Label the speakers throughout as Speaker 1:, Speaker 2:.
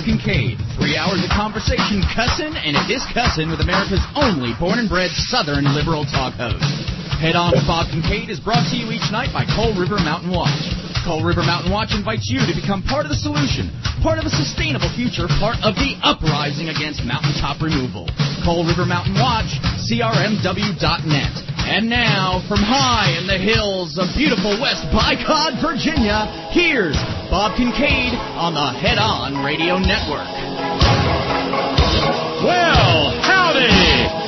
Speaker 1: Bob Kincaid. 3 hours of conversation, cussin' and discussin' with America's only born-and-bred Southern liberal talk host. Head On with Bob Kincaid is brought to you each night by Coal River Mountain Watch. Coal River Mountain Watch invites you to become part of the solution, part of a sustainable future, part of the uprising against mountaintop removal. Coal River Mountain Watch, crmw.net. And now, from high in the hills of beautiful West Bicod, Virginia, here's Bob Kincaid on the Head On Radio Network.
Speaker 2: Well, howdy!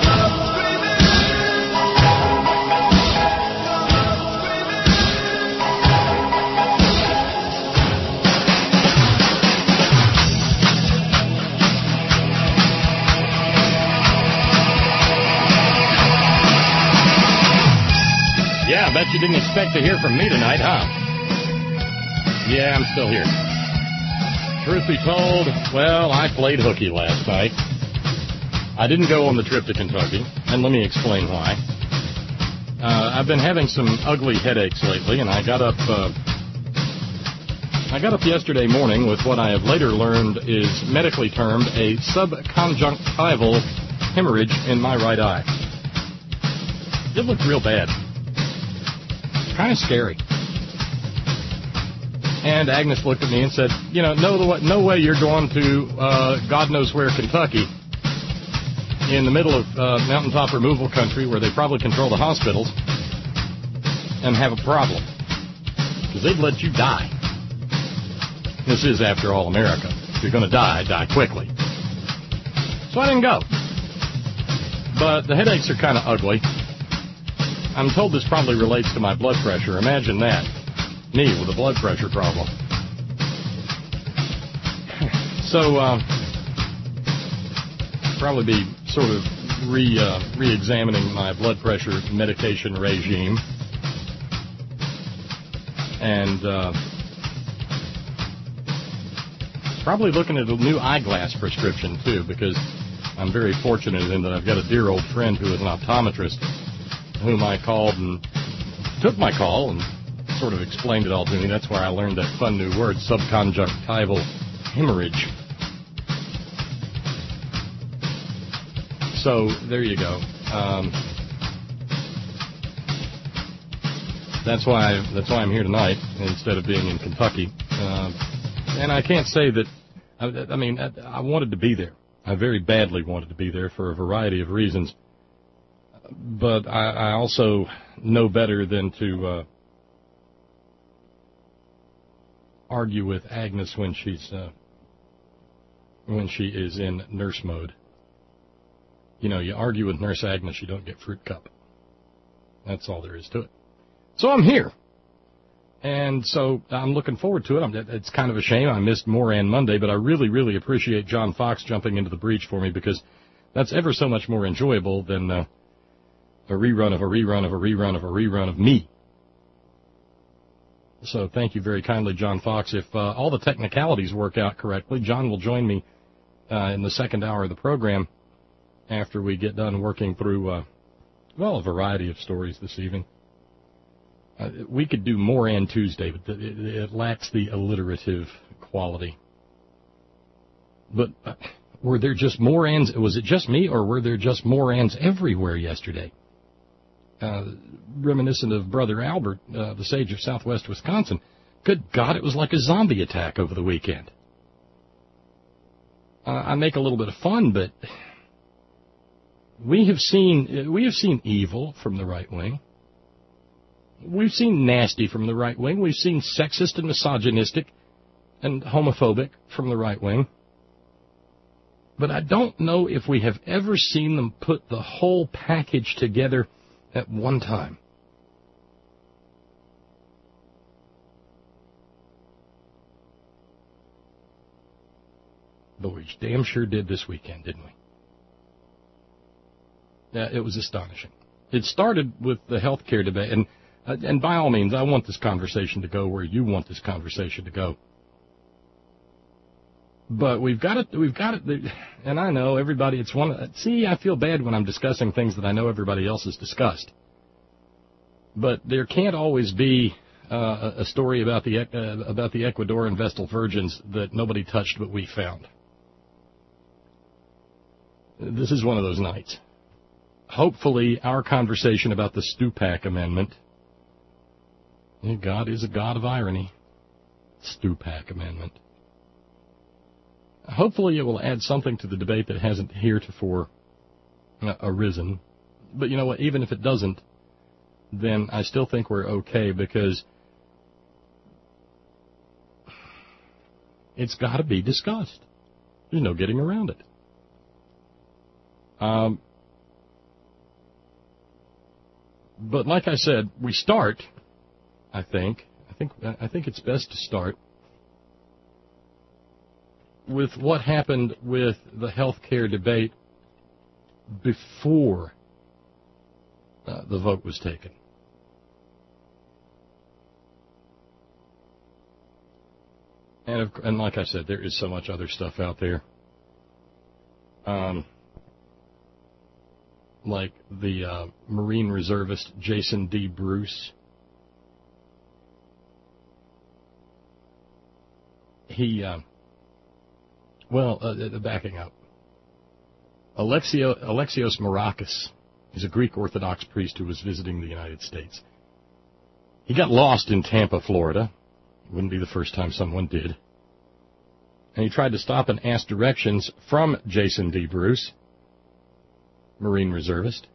Speaker 2: Yeah, I bet you didn't expect to hear from me tonight, huh? Yeah, I'm still here. Truth be told, well, I played hooky last night. I didn't go on the trip to Kentucky, and let me explain why. I've been having some ugly headaches lately, and I got up yesterday morning with what I have later learned is medically termed a subconjunctival hemorrhage in my right eye. It looked real bad. Kind of scary. And Agnes looked at me and said, you know, no way you're going to God knows where, Kentucky, in the middle of mountaintop removal country where they probably control the hospitals, and have a problem. Because they'd let you die. This is, after all, America. If you're going to die, die quickly. So I didn't go. But the headaches are kind of ugly. I'm told this probably relates to my blood pressure. Imagine that. Me with a blood pressure problem. So, probably be sort of re-examining my blood pressure medication regime. And probably looking at a new eyeglass prescription, too, because I'm very fortunate in that I've got a dear old friend who is an optometrist, whom I called and took my call and sort of explained it all to me. That's where I learned that fun new word, subconjunctival hemorrhage. So there you go. That's why I'm here tonight instead of being in Kentucky. And I can't say that. I mean, I wanted to be there. I very badly wanted to be there for a variety of reasons. But I also know better than to argue with Agnes when she is in nurse mode. You know, you argue with Nurse Agnes, you don't get fruit cup. That's all there is to it. So I'm here. And so I'm looking forward to it. It's kind of a shame I missed Moran Monday, but I really, really appreciate John Fox jumping into the breach for me, because that's ever so much more enjoyable than a rerun of a rerun of a rerun of a rerun of me. So thank you very kindly, John Fox. If all the technicalities work out correctly, John will join me in the second hour of the program after we get done working through, a variety of stories this evening. We could do Moran Tuesday, but it lacks the alliterative quality. But were there just Morans? Was it just me, or were there just Morans everywhere yesterday? Reminiscent of Brother Albert, the sage of southwest Wisconsin. Good God, it was like a zombie attack over the weekend. I make a little bit of fun, but we have seen evil from the right wing. We've seen nasty from the right wing. We've seen sexist and misogynistic and homophobic from the right wing. But I don't know if we have ever seen them put the whole package together at one time. But we damn sure did this weekend, didn't we? Yeah, it was astonishing. It started with the health care debate, and by all means, I want this conversation to go where you want this conversation to go. But we've got it, and I know everybody, I feel bad when I'm discussing things that I know everybody else has discussed. But there can't always be a story about the Ecuadorian Vestal virgins that nobody touched but we found. This is one of those nights. Hopefully, our conversation about the Stupak Amendment. God is a God of irony. Stupak Amendment. Hopefully, it will add something to the debate that hasn't heretofore arisen. But you know what? Even if it doesn't, then I still think we're okay because it's got to be discussed. There's no getting around it. But like I said, we start. I think it's best to start with what happened with the health care debate before the vote was taken. And like I said, there is so much other stuff out there. Like the Marine reservist Jason D. Bruce. Backing up. Alexios Marakis is a Greek Orthodox priest who was visiting the United States. He got lost in Tampa, Florida. It wouldn't be the first time someone did. And he tried to stop and ask directions from Jason D. Bruce, Marine reservist.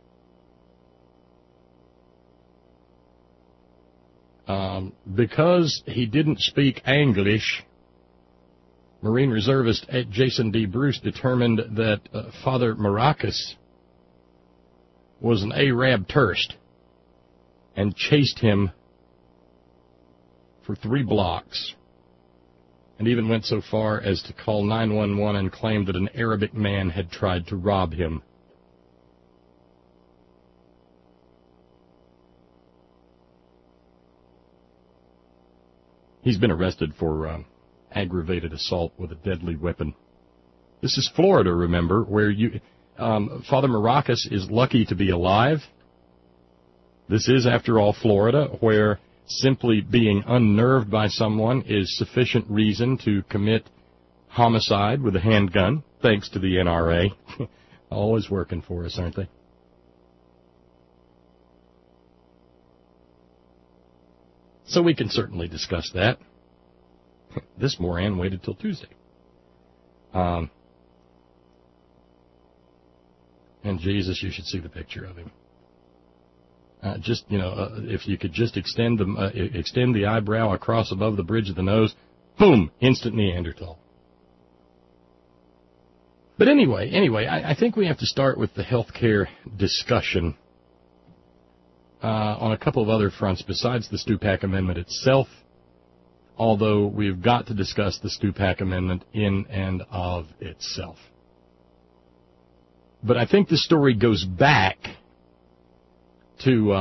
Speaker 2: Because he didn't speak English, Marine reservist Jason D. Bruce determined that Father Marakis was an Arab tourist and chased him for 3 blocks, and even went so far as to call 911 and claim that an Arabic man had tried to rob him. He's been arrested for aggravated assault with a deadly weapon. This is Florida, remember, where Father Marakis is lucky to be alive. This is, after all, Florida, where simply being unnerved by someone is sufficient reason to commit homicide with a handgun, thanks to the NRA. Always working for us, aren't they? So we can certainly discuss that. This Moran waited till Tuesday. And Jesus, you should see the picture of him. If you could just extend the eyebrow across above the bridge of the nose, boom, instant Neanderthal. But anyway, I think we have to start with the health care discussion on a couple of other fronts besides the Stupak Amendment itself, although we've got to discuss the Stupak Amendment in and of itself. But I think the story goes back to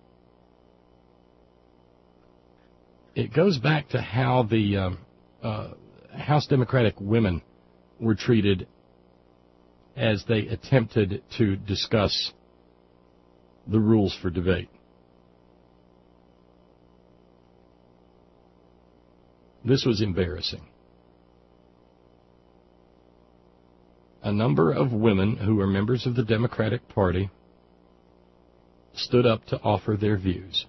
Speaker 2: how the House Democratic women were treated as they attempted to discuss the rules for debate. This was embarrassing. A number of women who are members of the Democratic Party stood up to offer their views.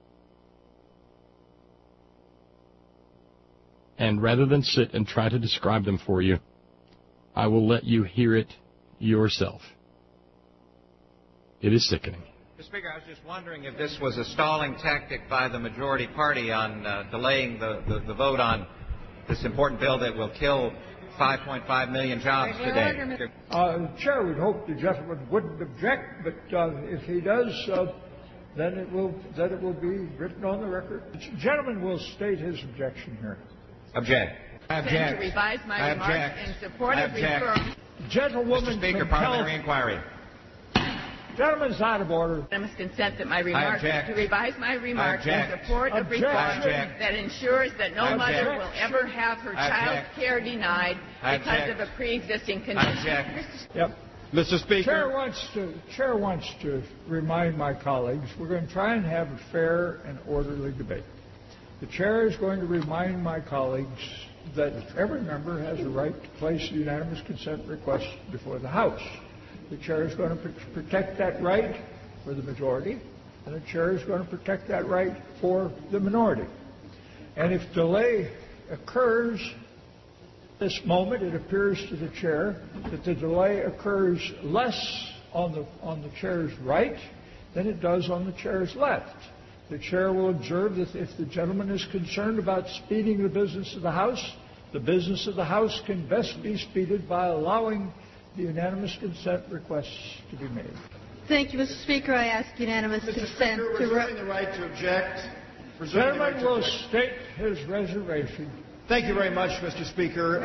Speaker 2: And rather than sit and try to describe them for you, I will let you hear it yourself. It is sickening.
Speaker 3: Mr. Speaker, I was just wondering if this was a stalling tactic by the majority party on delaying the vote on this important bill that will kill 5.5 million jobs today.
Speaker 4: Chair, we'd hope the gentleman wouldn't object, but if he does, then it will be written on the record. The gentleman will state his objection here.
Speaker 3: Object. I object.
Speaker 5: To revise my remarks in support of reform.
Speaker 4: Gentlewoman,
Speaker 3: Mr. Speaker, parliamentary inquiry.
Speaker 4: Gentleman's out of order.
Speaker 5: I must consent that my remarks to revise my remarks in support of reform that ensures that no mother will ever have her child's care denied because of a pre-existing condition.
Speaker 4: Yep.
Speaker 3: Mr. Speaker.
Speaker 4: Chair wants to remind my colleagues we're going to try and have a fair and orderly debate. The chair is going to remind my colleagues that every member has a right to place a unanimous consent request before the House. The chair is going to protect that right for the majority, and the chair is going to protect that right for the minority. And if delay occurs, this moment it appears to the chair that the delay occurs less on the chair's right than it does on the chair's left. The chair will observe that if the gentleman is concerned about speeding the business of the House can best be speeded by allowing the unanimous consent requests to be made.
Speaker 6: Thank you, Mr. Speaker. I ask unanimous consent
Speaker 7: to reserving the right to object.
Speaker 4: The gentleman will state his reservation.
Speaker 7: Thank you very much, Mr. Speaker.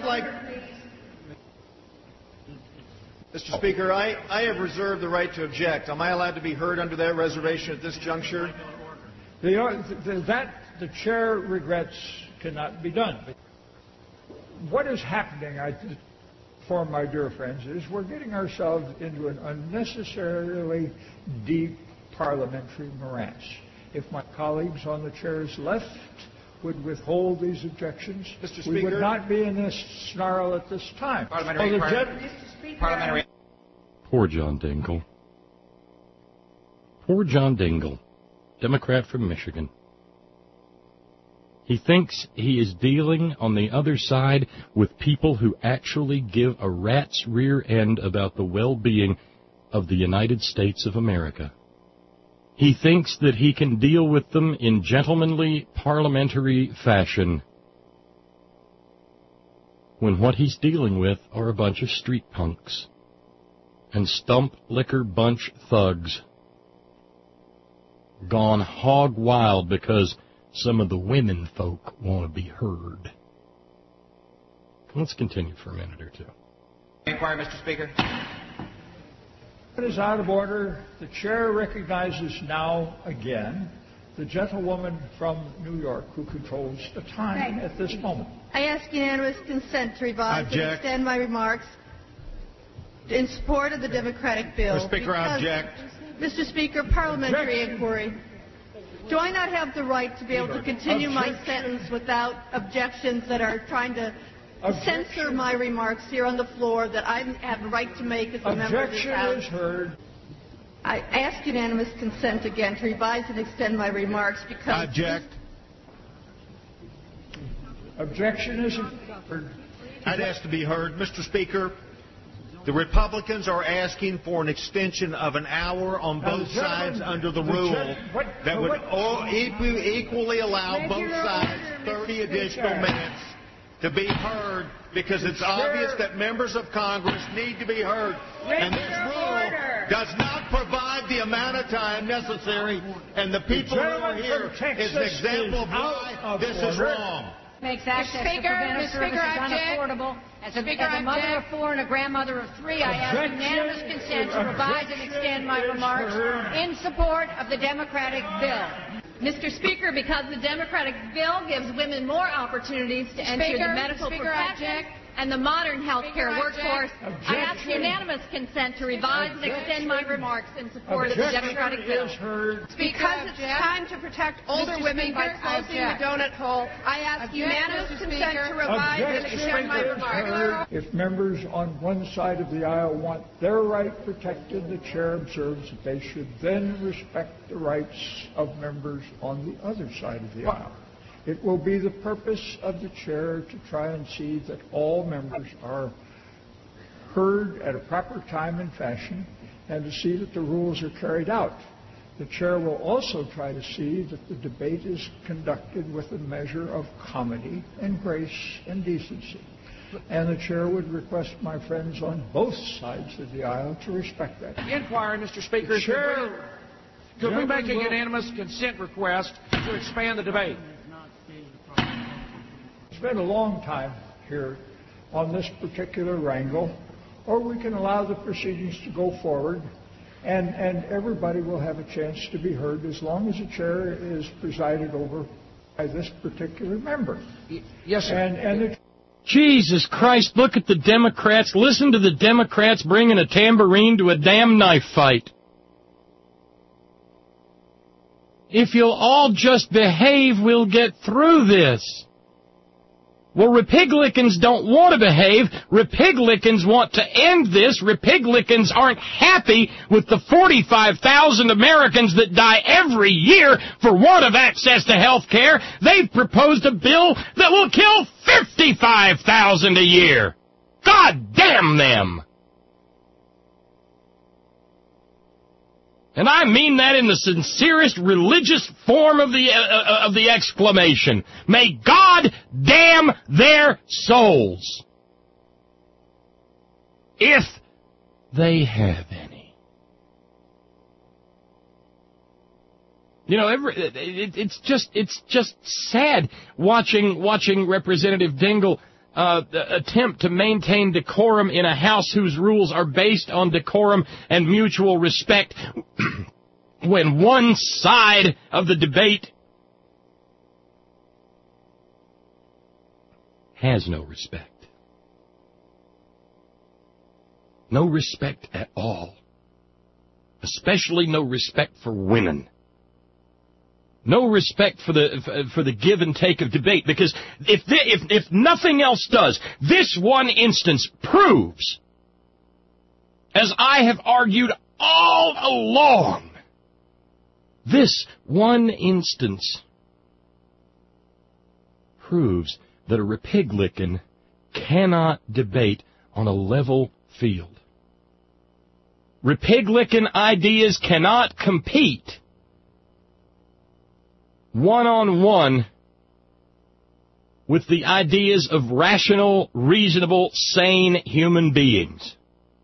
Speaker 7: Mr. Speaker, I have reserved the right to object. Am I allowed to be heard under that reservation at this juncture?
Speaker 4: That the chair regrets cannot be done. What is happening, for my dear friends, is we're getting ourselves into an unnecessarily deep parliamentary morass. If my colleagues on the chair's left would withhold these objections,
Speaker 7: Mr. Speaker,
Speaker 4: we would not be in this snarl at this time.
Speaker 1: Parliamentary.
Speaker 2: Poor John Dingell. Poor John Dingell, Democrat from Michigan. He thinks he is dealing on the other side with people who actually give a rat's rear end about the well-being of the United States of America. He thinks that he can deal with them in gentlemanly parliamentary fashion, when what he's dealing with are a bunch of street punks and stump liquor bunch thugs gone hog wild because some of the women folk want to be heard. Let's continue for a minute or two.
Speaker 1: Inquiry, Mr. Speaker.
Speaker 4: It is out of order. The chair recognizes now again the gentlewoman from New York who controls the time at this moment.
Speaker 6: I ask unanimous consent to revise and extend my remarks in support of the Democratic bill.
Speaker 7: Mr. Speaker, I object.
Speaker 6: Mr. Speaker, parliamentary inquiry. Do I not have the right to be able to continue my sentence without objections that are trying to censor my remarks here on the floor that I have the right to make as a member of this House?
Speaker 4: Objection is heard.
Speaker 6: I ask unanimous consent again to revise and extend my remarks because...
Speaker 7: I object.
Speaker 4: Objection is heard.
Speaker 7: I'd ask to be heard. Mr. Speaker, the Republicans are asking for an extension of an hour on both sides under the rule that would equally allow both sides 30 additional minutes to be heard, because it's obvious that members of Congress need to be heard. And this rule does not provide the amount of time necessary, and the people who are here is an example of why this is wrong.
Speaker 8: Makes access to preventive services unaffordable. As a mother of 4 and a grandmother of 3, I ask unanimous consent to revise and extend my remarks in support of the Democratic bill.
Speaker 9: Mr. Speaker, because the Democratic bill gives women more opportunities to enter the medical profession and the modern health care workforce, I ask unanimous consent to revise and extend my remarks in support of the Democratic bill.
Speaker 5: Because it's time to protect older women by closing the donut hole, I ask unanimous consent to revise and extend my remarks.
Speaker 4: If members on one side of the aisle want their right protected, the chair observes that they should then respect the rights of members on the other side of the aisle. It will be the purpose of the chair to try and see that all members are heard at a proper time and fashion, and to see that the rules are carried out. The chair will also try to see that the debate is conducted with a measure of comedy and grace and decency. And the chair would request my friends on both sides of the aisle to respect that.
Speaker 10: Inquiry, Mr. Speaker. Could we make a unanimous consent request to expand the debate?
Speaker 4: It's been a long time here on this particular wrangle, or we can allow the proceedings to go forward, and everybody will have a chance to be heard as long as the chair is presided over by this particular member.
Speaker 10: Yes, sir.
Speaker 2: Jesus Christ, look at the Democrats. Listen to the Democrats bringing a tambourine to a damn knife fight. If you'll all just behave, we'll get through this. Well, Republicans don't want to behave. Republicans want to end this. Republicans aren't happy with the 45,000 Americans that die every year for want of access to health care. They've proposed a bill that will kill 55,000 a year. God damn them! And I mean that in the sincerest religious form of the exclamation. May God damn their souls. If they have any. You know, it's just sad watching Representative Dingell attempt to maintain decorum in a House whose rules are based on decorum and mutual respect when one side of the debate has no respect. No respect at all. Especially no respect for women. No respect for the give and take of debate, because if nothing else does, this one instance proves, as I have argued all along, this one instance proves that a Republican cannot debate on a level field. Republican ideas cannot compete one-on-one with the ideas of rational, reasonable, sane human beings.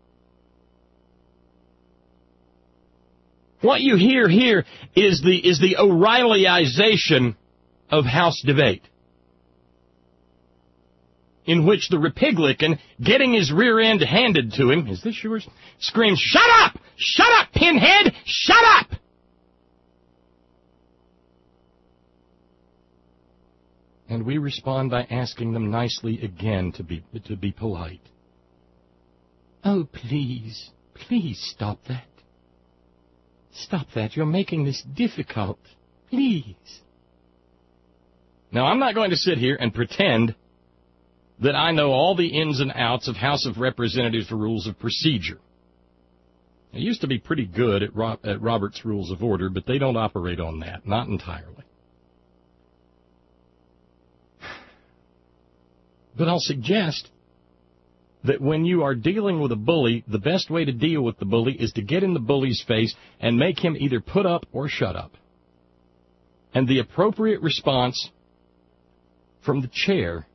Speaker 2: What you hear here is the O'Reillyization of House debate, in which the Republican, getting his rear end handed to him, is this yours? Screams, "Shut up! Shut up, pinhead! Shut up!" And we respond by asking them nicely again to be polite. Oh, please, please stop that. Stop that. You're making this difficult. Please. Now, I'm not going to sit here and pretend that I know all the ins and outs of House of Representatives rules of procedure. I used to be pretty good at Robert's Rules of Order, but they don't operate on that, not entirely. But I'll suggest that when you are dealing with a bully, the best way to deal with the bully is to get in the bully's face and make him either put up or shut up. And the appropriate response from the chair,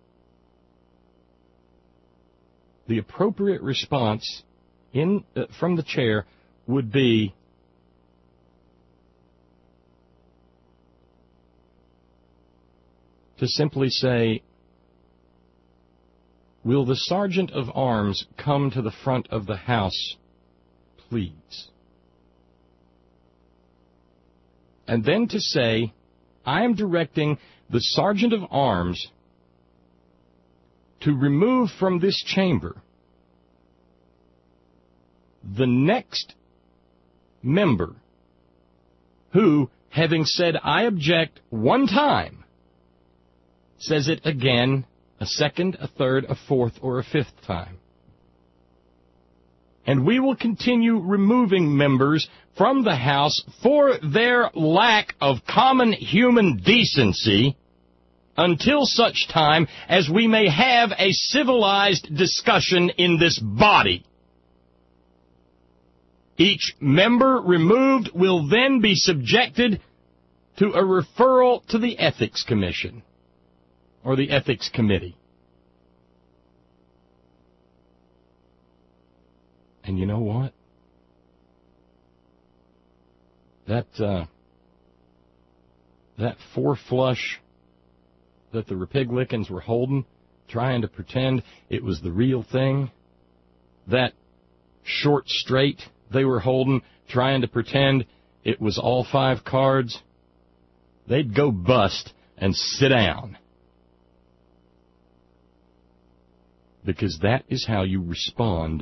Speaker 2: from the chair would be, to simply say, "Will the Sergeant of Arms come to the front of the House, please?" And then to say, "I am directing the Sergeant of Arms to remove from this chamber the next member who, having said 'I object' one time, says it again, a second, a third, a fourth, or a fifth time. And we will continue removing members from the House for their lack of common human decency until such time as we may have a civilized discussion in this body. Each member removed will then be subjected to a referral to the Ethics Commission or the Ethics Committee. And you know what? That four-flush that the Republicans were holding, trying to pretend it was the real thing, that short straight they were holding, trying to pretend it was all five cards, they'd go bust and sit down. Because that is how you respond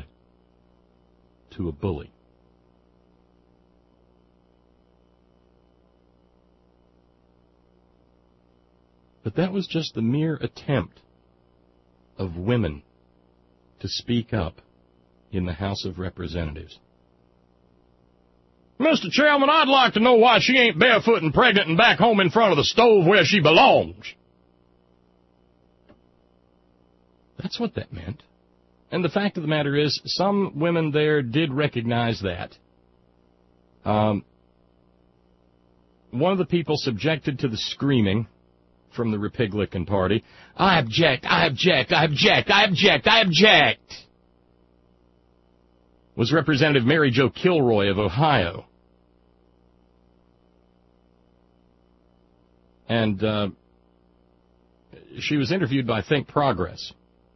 Speaker 2: to a bully. But that was just the mere attempt of women to speak up in the House of Representatives. Mr. Chairman, I'd like to know why she ain't barefoot and pregnant and back home in front of the stove where she belongs. That's what that meant. And the fact of the matter is, some women there did recognize that. One of the people subjected to the screaming from the Republican Party, I object, I object, I object, I object, I object, was Representative Mary Jo Kilroy of Ohio. And she was interviewed by Think Progress.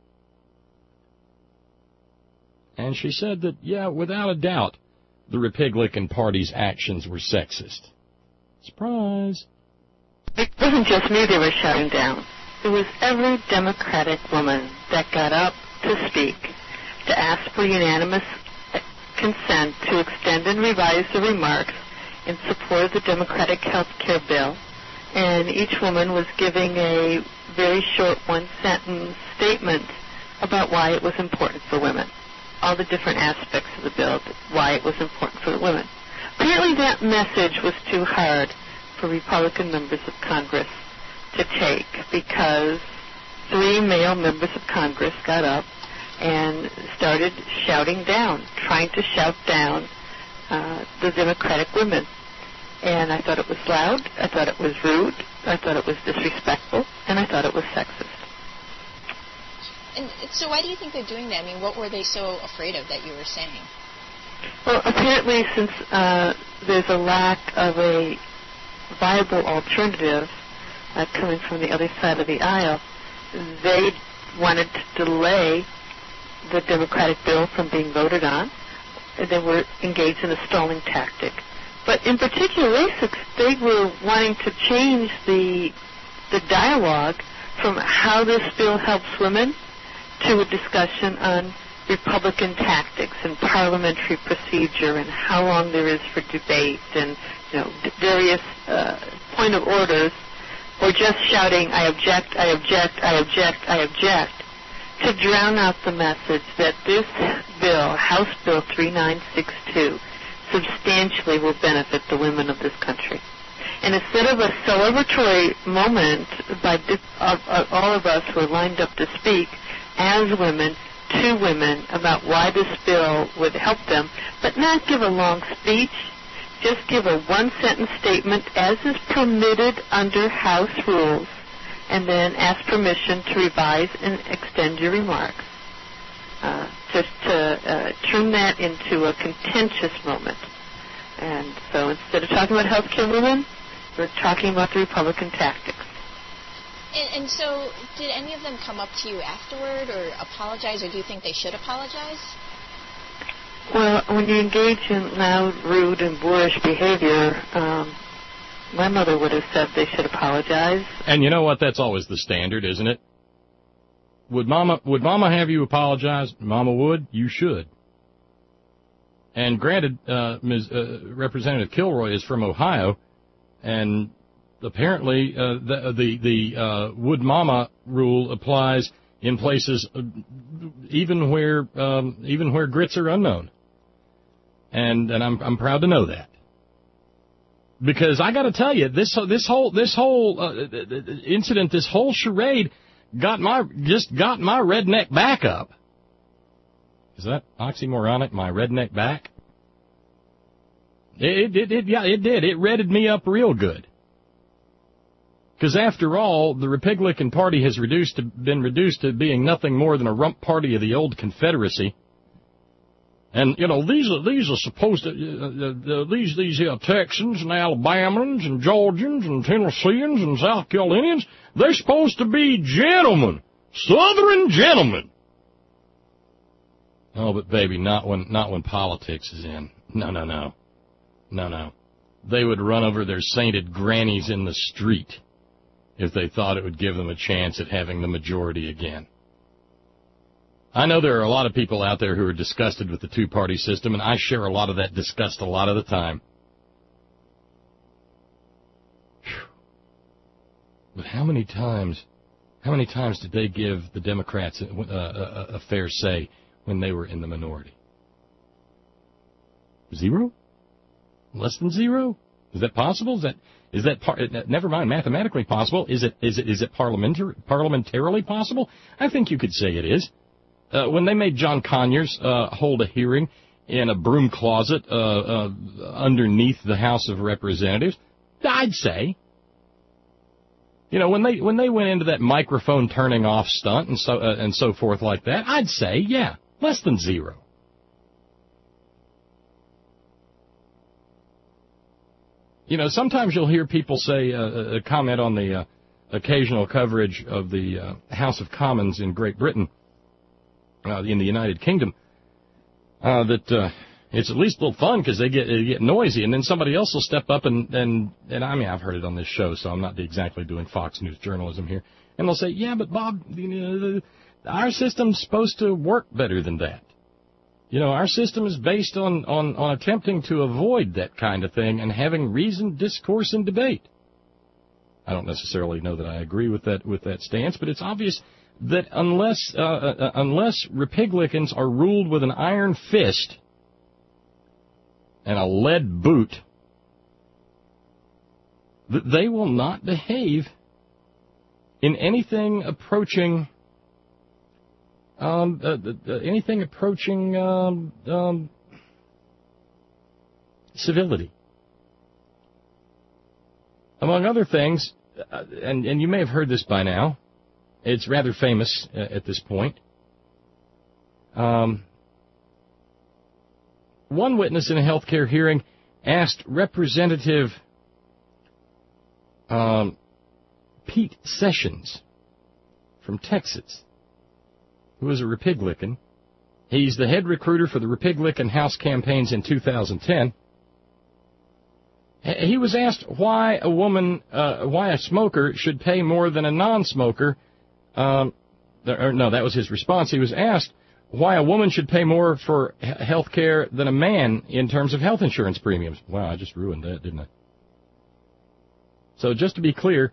Speaker 2: And she said that, yeah, without a doubt, the Republican Party's actions were sexist. Surprise.
Speaker 11: It wasn't just me they were shutting down. It was every Democratic woman that got up to speak, to ask for unanimous consent to extend and revise the remarks in support of the Democratic health care bill. And each woman was giving a very short one-sentence statement about why it was important for women. All the different aspects of the bill, why it was important for the women. Apparently that message was too hard for Republican members of Congress to take, because 3 male members of Congress got up and started shouting down, trying to shout down the Democratic women. And I thought it was loud, I thought it was rude, I thought it was disrespectful, and I thought it was sexist.
Speaker 12: And so why do you think they're doing that? I mean, what were they so afraid of that you were saying?
Speaker 11: Well, apparently since there's a lack of a viable alternative coming from the other side of the aisle, they wanted to delay the Democratic bill from being voted on. They were engaged in a stalling tactic. But in particular, they were wanting to change the dialogue from how this bill helps women to a discussion on Republican tactics and parliamentary procedure and how long there is for debate and various point of orders, or just shouting, I object, I object, I object, I object, to drown out the message that this bill, House Bill 3962, substantially will benefit the women of this country. And instead of a celebratory moment by all of us who are lined up to speak as women to women about why this bill would help them, but not give a long speech, just give a one-sentence statement as is permitted under House rules, and then ask permission to revise and extend your remarks. Just to turn that into a contentious moment. And so instead of talking about health care women, we're talking about the Republican tactics.
Speaker 12: And so did any of them come up to you afterward or apologize, or do you think they should apologize?
Speaker 11: Well, when you engage in loud, rude, and boorish behavior, my mother would have said they should apologize.
Speaker 2: And you know what? That's always the standard, isn't it? Would Mama have you apologize? Mama would. You should. And granted, Representative Kilroy is from Ohio, and apparently the would Mama rule applies in places even where grits are unknown. And I'm proud to know that. Because I got to tell you, this whole incident, this whole charade got my redneck back up. Is that oxymoronic, my redneck back? It did. It redded me up real good. Because after all, the Republican Party has been reduced to being nothing more than a rump party of the old Confederacy. And, these are supposed to, these here Texans and Alabamans and Georgians and Tennesseans and South Carolinians, they're supposed to be gentlemen, Southern gentlemen. Oh, but baby, not when politics is in. No. They would run over their sainted grannies in the street if they thought it would give them a chance at having the majority again. I know there are a lot of people out there who are disgusted with the two-party system, and I share a lot of that disgust a lot of the time. But how many times did they give the Democrats a fair say when they were in the minority? 0? Less than 0? Is that possible? Is that never mind mathematically possible? Is it parliamentarily possible? I think you could say it is. When they made John Conyers hold a hearing in a broom closet underneath the House of Representatives, I'd say. You know, when they went into that microphone turning off stunt and so forth like that, I'd say, yeah, less than 0. You know, sometimes you'll hear people say, comment on the occasional coverage of the House of Commons in Great Britain, in the United Kingdom, that it's at least a little fun because they get noisy, and then somebody else will step up and I mean, I've heard it on this show, so I'm not exactly doing Fox News journalism here, and they'll say, yeah, but Bob, our system's supposed to work better than that. You know, our system is based on attempting to avoid that kind of thing and having reasoned discourse and debate. I don't necessarily know that I agree with that stance, but it's obvious that unless Republicans are ruled with an iron fist and a lead boot, that they will not behave in anything approaching civility. Among other things, and you may have heard this by now, it's rather famous at this point. One witness in a healthcare hearing asked Representative Pete Sessions from Texas, who is a Republican. He's the head recruiter for the Republican House campaigns in 2010. He was asked why a smoker should pay more than a non-smoker. No, that was his response. He was asked why a woman should pay more for health care than a man in terms of health insurance premiums. Wow, I just ruined that, didn't I? So just to be clear,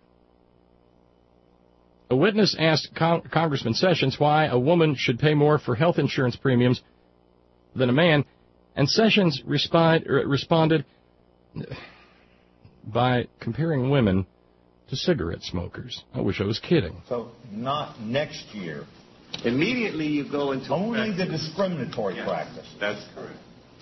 Speaker 2: a witness asked Congressman Sessions why a woman should pay more for health insurance premiums than a man, and Sessions responded by comparing women to cigarette smokers. I wish I was kidding.
Speaker 7: So not next year.
Speaker 13: Immediately you go into
Speaker 7: only the discriminatory practice.
Speaker 13: That's correct.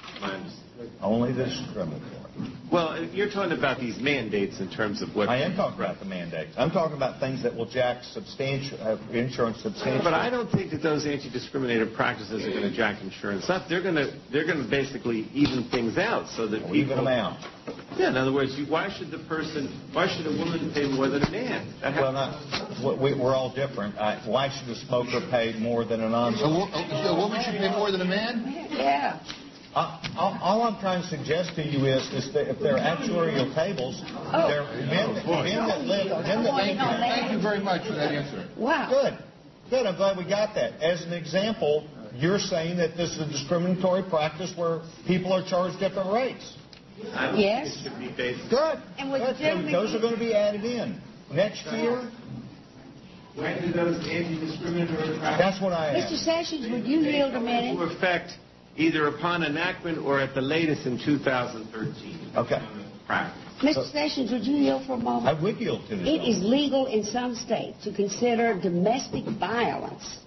Speaker 7: Only the discriminatory.
Speaker 13: Well, you're talking about these mandates in terms of what...
Speaker 7: I am talking about the mandates. I'm talking about things that will jack insurance substantially.
Speaker 13: But I don't think that those anti-discriminative practices are going to jack insurance up. They're going to basically even things out so that people...
Speaker 7: Even them out.
Speaker 13: Yeah, in other words, why should a woman pay more than a man?
Speaker 7: We're all different. Why should a smoker pay more than a non-smoker?
Speaker 14: A woman should pay more than a man?
Speaker 6: Yeah.
Speaker 7: All I'm trying to suggest to you is that if they're actuarial tables, they're men that live...
Speaker 14: Thank you very much for that answer.
Speaker 6: Wow.
Speaker 7: Good. I'm glad we got that. As an example, you're saying that this is a discriminatory practice where people are charged different rates.
Speaker 6: Yes.
Speaker 7: Good. And those are going to be added in. Next year...
Speaker 13: When do those anti-discriminatory practices...
Speaker 7: That's what I asked.
Speaker 6: Mr. Sessions, would you yield a minute?
Speaker 13: To effect either upon enactment or at the latest in 2013.
Speaker 7: Okay.
Speaker 6: Mr. Sessions, would you yield for a moment?
Speaker 7: I would yield to this.
Speaker 6: It is legal in some states to consider domestic violence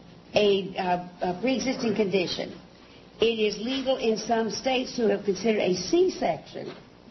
Speaker 6: a pre-existing condition. It is legal in some states to have considered a C-section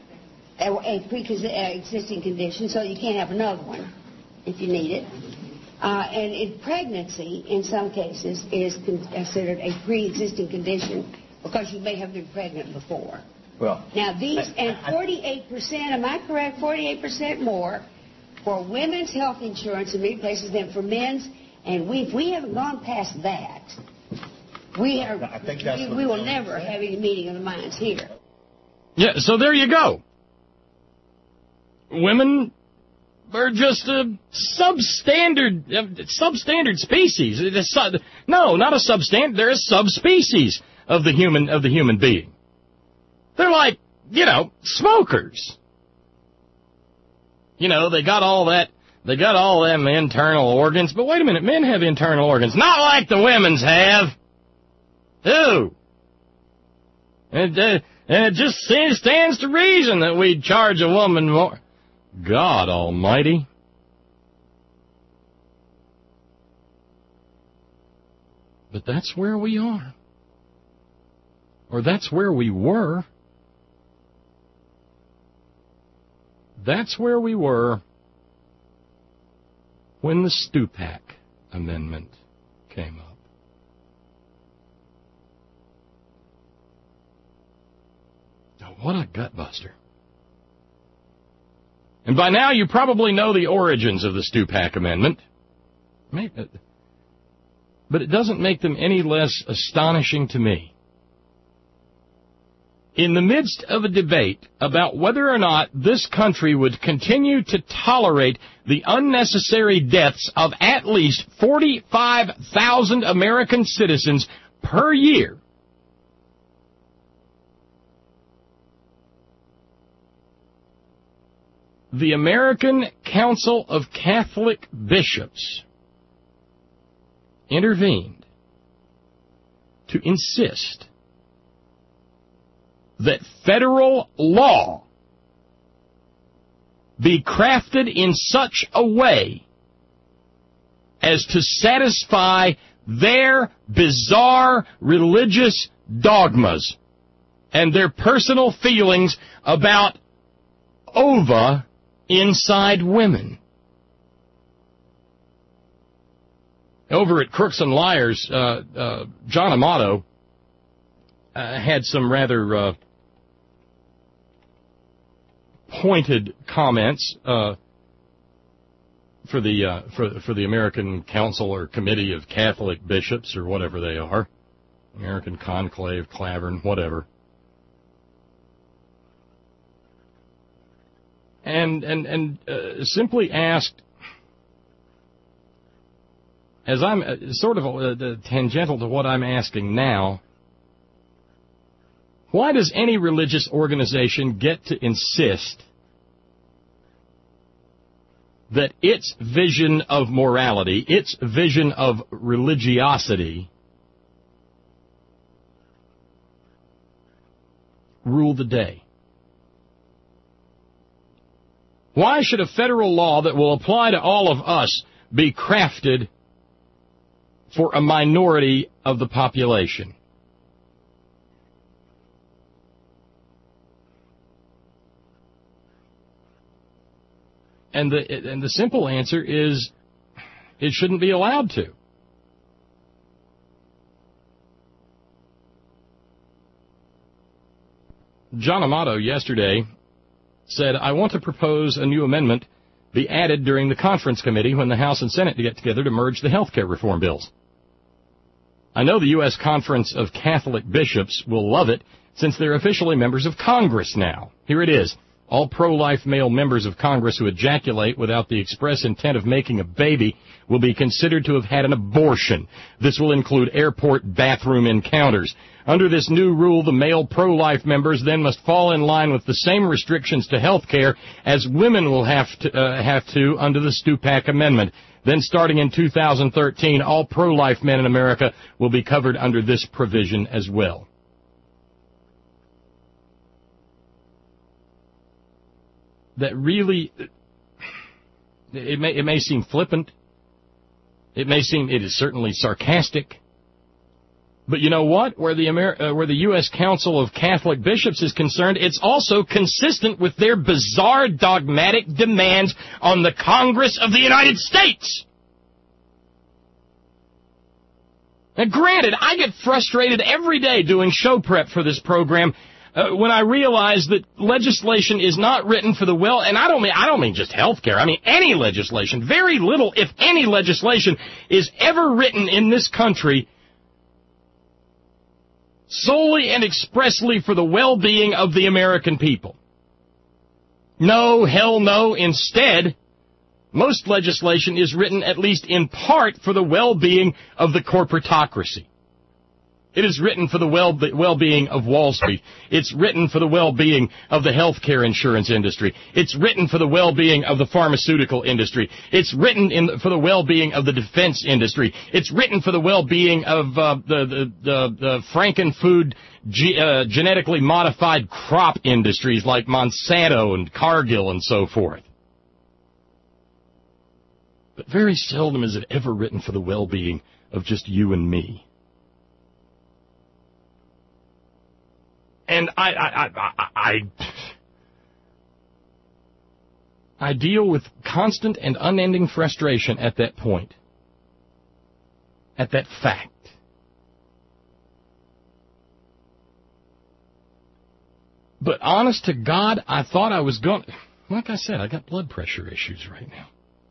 Speaker 6: a pre-existing condition, so you can't have another one if you need it. And pregnancy, in some cases, is considered a pre-existing condition because you may have been pregnant before.
Speaker 7: Well,
Speaker 6: now these, and 48%, am I correct, 48% more for women's health insurance in many places than for men's, and if we haven't gone past that, we will never have any meeting of the minds here.
Speaker 2: Yeah, so there you go. Women... They're just a substandard species. No, not a substandard. They're a subspecies of the human being. They're like, smokers. They got all that They got all them internal organs. But wait a minute, men have internal organs. Not like the women's have. Who? And it just stands to reason that we'd charge a woman more. God almighty. But that's where we are. Or that's where we were. That's where we were when the Stupak Amendment came up. Now, what a gutbuster. And by now you probably know the origins of the Stupak Amendment. But it doesn't make them any less astonishing to me. In the midst of a debate about whether or not this country would continue to tolerate the unnecessary deaths of at least 45,000 American citizens per year, the American Council of Catholic Bishops intervened to insist that federal law be crafted in such a way as to satisfy their bizarre religious dogmas and their personal feelings about ova inside women. Over at Crooks and Liars, John Amato had some rather pointed comments for the American Council or Committee of Catholic Bishops or whatever they are, American Conclave, Clavern, whatever, and simply asked, as I'm sort of tangential to what I'm asking now, why does any religious organization get to insist that its vision of morality, its vision of religiosity, rule the day? Why should a federal law that will apply to all of us be crafted for a minority of the population? And the simple answer is it shouldn't be allowed to. John Amato yesterday said, I want to propose a new amendment be added during the conference committee when the House and Senate get together to merge the health care reform bills. I know the U.S. Conference of Catholic Bishops will love it since they're officially members of Congress now. Here it is. All pro-life male members of Congress who ejaculate without the express intent of making a baby will be considered to have had an abortion. This will include airport bathroom encounters. Under this new rule, the male pro-life members then must fall in line with the same restrictions to health care as women will have to under the Stupak Amendment. Then starting in 2013, all pro-life men in America will be covered under this provision as well. That really, it may seem flippant. It is certainly sarcastic. But you know what? Where the U.S. Council of Catholic Bishops is concerned, it's also consistent with their bizarre dogmatic demands on the Congress of the United States. Now, granted, I get frustrated every day doing show prep for this program when I realize that legislation is not written for the well, and I don't mean just health care. I mean any legislation. Very little, if any legislation, is ever written in this country solely and expressly for the well-being of the American people. No, hell no. Instead, most legislation is written, at least in part, for the well-being of the corporatocracy. It is written for the well-being of Wall Street. It's written for the well-being of the healthcare insurance industry. It's written for the well-being of the pharmaceutical industry. It's written for the well-being of the defense industry. It's written for the well-being of the Frankenfood genetically modified crop industries like Monsanto and Cargill and so forth. But very seldom is it ever written for the well-being of just you and me. And I deal with constant and unending frustration at that point, at that fact. But honest to God, I thought I was going... Like I said, I got blood pressure issues right now.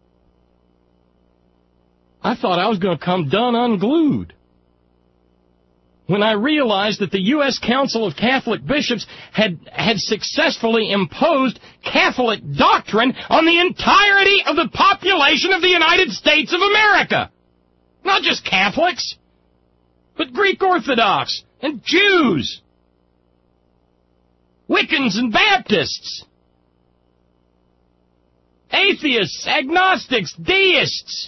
Speaker 2: I thought I was going to come done unglued when I realized that the U.S. Council of Catholic Bishops had successfully imposed Catholic doctrine on the entirety of the population of the United States of America. Not just Catholics, but Greek Orthodox and Jews, Wiccans and Baptists, atheists, agnostics, deists.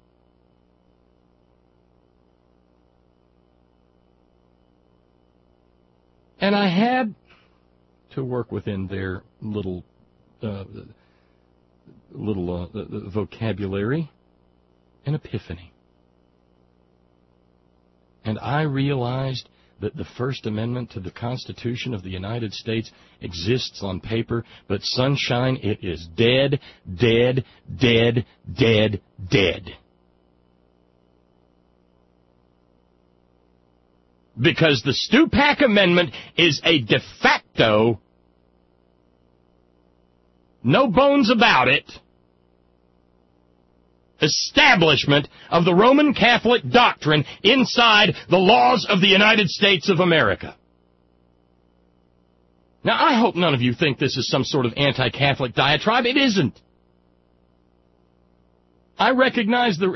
Speaker 2: And I had to work within their little vocabulary an epiphany. And I realized that the First Amendment to the Constitution of the United States exists on paper, but sunshine, it is dead, dead, dead, dead, dead. Because the Stupak Amendment is a de facto, no bones about it, establishment of the Roman Catholic doctrine inside the laws of the United States of America. Now, I hope none of you think this is some sort of anti-Catholic diatribe. It isn't. I recognize the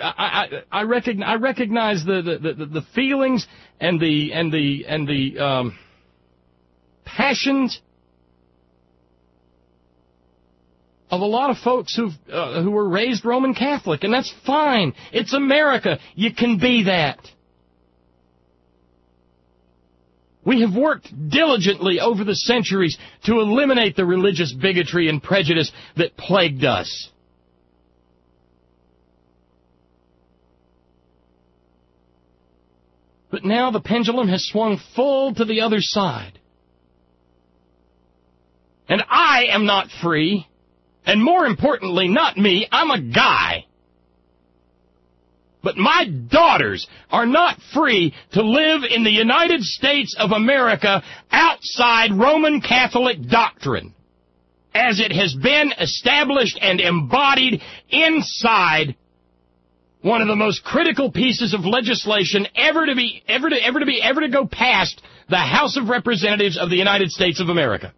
Speaker 2: feelings and the passions of a lot of folks who were raised Roman Catholic, and that's fine. It's America. You can be that. We have worked diligently over the centuries to eliminate the religious bigotry and prejudice that plagued us. But now the pendulum has swung full to the other side. And I am not free. And more importantly, not me, I'm a guy. But my daughters are not free to live in the United States of America outside Roman Catholic doctrine, as it has been established and embodied inside one of the most critical pieces of legislation ever to go past the House of Representatives of the United States of America.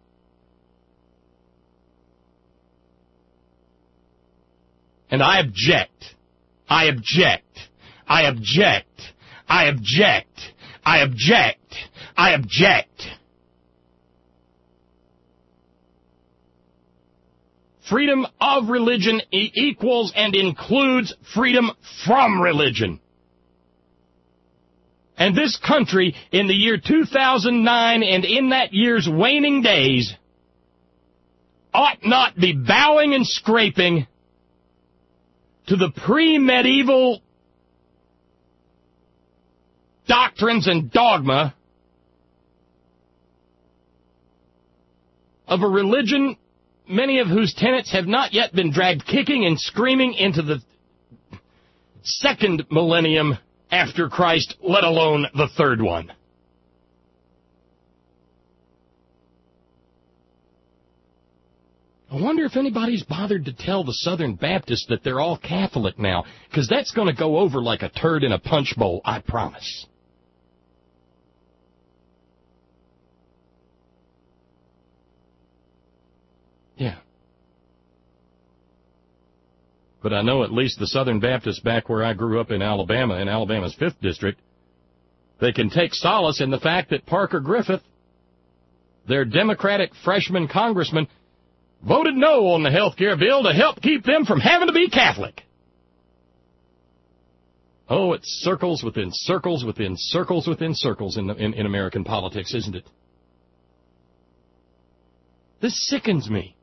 Speaker 2: And I object. I object. I object. I object. I object. I object. Freedom of religion equals and includes freedom from religion. And this country, in the year 2009 and in that year's waning days, ought not be bowing and scraping to the pre-medieval doctrines and dogma of a religion many of whose tenets have not yet been dragged kicking and screaming into the second millennium after Christ, let alone the third one. I wonder if anybody's bothered to tell the Southern Baptists that they're all Catholic now, because that's going to go over like a turd in a punch bowl, I promise. Yeah. But I know at least the Southern Baptists back where I grew up in Alabama, in Alabama's 5th District, They can take solace in the fact that Parker Griffith, their Democratic freshman congressman, voted no on the health care bill to help keep them from having to be Catholic. Oh, it's circles within circles within circles within circles in American politics, isn't it? This sickens me.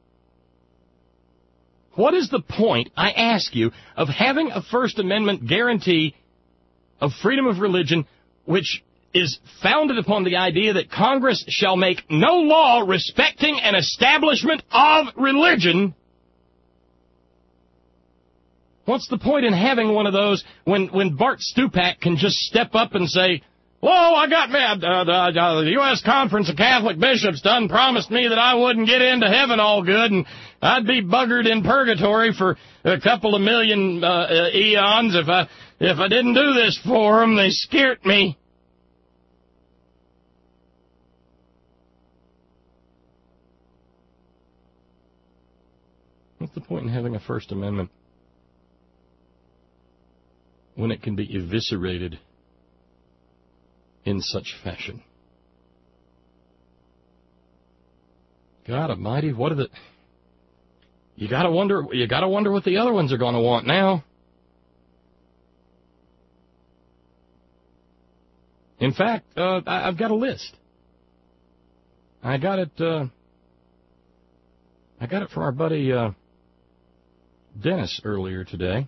Speaker 2: What is the point, I ask you, of having a First Amendment guarantee of freedom of religion which is founded upon the idea that Congress shall make no law respecting an establishment of religion? What's the point in having one of those when Bart Stupak can just step up and say, "Whoa, I got mad. The U.S. Conference of Catholic Bishops done promised me that I wouldn't get into heaven all good, and I'd be buggered in purgatory for a couple of million eons if I didn't do this for them. They scared me." What's the point in having a First Amendment when it can be eviscerated in such fashion? God Almighty, what are the... You gotta wonder what the other ones are gonna want now. In fact, I've got a list. I got it from our buddy Dennis earlier today.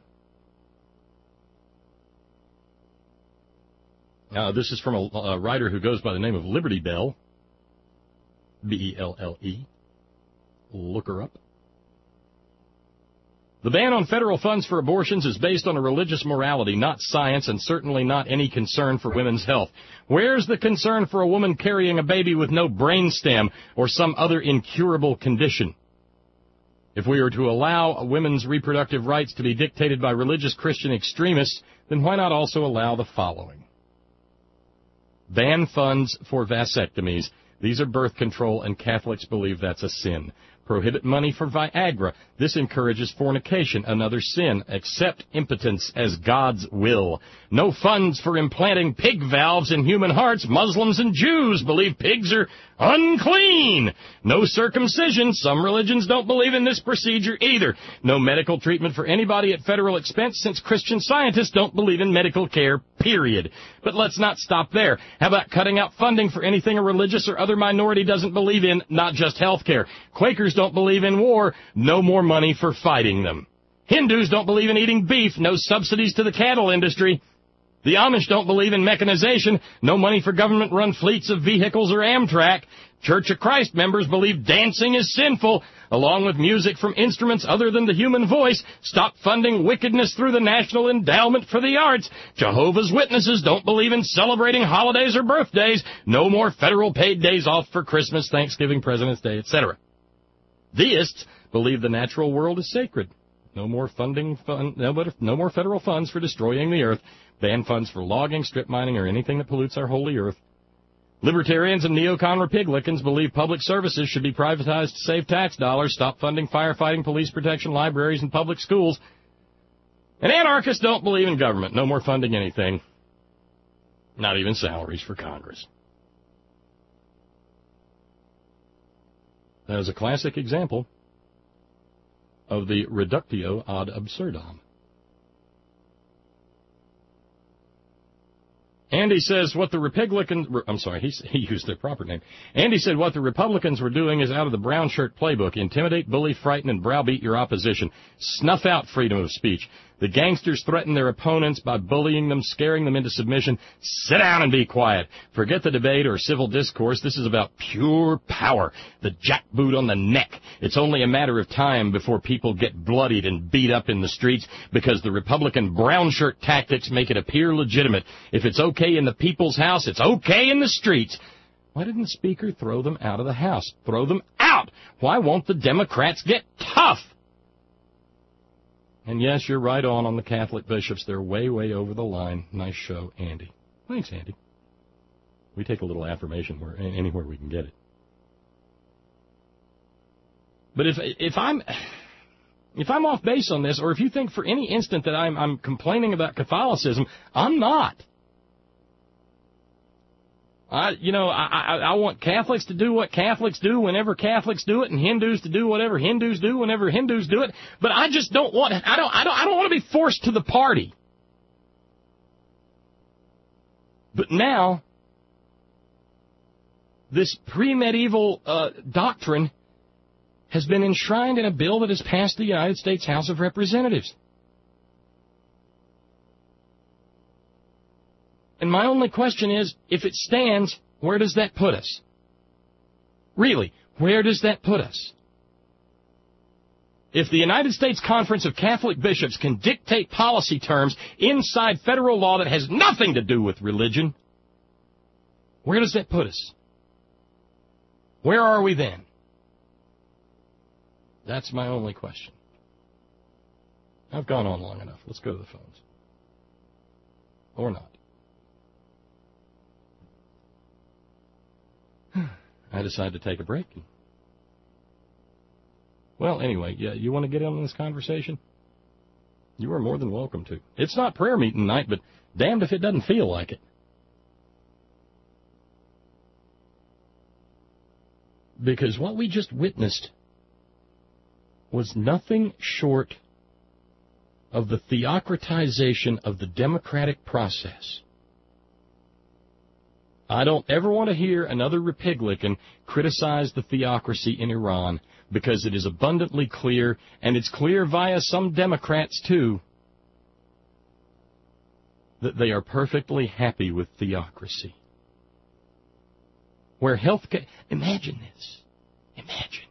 Speaker 2: This is from a writer who goes by the name of Liberty Bell, B-E-L-L-E. Look her up. The ban on federal funds for abortions is based on a religious morality, not science, and certainly not any concern for women's health. Where's the concern for a woman carrying a baby with no brainstem or some other incurable condition? If we are to allow women's reproductive rights to be dictated by religious Christian extremists, then why not also allow the following? Ban funds for vasectomies. These are birth control, and Catholics believe that's a sin. Prohibit money for Viagra. This encourages fornication, another sin. Accept impotence as God's will. No funds for implanting pig valves in human hearts. Muslims and Jews believe pigs are unclean. No circumcision. Some religions don't believe in this procedure either. No medical treatment for anybody at federal expense, since Christian scientists don't believe in medical care, period. But let's not stop there. How about cutting out funding for anything a religious or other minority doesn't believe in, not just health care? Quakers don't believe in war. No more money for fighting them. Hindus don't believe in eating beef. No subsidies to the cattle industry. The Amish don't believe in mechanization. No money for government-run fleets of vehicles or Amtrak. Church of Christ members believe dancing is sinful, along with music from instruments other than the human voice. Stop funding wickedness through the National Endowment for the Arts. Jehovah's Witnesses don't believe in celebrating holidays or birthdays. No more federal paid days off for Christmas, Thanksgiving, President's Day, etc. Deists believe the natural world is sacred. No more no more federal funds for destroying the earth. Ban funds for logging, strip mining, or anything that pollutes our holy earth. Libertarians and neocon Republicans believe public services should be privatized to save tax dollars. Stop funding firefighting, police protection, libraries, and public schools. And anarchists don't believe in government. No more funding anything. Not even salaries for Congress. That is a classic example of the reductio ad absurdum. Andy says what the Republicans... he used their proper name. Andy said what the Republicans were doing is out of the brown shirt playbook. Intimidate, bully, frighten, and browbeat your opposition. Snuff out freedom of speech. The gangsters threaten their opponents by bullying them, scaring them into submission. Sit down and be quiet. Forget the debate or civil discourse. This is about pure power. The jackboot on the neck. It's only a matter of time before people get bloodied and beat up in the streets because the Republican brown shirt tactics make it appear legitimate. If it's okay in the people's house, it's okay in the streets. Why didn't the Speaker throw them out of the House? Throw them out! Why won't the Democrats get tough? And yes, you're right on the Catholic bishops. They're way, way over the line. Nice show, Andy. Thanks, Andy. We take a little affirmation anywhere we can get it. But if I'm off base on this, or if you think for any instant that I'm complaining about Catholicism, I'm not. I want Catholics to do what Catholics do whenever Catholics do it, and Hindus to do whatever Hindus do whenever Hindus do it. But I just don't want. I don't want to be forced to the party. But now, this pre-medieval doctrine has been enshrined in a bill that has passed the United States House of Representatives. And my only question is, if it stands, where does that put us? Really, where does that put us? If the United States Conference of Catholic Bishops can dictate policy terms inside federal law that has nothing to do with religion, where does that put us? Where are we then? That's my only question. I've gone on long enough. Let's go to the phones. Or not. I decided to take a break. Well, anyway, you want to get in on this conversation? You are more than welcome to. It's not prayer meeting night, but damned if it doesn't feel like it. Because what we just witnessed was nothing short of the theocratization of the democratic process. I don't ever want to hear another Republican criticize the theocracy in Iran, because it is abundantly clear, and it's clear via some Democrats, too, that they are perfectly happy with theocracy. Where health care... Imagine this. Imagine.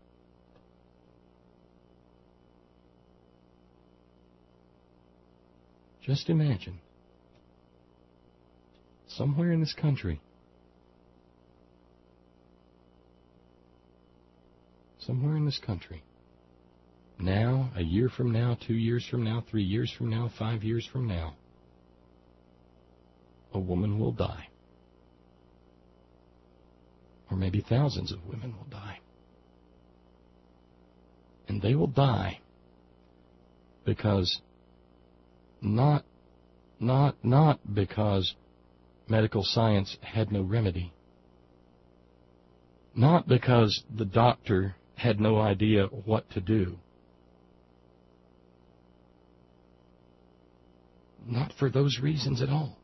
Speaker 2: Just imagine. Somewhere in this country, now, a year from now, 2 years from now, 3 years from now, 5 years from now, a woman will die. Or maybe thousands of women will die. And they will die because not because medical science had no remedy. Not because the doctor had no idea what to do. Not for those reasons at all.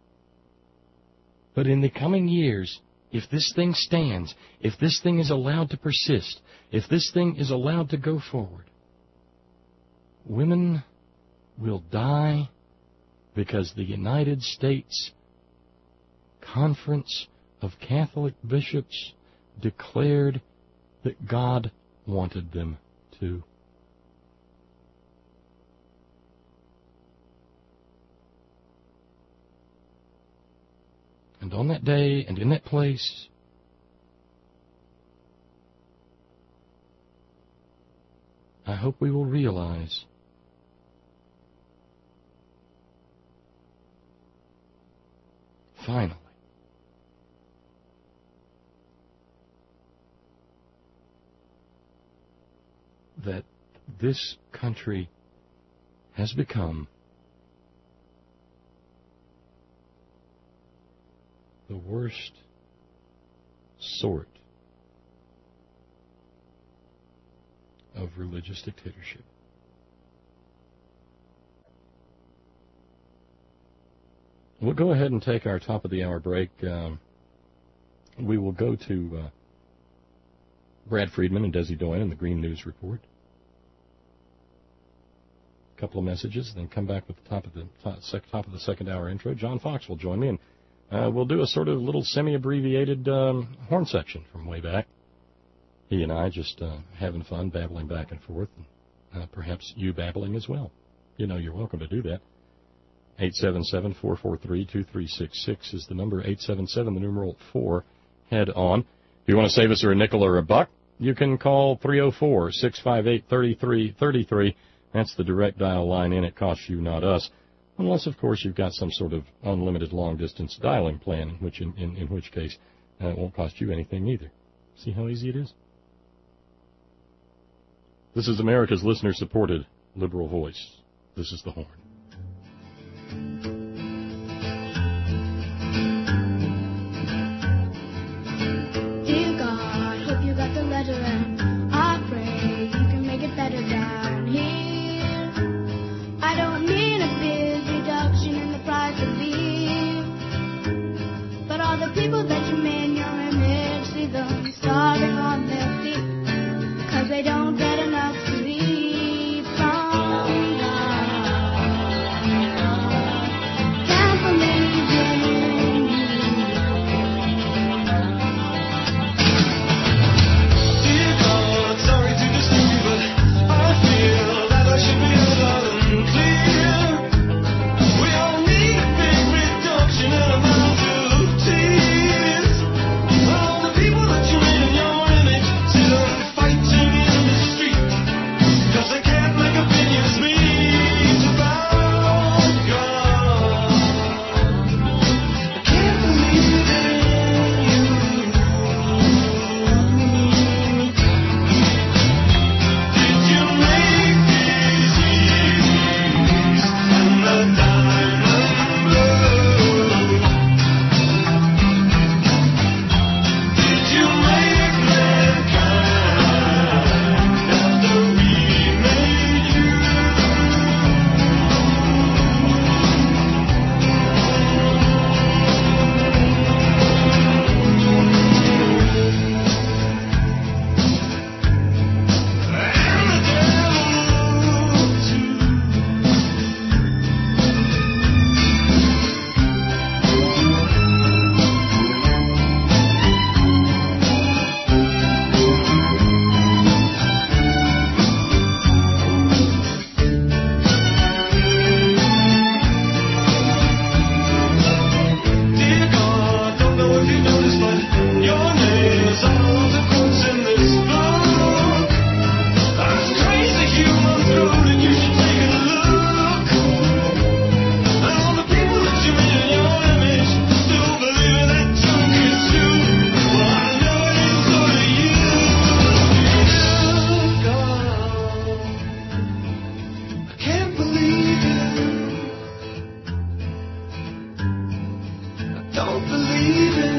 Speaker 2: But in the coming years, if this thing stands, if this thing is allowed to persist, if this thing is allowed to go forward, women will die because the United States Conference of Catholic Bishops declared that God wanted them to. And on that day and in that place, I hope we will realize finally that this country has become the worst sort of religious dictatorship. We'll go ahead and take our top of the hour break. We will go to Brad Friedman and Desi Doyen in the Green News Report. A couple of messages, then come back with the top of the second hour intro. John Fox will join me, and we'll do a sort of little semi-abbreviated horn section from way back. He and I just having fun, babbling back and forth, and perhaps you babbling as well. You know you're welcome to do that. 877-443-2366 is the number. 877, the numeral 4. Head on. If you want to save us a nickel or a buck, you can call 304-658-3333. That's the direct dial line in. It costs you, not us. Unless, of course, you've got some sort of unlimited long-distance dialing plan, in which case it won't cost you anything either. See how easy it is? This is America's listener-supported liberal voice. This is The Horn.
Speaker 15: the people that you made in your image, see them starving on their feet, because they don't get enough sleep from God. Can't believe in you.
Speaker 16: Dear God, sorry to disturb you, but I feel that I should be loud and clear. We all need a big reduction in amount of tears. All the people that you made in your image still fighting in the street, 'cause they can't make opinions meet about God. I can't believe in you. Did you make disease and the diamond blue? Did you make mankind after we made you? Dear God, don't know if you noticed, but your name is all the quotes in this book. That's crazy human throat, and you should take a look. And all the people that you made in your image still believe that junk is true. Well, I know it is good of you. God, I can't believe it. Don't believe it.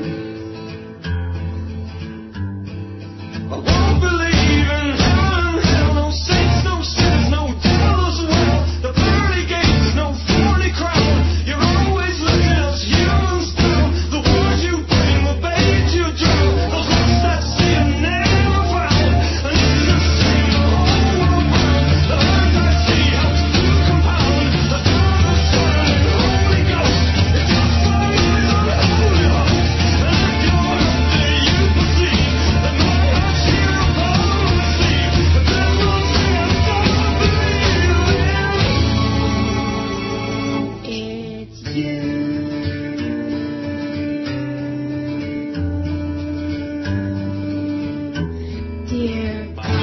Speaker 16: I won't believe in heaven, hell, no saints, no sinners, no devils, well, the pearly gates, no thorny crown. You're always looking at us humans through the words you bring, the bait you drown, those lost at sea and never found. And this is the same the whole world round. The earth I see helps to compound the Father, Son, and Holy Ghost. It's just for you, Lord, Holy Ghost. And if you're up there, you perceive that my heart's here upon the sea. The devil's here, I don't believe
Speaker 15: It's you. Dear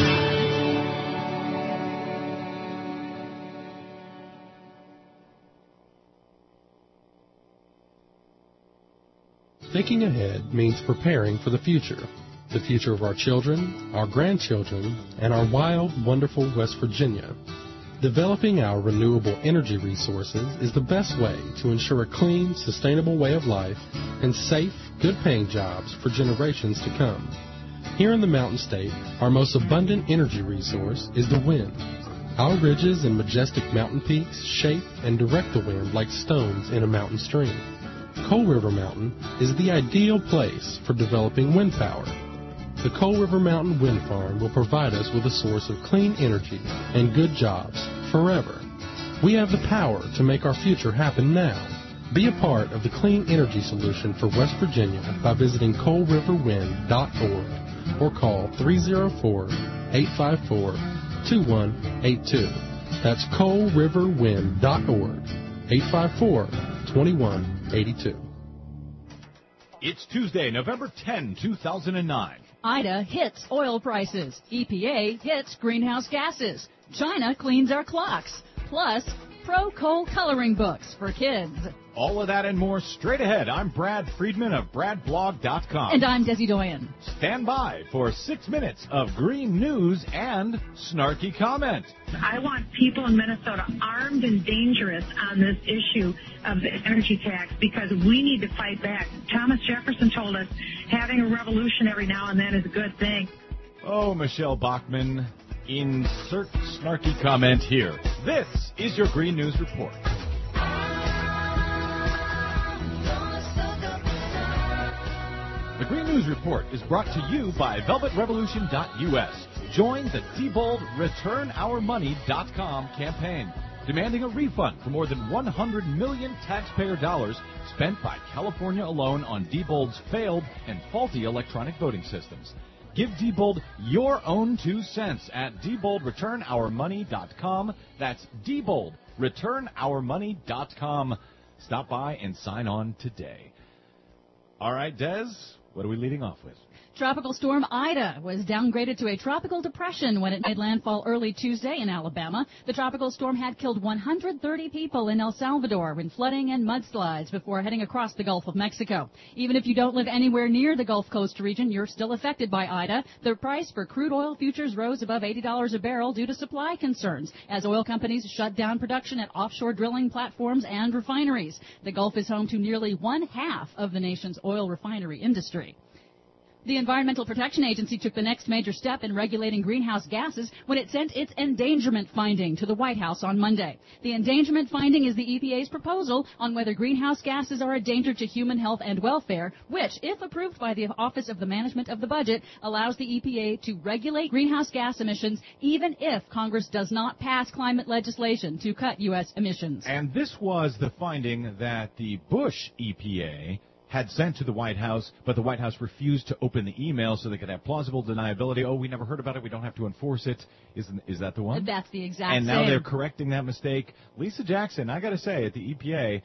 Speaker 17: Thinking ahead means preparing for the future of our children, our grandchildren, and our wild, wonderful West Virginia. Developing our renewable energy resources is the best way to ensure a clean, sustainable way of life and safe, good-paying jobs for generations to come. Here in the Mountain State, our most abundant energy resource is the wind. Our ridges and majestic mountain peaks shape and direct the wind like stones in a mountain stream. Coal River Mountain is the ideal place for developing wind power. The Coal River Mountain Wind Farm will provide us with a source of clean energy and good jobs forever. We have the power to make our future happen now. Be a part of the clean energy solution for West Virginia by visiting coalriverwind.org or call 304-854-2182. That's coalriverwind.org, 854-2182.
Speaker 18: It's Tuesday, November 10, 2009.
Speaker 19: Ida hits oil prices. EPA hits greenhouse gases. China cleans our clocks. Plus, pro-coal coloring books for kids.
Speaker 18: All of that and more straight ahead. I'm Brad Friedman of BradBlog.com.
Speaker 19: And I'm Desi Doyen.
Speaker 18: Stand by for 6 minutes of green news and snarky comment.
Speaker 20: I want people in Minnesota armed and dangerous on this issue of the energy tax because we need to fight back. Thomas Jefferson told us having a revolution every now and then is a good thing.
Speaker 18: Oh, Michelle Bachmann, insert snarky comment here. This is your Green News Report. The Green News Report is brought to you by VelvetRevolution.us. Join the Diebold ReturnOurMoney.com campaign, demanding a refund for more than 100 million taxpayer dollars spent by California alone on Diebold's failed and faulty electronic voting systems. Give Diebold your own 2 cents at DieboldReturnOurMoney.com. That's DieboldReturnOurMoney.com. Stop by and sign on today. All right, Des, what are we leading off with?
Speaker 19: Tropical storm Ida was downgraded to a tropical depression when it made landfall early Tuesday in Alabama. The tropical storm had killed 130 people in El Salvador in flooding and mudslides before heading across the Gulf of Mexico. Even if you don't live anywhere near the Gulf Coast region, you're still affected by Ida. The price for crude oil futures rose above $80 a barrel due to supply concerns as oil companies shut down production at offshore drilling platforms and refineries. The Gulf is home to nearly 1/2 of the nation's oil refinery industry. The Environmental Protection Agency took the next major step in regulating greenhouse gases when it sent its endangerment finding to the White House on Monday. The endangerment finding is the EPA's proposal on whether greenhouse gases are a danger to human health and welfare, which, if approved by the Office of the Management of the Budget, allows the EPA to regulate greenhouse gas emissions even if Congress does not pass climate legislation to cut U.S. emissions.
Speaker 18: And this was the finding that the Bush EPA had sent to the White House, but the White House refused to open the email so they could have plausible deniability. Oh, we never heard about it. We don't have to enforce it. Is that the one?
Speaker 19: That's the exact
Speaker 18: And
Speaker 19: same.
Speaker 18: now they're correcting that mistake. Lisa Jackson, I got to say, at the EPA,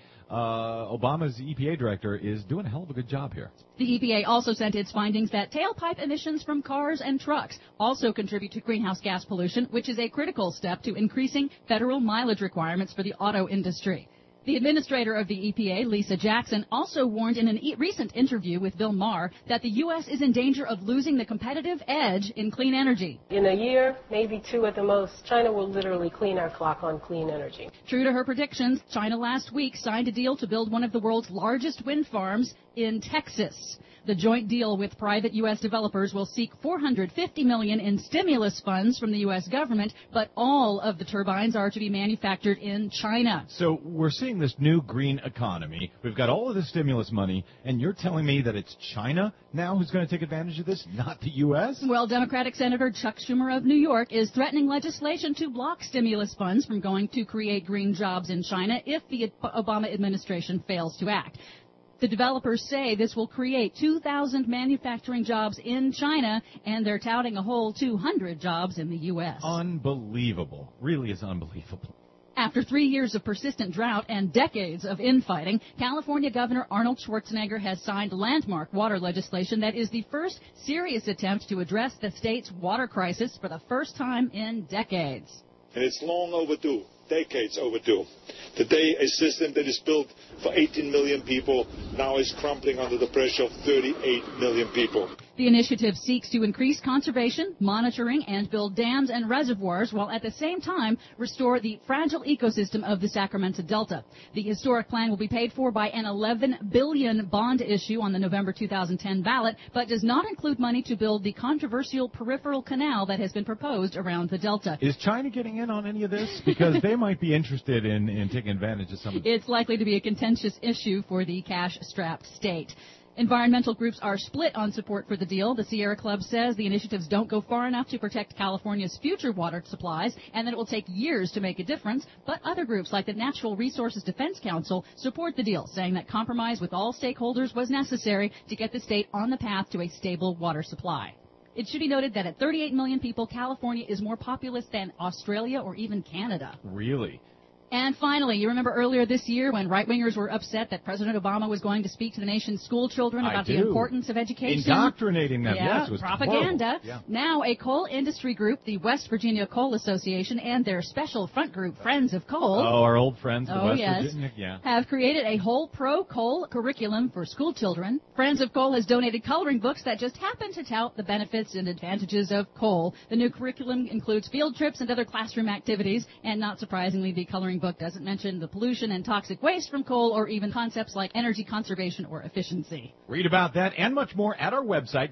Speaker 18: Obama's EPA director is doing a hell of a good job here.
Speaker 19: The EPA also sent its findings that tailpipe emissions from cars and trucks also contribute to greenhouse gas pollution, which is a critical step to increasing federal mileage requirements for the auto industry. The administrator of the EPA, Lisa Jackson, also warned in a recent interview with Bill Maher that the U.S. is in danger of losing the competitive edge in clean energy.
Speaker 21: In a year, maybe 2 at the most, China will literally clean our clock on clean energy.
Speaker 19: True to her predictions, China last week signed a deal to build one of the world's largest wind farms in Texas. The joint deal with private U.S. developers will seek $450 million in stimulus funds from the U.S. government, but all of the turbines are to be manufactured in China.
Speaker 18: So we're seeing this new green economy. We've got all of this stimulus money, and you're telling me that it's China now who's going to take advantage of this, not the U.S.?
Speaker 19: Well, Democratic Senator Chuck Schumer of New York is threatening legislation to block stimulus funds from going to create green jobs in China if the Obama administration fails to act. The developers say this will create 2,000 manufacturing jobs in China, and they're touting a whole 200 jobs in the U.S.
Speaker 18: Unbelievable. Really is unbelievable.
Speaker 19: After 3 years of persistent drought and decades of infighting, California Governor Arnold Schwarzenegger has signed landmark water legislation that is the first serious attempt to address the state's water crisis for the first time in decades.
Speaker 22: And it's long overdue. Decades overdue. Today, a system that is built for 18 million people now is crumbling under the pressure of 38 million people.
Speaker 19: The initiative seeks to increase conservation, monitoring, and build dams and reservoirs while at the same time restore the fragile ecosystem of the Sacramento Delta. The historic plan will be paid for by an $11 billion bond issue on the November 2010 ballot, but does not include money to build the controversial peripheral canal that has been proposed around the Delta.
Speaker 18: Is China getting in on any of this? Because they might be interested in taking advantage of some of this.
Speaker 19: It's likely to be a contentious issue for the cash-strapped state. Environmental groups are split on support for the deal. The Sierra Club says the initiatives don't go far enough to protect California's future water supplies and that it will take years to make a difference. But other groups like the Natural Resources Defense Council support the deal, saying that compromise with all stakeholders was necessary to get the state on the path to a stable water supply. It should be noted that at 38 million people, California is more populous than Australia or even Canada.
Speaker 18: Really?
Speaker 19: And finally, you remember earlier this year when right-wingers were upset that President Obama was going to speak to the nation's school children about the importance of education?
Speaker 18: Indoctrinating them, yes. Was
Speaker 19: propaganda.
Speaker 18: Yeah.
Speaker 19: Now, a coal industry group, the West Virginia Coal Association, and their special front group, Friends of Coal.
Speaker 18: Oh, our old friends, the West
Speaker 19: yes,
Speaker 18: Virginia. Yeah.
Speaker 19: Have created a whole pro-coal curriculum for school children. Friends of Coal has donated coloring books that just happen to tout the benefits and advantages of coal. The new curriculum includes field trips and other classroom activities, and not surprisingly, the coloring book doesn't mention the pollution and toxic waste from coal or even concepts like energy conservation or efficiency.
Speaker 18: Read about that and much more at our website,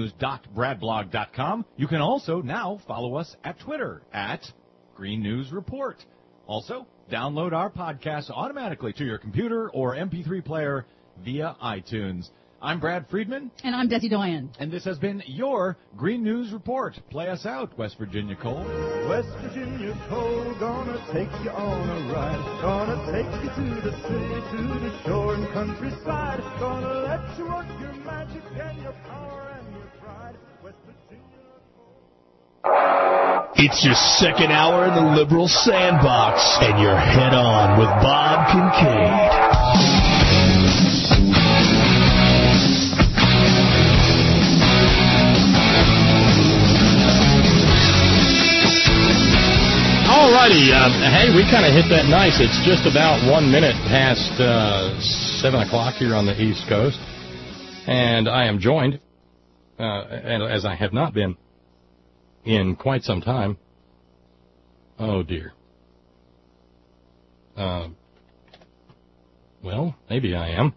Speaker 18: greennews.bradblog.com. You can also now follow us at Twitter at Green News Report. Also, download our podcast automatically to your computer or MP3 player via iTunes. I'm Brad Friedman.
Speaker 19: And I'm Desi Doyen.
Speaker 18: And this has been your Green News Report. Play us out, West Virginia Coal.
Speaker 16: West Virginia Coal, gonna take you on a ride. Gonna take you to the city, to the shore and countryside. Gonna let you work your magic and your power and your pride. West Virginia Coal.
Speaker 1: It's your second hour in the liberal sandbox, and you're head on with Bob Kincaid.
Speaker 2: Alrighty, hey, we kind of hit that nice. It's just about 1 minute past 7 o'clock here on the East Coast, and I am joined, and as I have not been in quite some time. Oh dear. Well, maybe I am.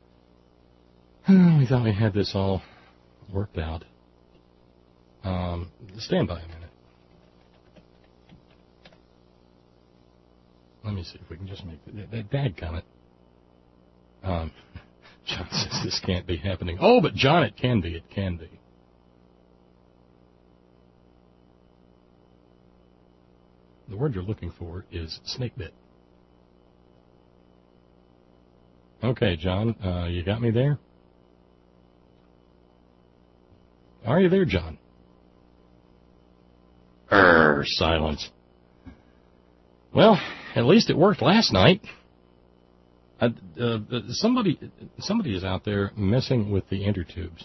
Speaker 2: We thought we had this all worked out. Stand by a minute. Let me see if we can just make that dadgummit. John says this can't be happening. Oh, but John, it can be. It can be. The word you're looking for is snake bit. Okay, John, you got me there? Are you there, John? Silence. Well, at least it worked last night. Somebody is out there messing with the intertubes.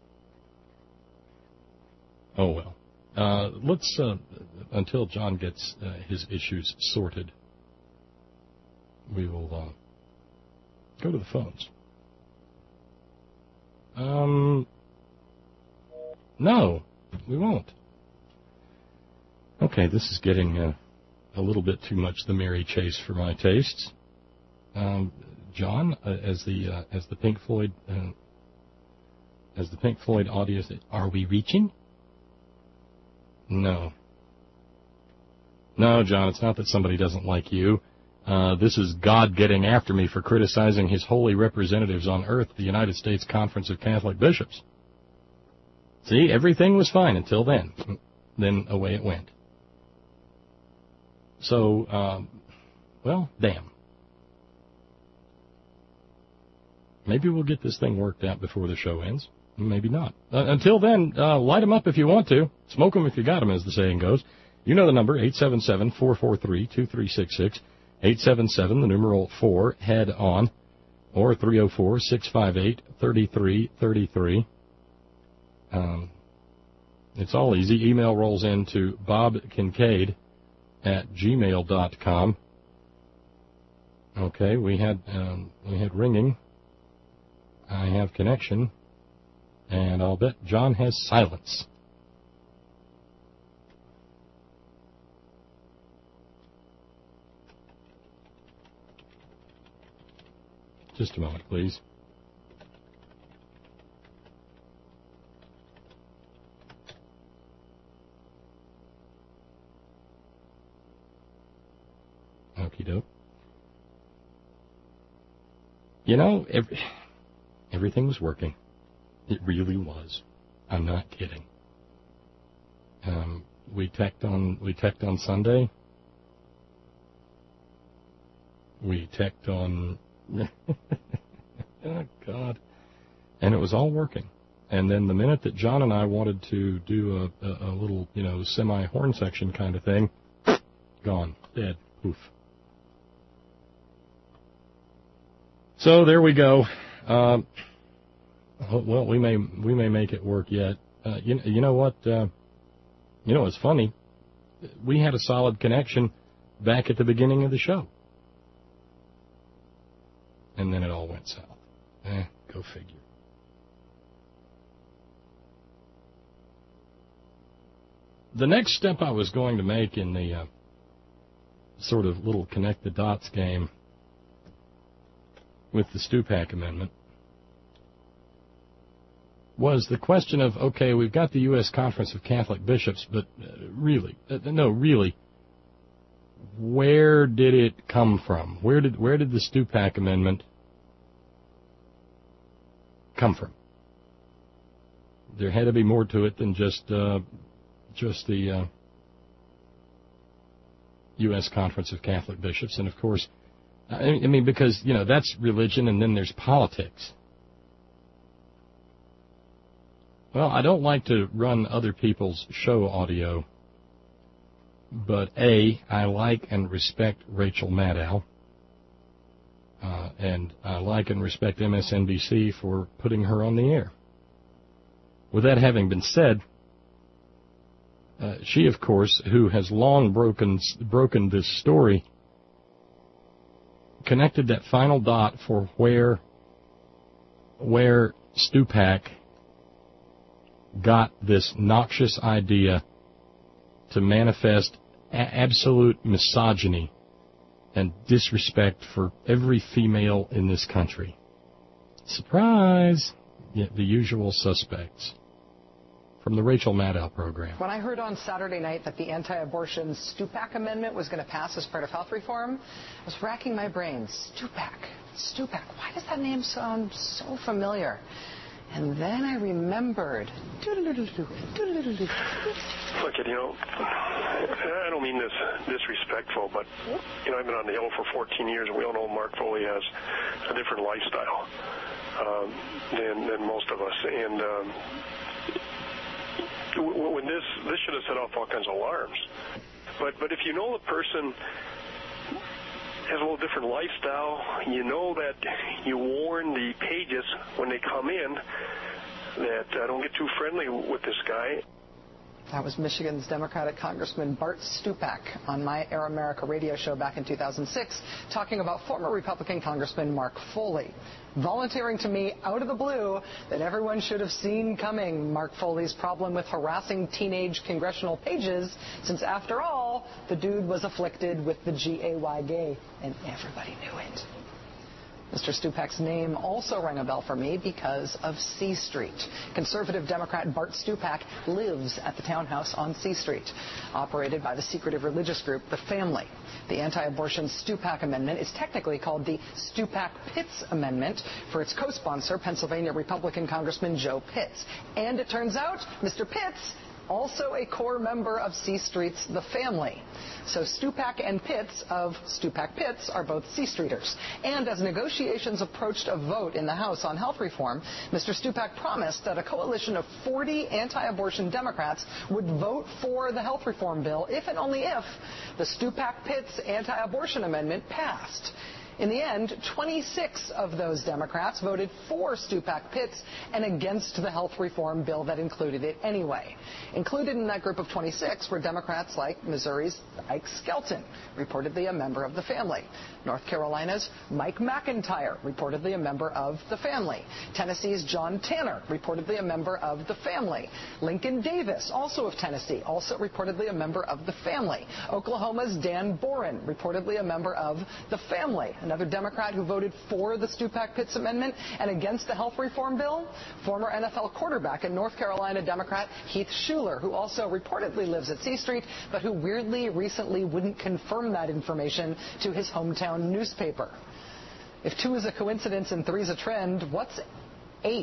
Speaker 2: Oh, well. Let's, until John gets his issues sorted, we will go to the phones. No, we won't. Okay, this is getting a little bit too much the Mary Chase for my tastes. John, as the Pink Floyd audio, are we reaching? No, John, it's not that somebody doesn't like you. This is God getting after me for criticizing his holy representatives on earth, the United States Conference of Catholic Bishops. See, everything was fine until then. Then away it went. So, well, damn. Maybe we'll get this thing worked out before the show ends. Maybe not. Until then, light them up if you want to. Smoke them if you got them, as the saying goes. You know the number, 877-443-2366. 877, the numeral 4, head on, or 304-658-3333. It's all easy. Email rolls in to bobkincaid@gmail.com. Okay, we had ringing. I have connection. And I'll bet John has silence. Just a moment, please. Okie doke. You know, everything was working. It really was. I'm not kidding. We teched on Sunday. We teched on. Oh God! And it was all working. And then the minute that John and I wanted to do a little, semi-horn section kind of thing, gone, dead, poof. So there we go. Well, we may make it work yet. You know what? It's funny. We had a solid connection back at the beginning of the show, and then it all went south. Go figure. The next step I was going to make in the sort of little connect the dots game with the Stupak Amendment was the question of, okay, we've got the U.S. Conference of Catholic Bishops, but really, where did it come from? Where did the Stupak Amendment come from. There had to be more to it than just the U.S. Conference of Catholic Bishops. And, of course, I mean, because, that's religion and then there's politics. Well, I don't like to run other people's show audio, but A, I like and respect Rachel Maddow, and I like and respect MSNBC for putting her on the air. With that having been said, she, of course, who has long broken this story, connected that final dot for where Stupak got this noxious idea to manifest absolute misogyny and disrespect for every female in this country. Surprise! Yet the usual suspects. From the Rachel Maddow program.
Speaker 3: When I heard on Saturday night that the anti-abortion Stupak amendment was going to pass as part of health reform, I was racking my brains. Stupak. Why does that name sound so familiar? And then I remembered.
Speaker 8: Look, I don't mean this disrespectful, but, I've been on the Hill for 14 years, and we all know Mark Foley has a different lifestyle than most of us. And when this should have set off all kinds of alarms. But if you know the person has a little different lifestyle, you know that you warn the pages when they come in that don't get too friendly with this guy.
Speaker 3: That was Michigan's Democratic Congressman Bart Stupak on my Air America radio show back in 2006, talking about former Republican Congressman Mark Foley, volunteering to me out of the blue that everyone should have seen coming Mark Foley's problem with harassing teenage congressional pages, since after all, the dude was afflicted with the gay, and everybody knew it. Mr. Stupak's name also rang a bell for me because of C Street. Conservative Democrat Bart Stupak lives at the townhouse on C Street, operated by the secretive religious group The Family. The anti-abortion Stupak Amendment is technically called the Stupak-Pitts Amendment for its co-sponsor, Pennsylvania Republican Congressman Joe Pitts. And it turns out Mr. Pitts, also a core member of C Street's The Family. So Stupak and Pitts of Stupak-Pitts are both C Streeters. And as negotiations approached a vote in the House on health reform, Mr. Stupak promised that a coalition of 40 anti-abortion Democrats would vote for the health reform bill if and only if the Stupak-Pitts anti-abortion amendment passed. In the end, 26 of those Democrats voted for Stupak-Pitts and against the health reform bill that included it anyway. Included in that group of 26 were Democrats like Missouri's Ike Skelton, reportedly a member of The Family. North Carolina's Mike McIntyre, reportedly a member of The Family. Tennessee's John Tanner, reportedly a member of The Family. Lincoln Davis, also of Tennessee, also reportedly a member of The Family. Oklahoma's Dan Boren, reportedly a member of The Family. Another Democrat who voted for the Stupak-Pitts amendment and against the health reform bill, former NFL quarterback and North Carolina Democrat Heath Shuler, who also reportedly lives at C Street, but who weirdly recently wouldn't confirm that information to his hometown newspaper. If 2 is a coincidence and 3 is a trend, what's 8?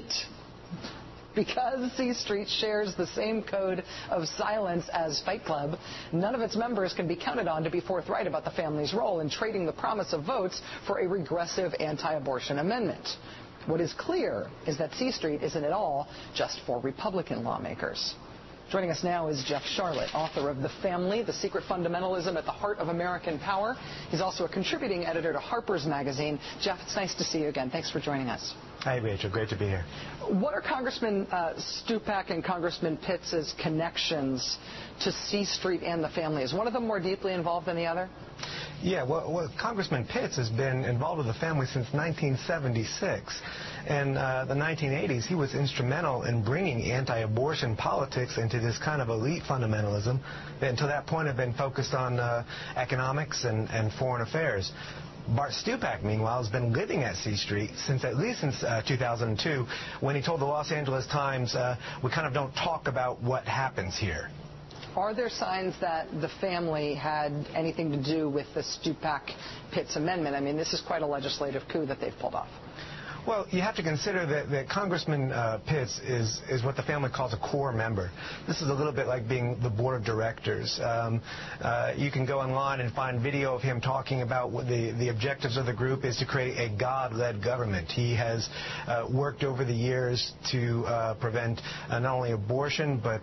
Speaker 3: Because C Street shares the same code of silence as Fight Club, none of its members can be counted on to be forthright about the family's role in trading the promise of votes for a regressive anti-abortion amendment. What is clear is that C Street isn't at all just for Republican lawmakers. Joining us now is Jeff Sharlet, author of The Family, The Secret Fundamentalism at the Heart of American Power. He's also a contributing editor to Harper's Magazine. Jeff, it's nice to see you again. Thanks for joining us.
Speaker 23: Hi, Rachel. Great to be here.
Speaker 3: What are Congressman Stupak and Congressman Pitts' connections to C Street and The Family? Is one of them more deeply involved than the other?
Speaker 23: Yeah, well, Congressman Pitts has been involved with The Family since 1976. In the 1980s, he was instrumental in bringing anti-abortion politics into this kind of elite fundamentalism that until that point had been focused on economics and foreign affairs. Bart Stupak, meanwhile, has been living at C Street since 2002, when he told the Los Angeles Times, we kind of don't talk about what happens here.
Speaker 3: Are there signs that The Family had anything to do with the Stupak-Pitts amendment? I mean, this is quite a legislative coup that they've pulled off.
Speaker 23: Well, you have to consider that Congressman Pitts is what the family calls a core member. This is a little bit like being the board of directors. You can go online and find video of him talking about what the objectives of the group is to create a God-led government. He has worked over the years to prevent not only abortion but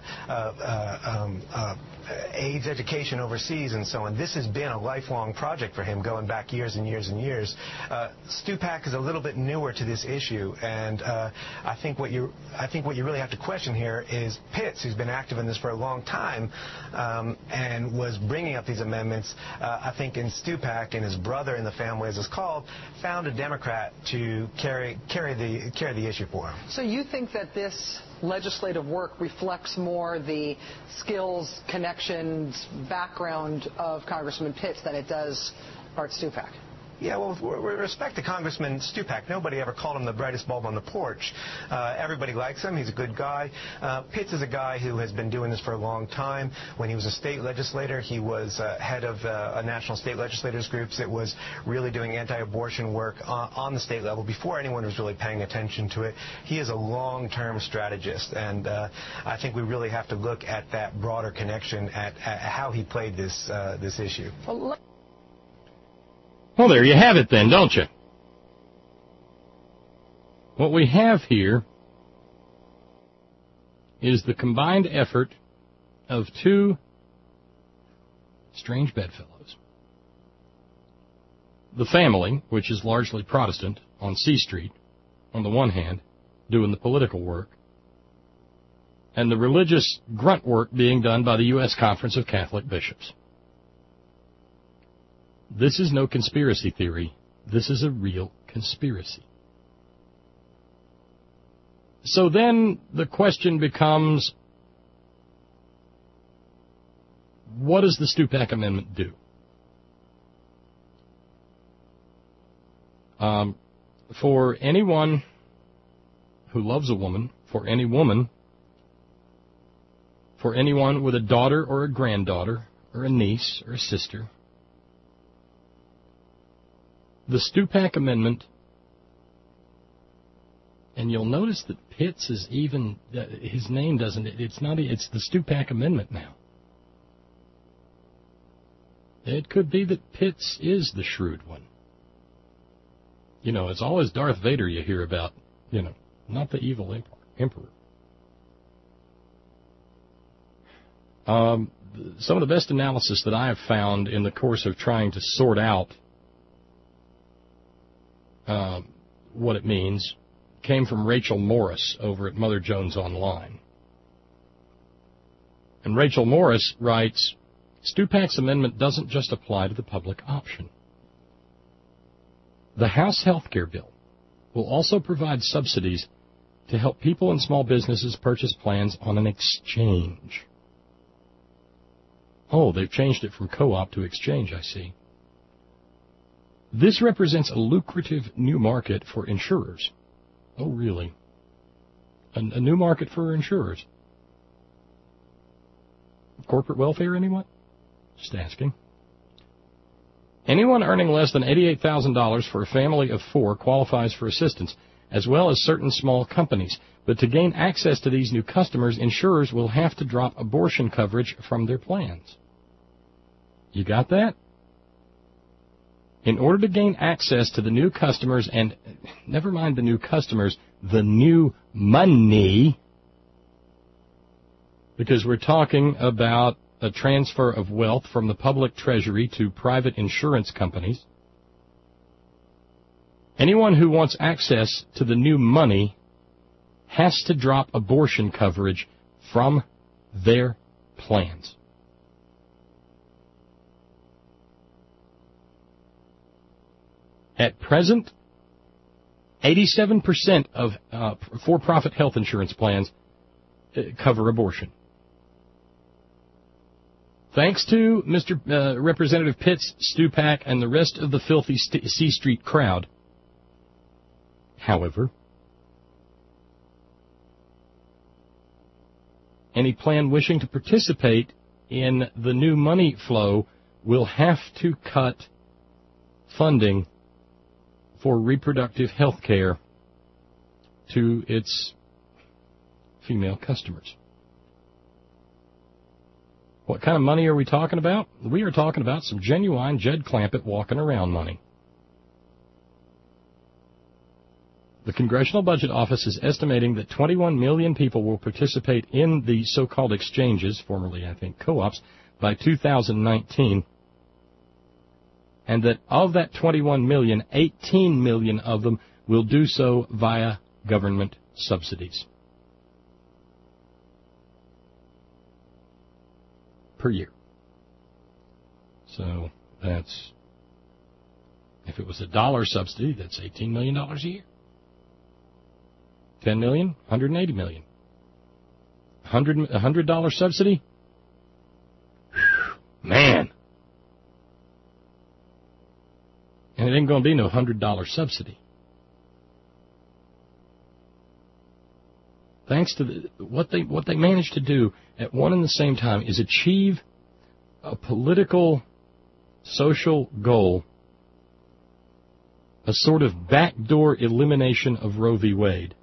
Speaker 23: AIDS education overseas and so on. This has been a lifelong project for him, going back years and years and years. Stupak is a little bit newer to this issue, and I think what you really have to question here is Pitts, who's been active in this for a long time and was bringing up these amendments. I think in Stupak and his brother in the family, as it's called, found a Democrat to carry the issue for him.
Speaker 3: So you think that this legislative work reflects more the skills, connections, background of Congressman Pitts than it does Bart Stupak?
Speaker 23: Yeah, well, with respect to Congressman Stupak, nobody ever called him the brightest bulb on the porch. Everybody likes him. He's a good guy. Pitts is a guy who has been doing this for a long time. When he was a state legislator, he was head of a national state legislators groups that was really doing anti-abortion work on the state level before anyone was really paying attention to it. He is a long-term strategist, and I think we really have to look at that broader connection at how he played this issue.
Speaker 2: Well, there you have it then, don't you? What we have here is the combined effort of two strange bedfellows. The family, which is largely Protestant, on C Street, on the one hand, doing the political work, and the religious grunt work being done by the U.S. Conference of Catholic Bishops. This is no conspiracy theory. This is a real conspiracy. So then the question becomes, what does the Stupak Amendment do? For anyone who loves a woman, for any woman, for anyone with a daughter or a granddaughter or a niece or a sister, the Stupak Amendment, and you'll notice that Pitts is even, his name doesn't, it's the Stupak Amendment now. It could be that Pitts is the shrewd one. You know, it's always Darth Vader you hear about, you know, not the evil emperor. Some of the best analysis that I have found in the course of trying to sort out what it means came from Rachel Morris over at Mother Jones Online. And Rachel Morris writes, Stupak's amendment doesn't just apply to the public option. The House health care bill will also provide subsidies to help people and small businesses purchase plans on an exchange. Oh, they've changed it from co-op to exchange, I see. This represents a lucrative new market for insurers. Oh, really? A new market for insurers? Corporate welfare, anyone? Just asking. Anyone earning less than $88,000 for a family of 4 qualifies for assistance, as well as certain small companies. But to gain access to these new customers, insurers will have to drop abortion coverage from their plans. You got that? In order to gain access to the new customers, and never mind the new customers, the new money, because we're talking about a transfer of wealth from the public treasury to private insurance companies, anyone who wants access to the new money has to drop abortion coverage from their plans. At present, 87% of for-profit health insurance plans cover abortion. Thanks to Mr. Representative Pitts, Stupak, and the rest of the filthy C Street crowd, however, any plan wishing to participate in the new money flow will have to cut funding for reproductive health care to its female customers. What kind of money are we talking about? We are talking about some genuine Jed Clampett walking around money. The Congressional Budget Office is estimating that 21 million people will participate in the so-called exchanges, formerly, I think, co-ops, by 2019. And that of that 21 million, 18 million of them will do so via government subsidies per year. So that's, if it was a dollar subsidy, that's $18 million a year. 10 million, 180 million. $100 subsidy? Man. And it ain't going to be no $100 subsidy. Thanks to what they managed to do at one and the same time is achieve a political, social goal, a sort of backdoor elimination of Roe v. Wade,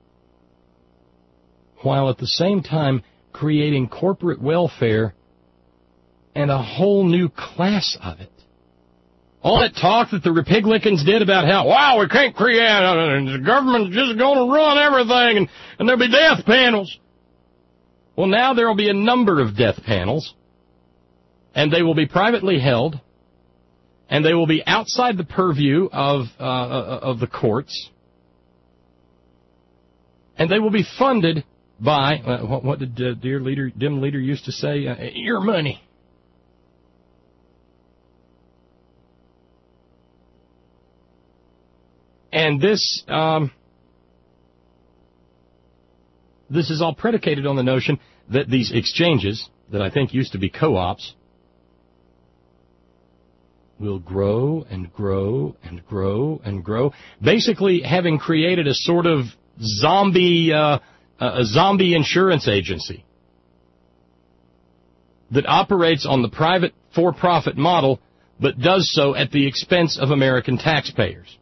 Speaker 2: while at the same time creating corporate welfare and a whole new class of it. All that talk that the Republicans did about how, wow, we can't create, the government's just going to run everything, and there'll be death panels. Well, now there will be a number of death panels, and they will be privately held, and they will be outside the purview of the courts, and they will be funded by, what did dim leader used to say? Your money. And this is all predicated on the notion that these exchanges, that I think used to be co-ops, will grow and grow and grow and grow, basically having created a sort of zombie insurance agency that operates on the private for-profit model, but does so at the expense of American taxpayers.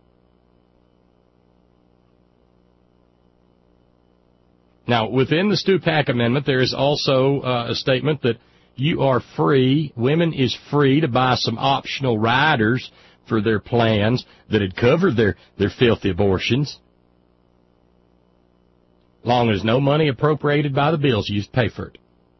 Speaker 2: Now, within the Stupak Amendment, there is also a statement that you are free, women is free to buy some optional riders for their plans that had covered their filthy abortions, long as no money appropriated by the bills used to pay for it.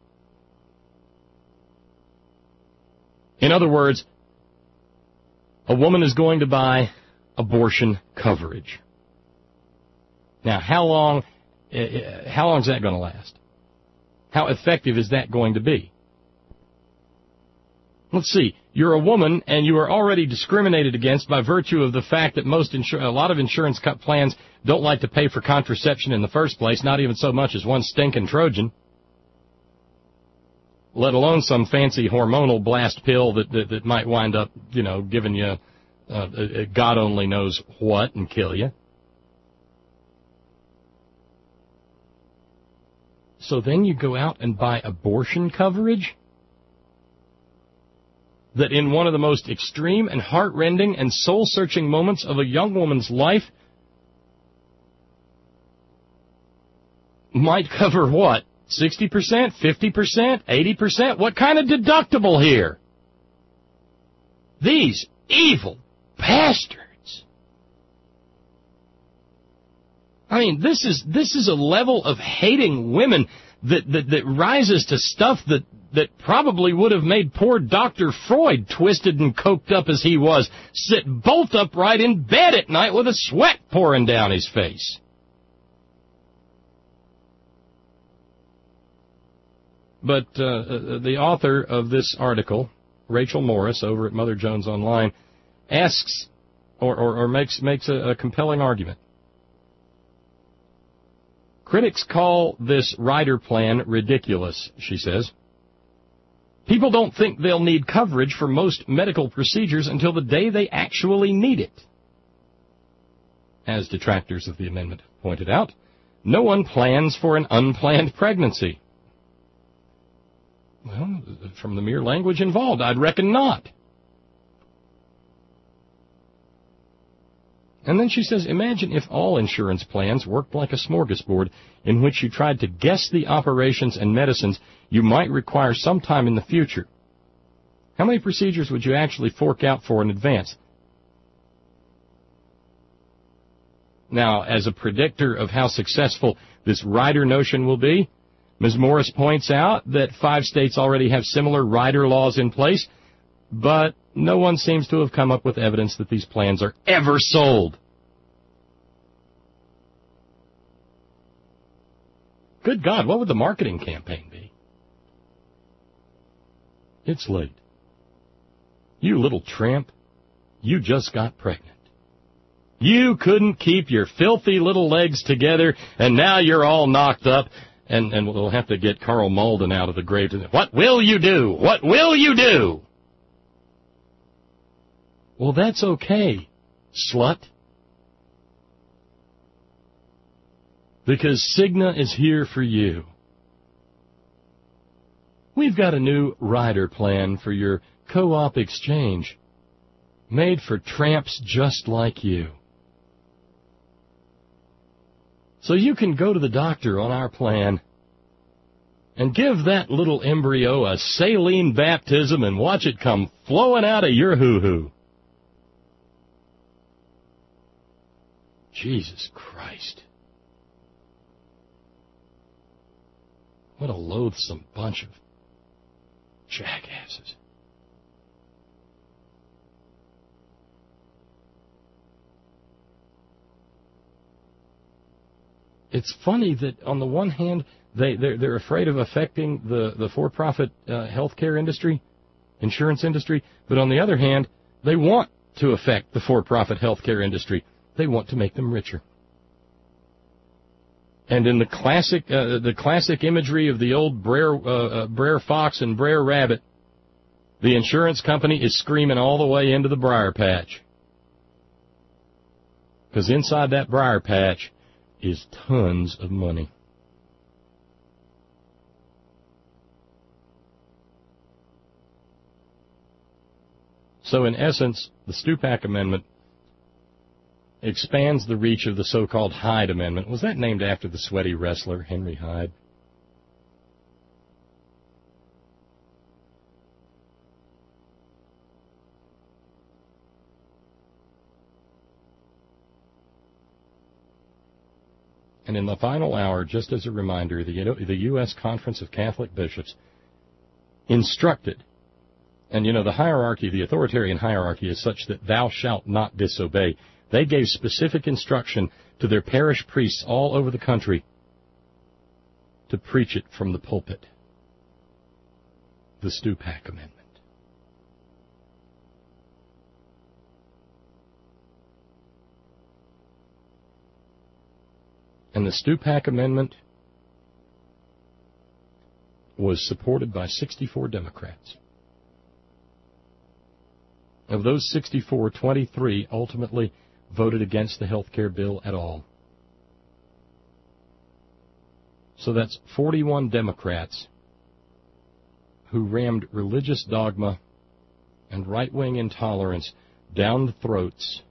Speaker 2: In other words, a woman is going to buy abortion coverage. Now, how long is that going to last? How effective is that going to be? Let's see. You're a woman, and you are already discriminated against by virtue of the fact that a lot of insurance plans don't like to pay for contraception in the first place, not even so much as one stinking Trojan, let alone some fancy hormonal blast pill that might wind up, giving you God only knows what and kill you. So then you go out and buy abortion coverage that in one of the most extreme and heart-rending and soul-searching moments of a young woman's life might cover what? 60%? 50%? 80%? What kind of deductible here? These evil bastards. I mean, this is a level of hating women that rises to stuff that probably would have made poor Dr. Freud, twisted and coked up as he was, sit bolt upright in bed at night with a sweat pouring down his face. But the author of this article, Rachel Morris, over at Mother Jones Online, asks or makes a compelling argument. Critics call this rider plan ridiculous, she says. People don't think they'll need coverage for most medical procedures until the day they actually need it. As detractors of the amendment pointed out, no one plans for an unplanned pregnancy. Well, from the mere language involved, I'd reckon not. And then she says, imagine if all insurance plans worked like a smorgasbord in which you tried to guess the operations and medicines you might require sometime in the future. How many procedures would you actually fork out for in advance? Now, as a predictor of how successful this rider notion will be, Ms. Morris points out that 5 states already have similar rider laws in place, but no one seems to have come up with evidence that these plans are ever sold. Good God, what would the marketing campaign be? It's late. You little tramp, you just got pregnant. You couldn't keep your filthy little legs together, and now you're all knocked up, and we'll have to get Carl Malden out of the grave. What will you do? What will you do? Well, that's okay, slut. Because Cigna is here for you. We've got a new rider plan for your co-op exchange, made for tramps just like you. So you can go to the doctor on our plan and give that little embryo a saline baptism and watch it come flowing out of your hoo-hoo. Jesus Christ. What a loathsome bunch of jackasses. It's funny that on the one hand, they're afraid of affecting the for-profit healthcare industry, insurance industry, but on the other hand, they want to affect the for-profit healthcare industry. They want to make them richer. And in the classic imagery of the old Brer Fox and Brer Rabbit, the insurance company is screaming all the way into the briar patch. Because inside that briar patch is tons of money. So in essence, the Stupak Amendment expands the reach of the so-called Hyde Amendment. Was that named after the sweaty wrestler, Henry Hyde? And in the final hour, just as a reminder, the U.S. Conference of Catholic Bishops instructed, and the hierarchy, the authoritarian hierarchy is such that thou shalt not disobey. They gave specific instruction to their parish priests all over the country to preach it from the pulpit. The Stupak Amendment. And the Stupak Amendment was supported by 64 Democrats. Of those 64, 23 ultimately voted against the health care bill at all. So that's 41 Democrats who rammed religious dogma and right-wing intolerance down the throats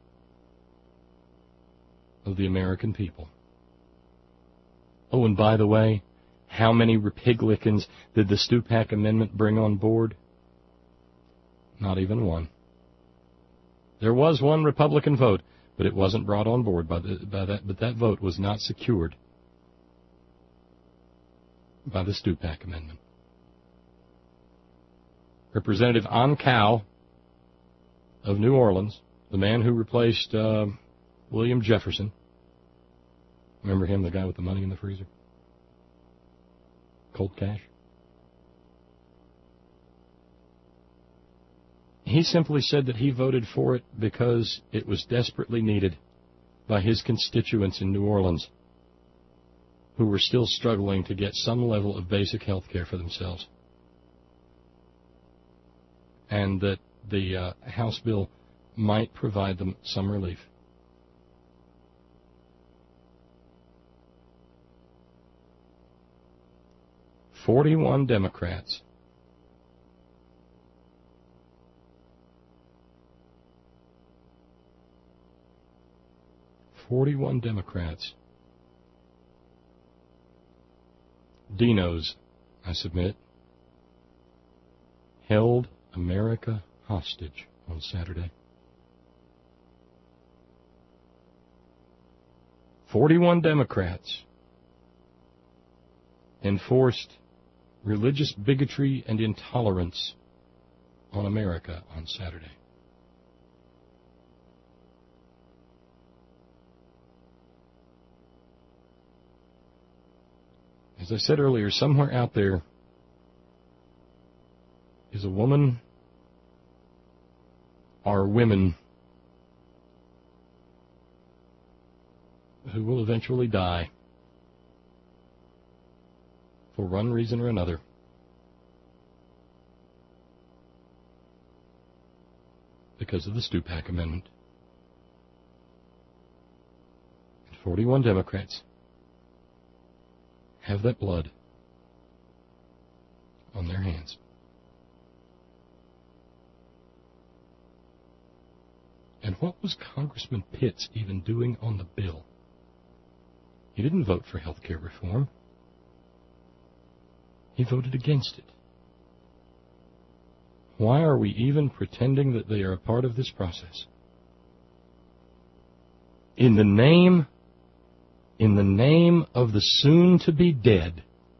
Speaker 2: of the American people. Oh, and by the way, how many Republicans did the Stupak Amendment bring on board? Not even one. There was one Republican vote, but it wasn't brought on board by that. But that vote was not secured by the Stupak Amendment. Representative Ankow of New Orleans, the man who replaced William Jefferson. Remember him, the guy with the money in the freezer? Cold cash. He simply said that he voted for it because it was desperately needed by his constituents in New Orleans who were still struggling to get some level of basic health care for themselves. And that the House bill might provide them some relief. "41 Democrats 41 Democrats. Dinos, I submit, held America hostage on Saturday. 41 Democrats enforced religious bigotry and intolerance on America on Saturday. As I said earlier, somewhere out there is a woman or women who will eventually die for one reason or another. Because of the Stupak Amendment. And 41 Democrats have that blood on their hands. And what was Congressman Pitts even doing on the bill? He didn't vote for health care reform. He voted against it. Why are we even pretending that they are a part of this process? In the name of the soon-to-be dead,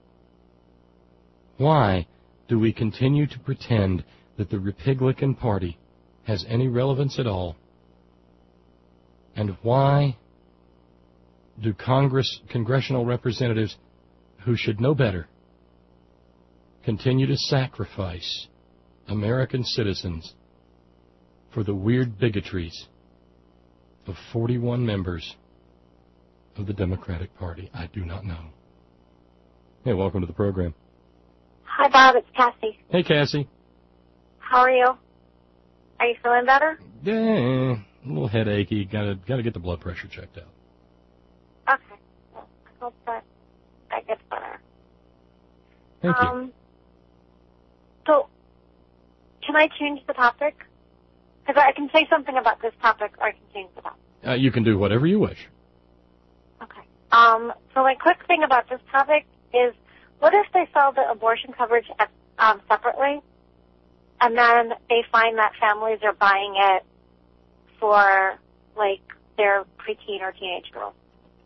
Speaker 2: why do we continue to pretend that the Republican Party has any relevance at all? And why do congressional representatives who should know better continue to sacrifice American citizens for the weird bigotries of 41 members of the Democratic Party? I do not know. Hey, welcome to the program.
Speaker 4: Hi, Bob. It's Cassie.
Speaker 2: Hey, Cassie.
Speaker 4: How are you? Are you feeling better?
Speaker 2: Yeah, a little headachy. Got to get the blood pressure checked out.
Speaker 4: Okay. Well, I hope that gets better.
Speaker 2: Thank you.
Speaker 4: So, can I change the topic? Because I can say something about this topic, or I can change the topic.
Speaker 2: You can do whatever you wish.
Speaker 4: Okay. So my quick thing about this topic is, what if they sell the abortion coverage separately, and then they find that families are buying it for, like, their preteen or teenage girls?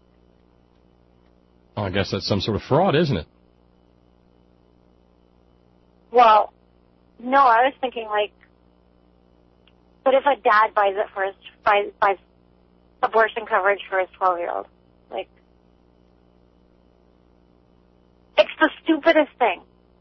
Speaker 2: Oh, I guess that's some sort of fraud, isn't it?
Speaker 4: Well, no, I was thinking, like, what if a dad buys it for buys abortion coverage for his 12-year-old? Like, it's the stupidest thing.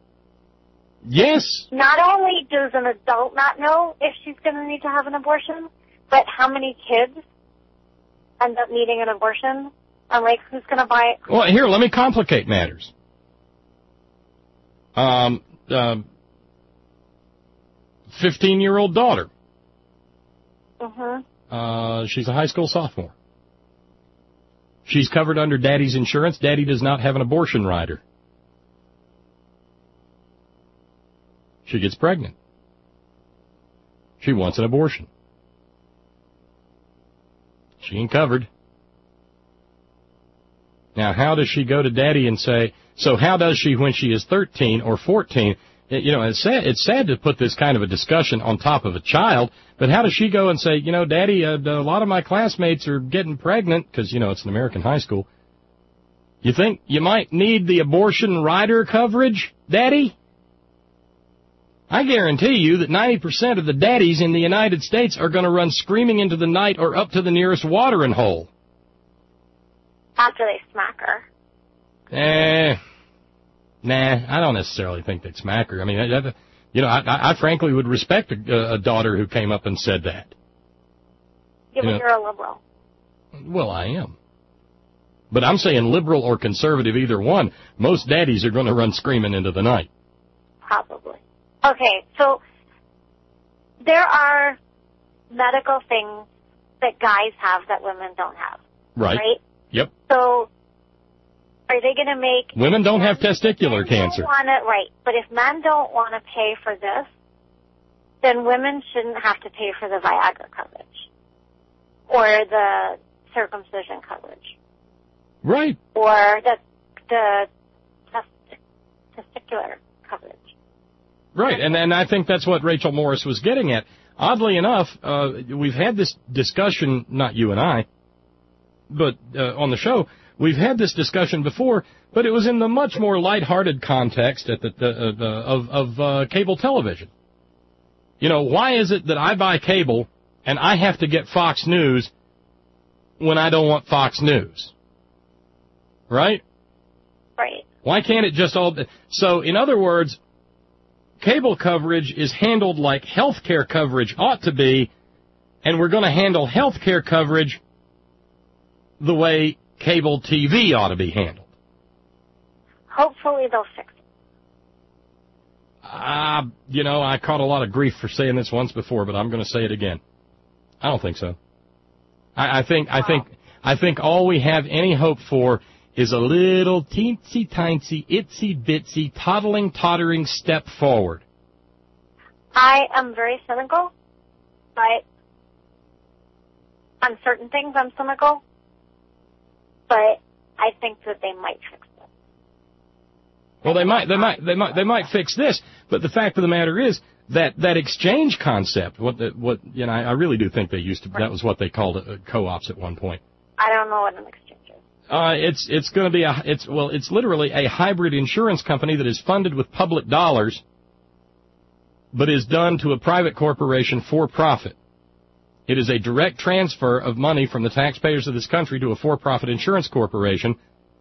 Speaker 2: Yes.
Speaker 4: Not only does an adult not know if she's going to need to have an abortion, but how many kids end up needing an abortion? And, like, who's going to buy it?
Speaker 2: Well, here, let me complicate matters. 15-year-old daughter.
Speaker 4: Mm-hmm.
Speaker 2: She's a high school sophomore. She's covered under Daddy's insurance. Daddy does not have an abortion rider. She gets pregnant. She wants an abortion. She ain't covered. Now, how does she go to Daddy and say, so how does she when she is 13 or 14? You know, it's sad to put this kind of a discussion on top of a child, but how does she go and say, you know, Daddy, a lot of my classmates are getting pregnant, because, you know, it's an American high school. You think you might need the abortion rider coverage, Daddy? I guarantee you that 90% of the daddies in the United States are going to run screaming into the night or up to the nearest watering hole.
Speaker 4: After they smack her.
Speaker 2: Nah, I don't necessarily think they'd smack her. I mean, I frankly would respect a daughter who came up and said that.
Speaker 4: Yeah, but you're a liberal.
Speaker 2: Well, I am. But I'm saying liberal or conservative, either one. Most daddies are going to run screaming into the night.
Speaker 4: Probably. Okay, so there are medical things that guys have that women don't have.
Speaker 2: Right? Yep.
Speaker 4: So are they going to make...
Speaker 2: Women don't have testicular cancer.
Speaker 4: Right, but if men don't want to pay for this, then women shouldn't have to pay for the Viagra coverage or the circumcision coverage.
Speaker 2: Right.
Speaker 4: Or the testicular coverage.
Speaker 2: Right, and I think that's what Rachel Morris was getting at. Oddly enough, we've had this discussion, not you and I, but on the show, we've had this discussion before, but it was in the much more lighthearted context of cable television. You know, why is it that I buy cable and I have to get Fox News when I don't want Fox News? Right?
Speaker 4: Right.
Speaker 2: Why can't it just all... So, in other words, cable coverage is handled like health care coverage ought to be, and we're going to handle health care coverage the way cable TV ought to be handled.
Speaker 4: Hopefully they'll fix it.
Speaker 2: You know, I caught a lot of grief for saying this once before, but I'm going to say it again. I don't think so. I think all we have any hope for is a little teensy-tiny, itsy-bitsy, toddling, step forward.
Speaker 4: I am very cynical, but on certain things I'm cynical, but I think that they might fix it.
Speaker 2: Well, they might fix this, but the fact of the matter is that exchange concept, I really do think they used to, that was what they called co-ops at one point.
Speaker 4: I don't know what an exchange is.
Speaker 2: It's going to be it's literally a hybrid insurance company that is funded with public dollars, but is done to a private corporation for profit. It is a direct transfer of money from the taxpayers of this country to a for-profit insurance corporation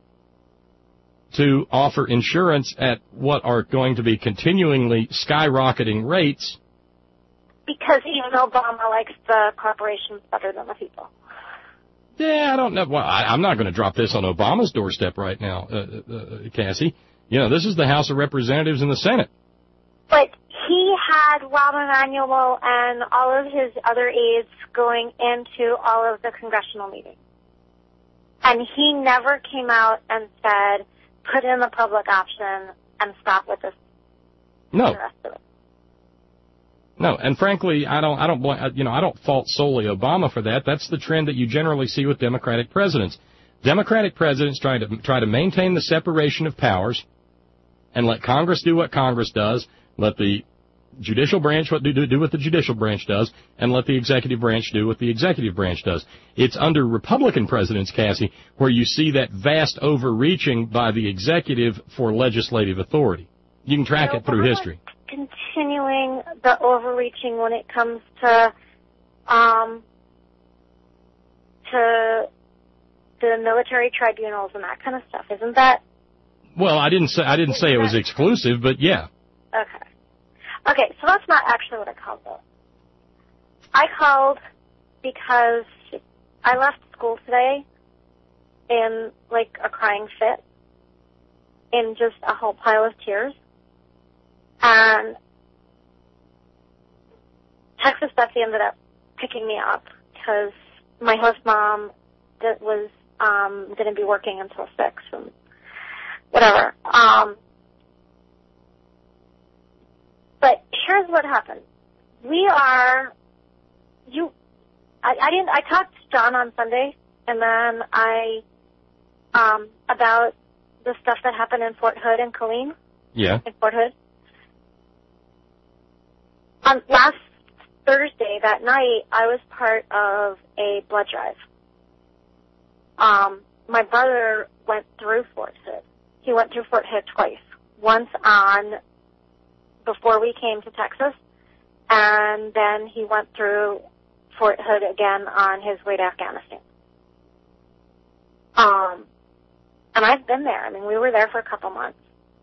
Speaker 2: to offer insurance at what are going to be continuingly skyrocketing rates.
Speaker 4: Because even Obama likes the corporations better than the people.
Speaker 2: Yeah, I don't know. Well, I'm not going to drop this on Obama's doorstep right now, Cassie. You know, this is the House of Representatives and the Senate.
Speaker 4: But he had Rahm Emanuel and all of his other aides going into all of the congressional meetings. And he never came out and said, put in the public option and stop with this.
Speaker 2: No.
Speaker 4: The rest of it.
Speaker 2: No, and frankly, I don't fault solely Obama for that. That's the trend that you generally see with Democratic presidents. Democratic presidents try to maintain the separation of powers and let Congress do what Congress does, let the judicial branch do what the judicial branch does, and let the executive branch do what the executive branch does. It's under Republican presidents, Cassie, where you see that vast overreaching by the executive for legislative authority. You can track it through history.
Speaker 4: Continuing the overreaching when it comes to the military tribunals and that kind of stuff, isn't that? Well,
Speaker 2: I didn't say it was exclusive, but yeah.
Speaker 4: Okay, so that's not actually what I called though. I called because I left school today in like a crying fit, in just a whole pile of tears. And Texas Betsy ended up picking me up because my host mom was going to be working until 6 and whatever. But here's what happened. I talked to John on Sunday, and then about the stuff that happened in Fort Hood and Colleen.
Speaker 2: Yeah.
Speaker 4: In Fort Hood. Last Thursday, that night, I was part of a blood drive. My brother went through Fort Hood. He went through Fort Hood twice. Once before we came to Texas, and then he went through Fort Hood again on his way to Afghanistan. And I've been there. I mean, we were there for a couple months.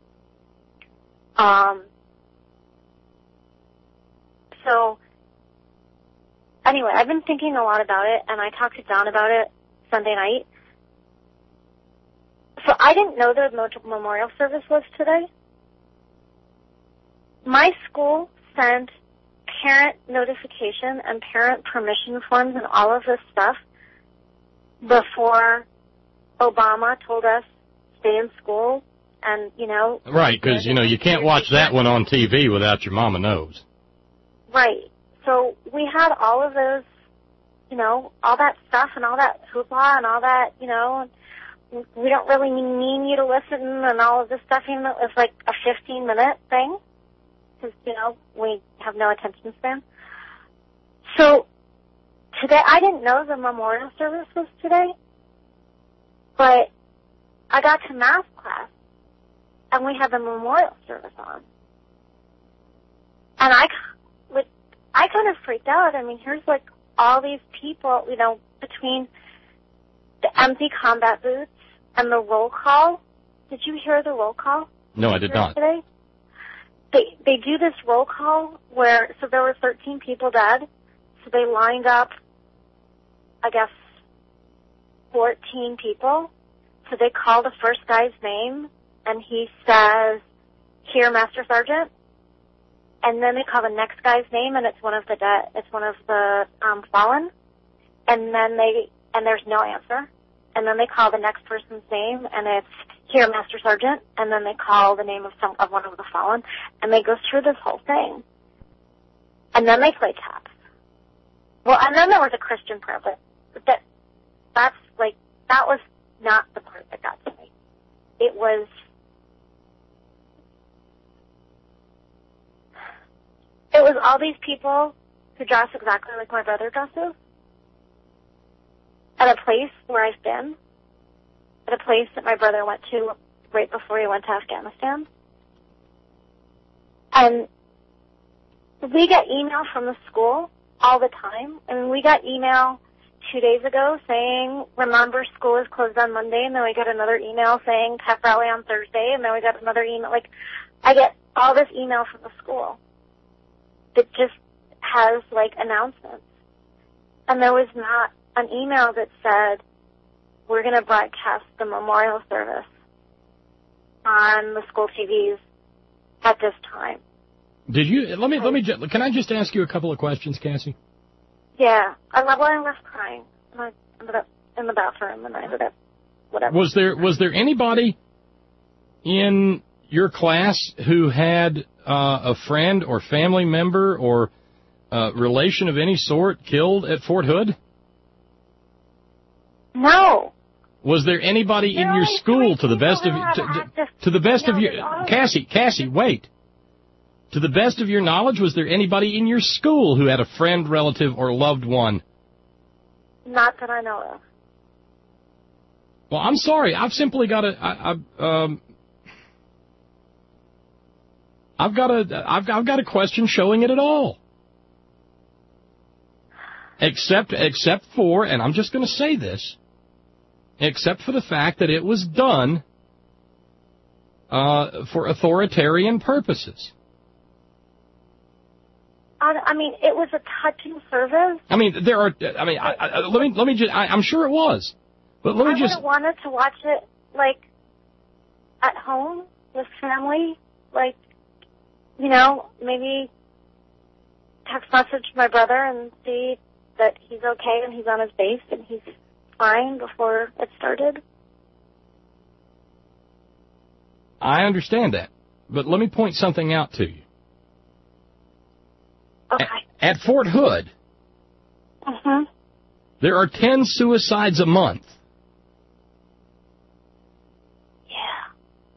Speaker 4: So, anyway, I've been thinking a lot about it, and I talked to John about it Sunday night. So I didn't know the memorial service was today. My school sent parent notification and parent permission forms and all of this stuff before Obama told us stay in school and,
Speaker 2: Right, because, you can't watch that one on TV without your mama knows.
Speaker 4: Right. So we had all of those all that stuff and all that hoopla and all that, we don't really mean you to listen and all of this stuff, even though it's like a 15-minute thing, because, we have no attention span. So today, I didn't know the memorial service was today, but I got to math class, and we had the memorial service on. And I kind of freaked out. I mean, here's like all these people, between the empty combat boots and the roll call. Did you hear the roll call?
Speaker 2: No, I did not.
Speaker 4: Today? They do this roll call where, so there were 13 people dead, so they lined up, I guess, 14 people. So they call the first guy's name, and he says, "Here, Master Sergeant." And then they call the next guy's name, and it's one of the fallen. And then there's no answer. And then they call the next person's name, and it's, "Here, Master Sergeant." And then they call the name of one of the fallen, and they go through this whole thing. And then they play taps. Well, and then there was a Christian prayer, but that was not the part that got to me. It was all these people who dress exactly like my brother dresses at a place where I've been, at a place that my brother went to right before he went to Afghanistan. And we get email from the school all the time. I mean, we got email 2 days ago saying, "Remember, school is closed on Monday," and then we got another email saying pep rally on Thursday, and then we got another email. Like, I get all this email from the school that just has, like, announcements. And there was not an email that said, "We're going to broadcast the memorial service on the school TVs at this time."
Speaker 2: Did you, can I just ask you a couple of questions, Cassie?
Speaker 4: Yeah. I left crying. And I ended up in the bathroom, and I ended up, whatever.
Speaker 2: Was there anybody in your class who had a friend or family member or relation of any sort killed at Fort Hood?
Speaker 4: No.
Speaker 2: Was there anybody in your school, to the best of your Cassie, wait. To the best of your knowledge, was there anybody in your school who had a friend, relative, or loved one?
Speaker 4: Not that I know of.
Speaker 2: Well, I'm sorry. I've simply got I've got a question showing it at all. Except for, and I'm just going to say this, except for the fact that it was done for authoritarian purposes.
Speaker 4: I mean, it was a touching service.
Speaker 2: I mean, let me just, I'm sure it was. But let me just.
Speaker 4: I would have wanted to watch it, like, at home with family, like, maybe text message my brother and see that he's okay and he's on his base and he's fine before it started.
Speaker 2: I understand that. But let me point something out to you.
Speaker 4: Okay.
Speaker 2: At Fort Hood, there are 10 suicides a month.
Speaker 4: Yeah.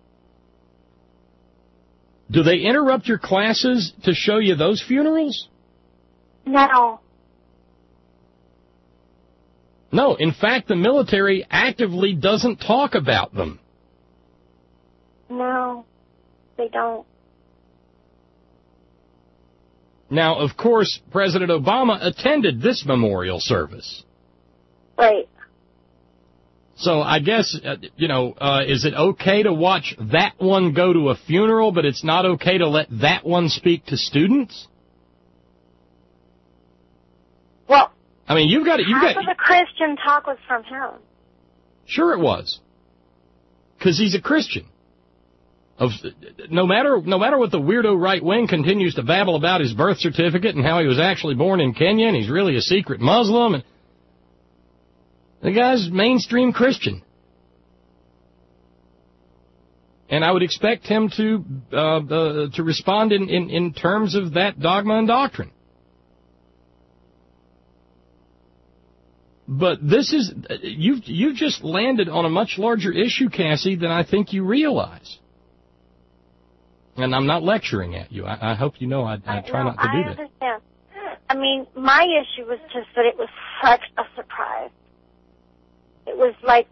Speaker 2: Do they interrupt your classes to show you those funerals?
Speaker 4: No.
Speaker 2: No, in fact, the military actively doesn't talk about them.
Speaker 4: No, they don't.
Speaker 2: Now, of course, President Obama attended this memorial service.
Speaker 4: Right.
Speaker 2: So I guess, is it okay to watch that one go to a funeral, but it's not okay to let that one speak to students?
Speaker 4: Well,
Speaker 2: I mean,
Speaker 4: half of the Christian talk was from him.
Speaker 2: Sure it was. Because he's a Christian. No matter what the weirdo right wing continues to babble about his birth certificate and how he was actually born in Kenya and he's really a secret Muslim, and the guy's mainstream Christian. And I would expect him to respond in terms of that dogma and doctrine. But this is, you've just landed on a much larger issue, Cassie, than I think you realize. And I'm not lecturing at you. I hope you know I try not to do that.
Speaker 4: I understand. I mean, my issue was just that it was such a surprise. It was like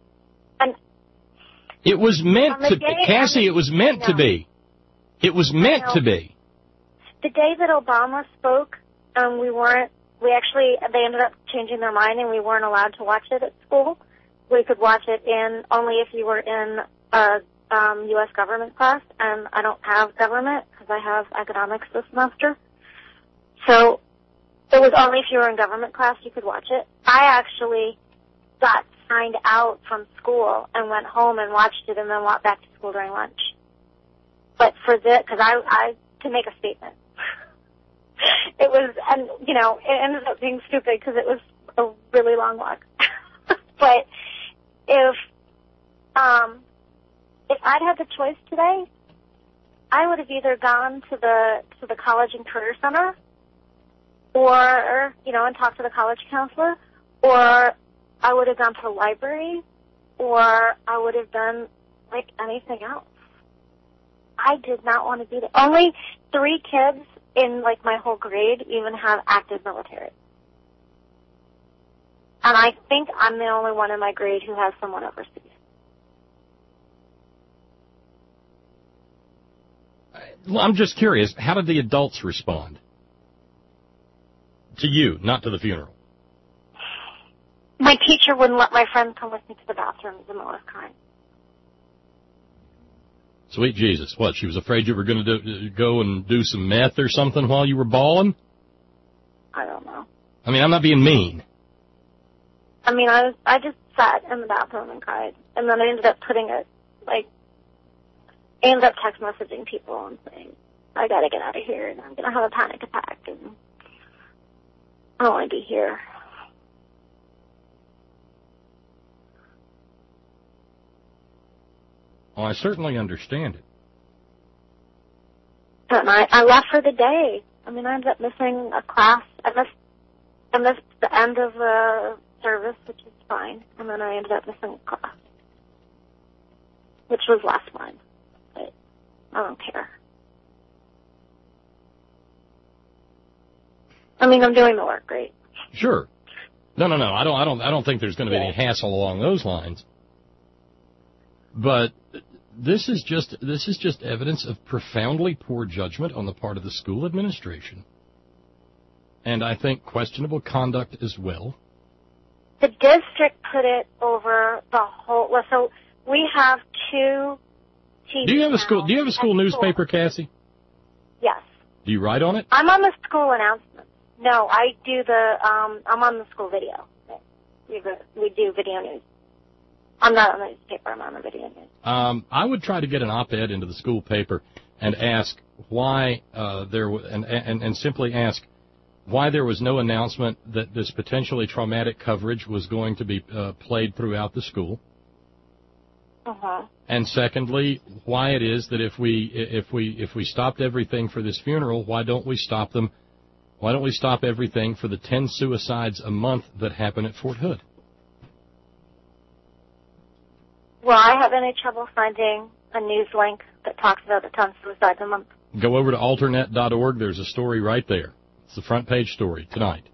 Speaker 2: it was meant to be. Cassie, it was meant to be. It was meant to be.
Speaker 4: The day that Obama spoke, they ended up changing their mind and we weren't allowed to watch it at school. We could watch it only if you were in a U.S. government class, and I don't have government because I have economics this semester. So it was only if you were in government class you could watch it. I actually got signed out from school and went home and watched it and then walked back to school during lunch. But for this, because I to make a statement. It was, and it ended up being stupid because it was a really long walk. But if I'd had the choice today, I would have either gone to the college and career center, or and talked to the college counselor, or I would have gone to the library, or I would have done like anything else. I did not want to be there. Only 3 kids in like my whole grade even have active military. And I think I'm the only one in my grade who has someone overseas.
Speaker 2: Well, I'm just curious, how did the adults respond? To you, not to the funeral.
Speaker 4: My teacher wouldn't let my friends come with me to the bathroom in the middle of crying.
Speaker 2: Sweet Jesus. What, she was afraid you were going to go and do some meth or something while you were bawling?
Speaker 4: I don't know.
Speaker 2: I mean, I'm not being mean.
Speaker 4: I mean, I just sat in the bathroom and cried. And then I ended up text messaging people and saying, I got to get out of here and I'm going to have a panic attack and I don't want to be here.
Speaker 2: Well, I certainly understand it.
Speaker 4: But I left for the day. I mean, I ended up missing a class. I missed the end of the service, which is fine. And then I ended up missing a class, which was last month. But I don't care. I mean, I'm doing the work great.
Speaker 2: Sure. No. I don't think there's going to be any hassle along those lines. But this is just evidence of profoundly poor judgment on the part of the school administration. And I think questionable conduct as well.
Speaker 4: The district put it over the whole. Well, so we have 2 TV.
Speaker 2: Do you have a school newspaper, Cassie?
Speaker 4: Yes.
Speaker 2: Do you write on it?
Speaker 4: I'm on the school announcements. No, I do I'm on the school video. We do video news. I'm not on the newspaper. I'm on the video news.
Speaker 2: I would try to get an op-ed into the school paper and ask why and simply ask why there was no announcement that this potentially traumatic coverage was going to be played throughout the school.
Speaker 4: Uh-huh.
Speaker 2: And secondly, why it is that if we stopped everything for this funeral, why don't we stop them? Why don't we stop everything for the 10 suicides a month that happen at Fort Hood?
Speaker 4: Will I have any trouble finding a news link that talks about the 10 suicides a month?
Speaker 2: Go over to alternet.org. There's a story right there. It's the front page story tonight.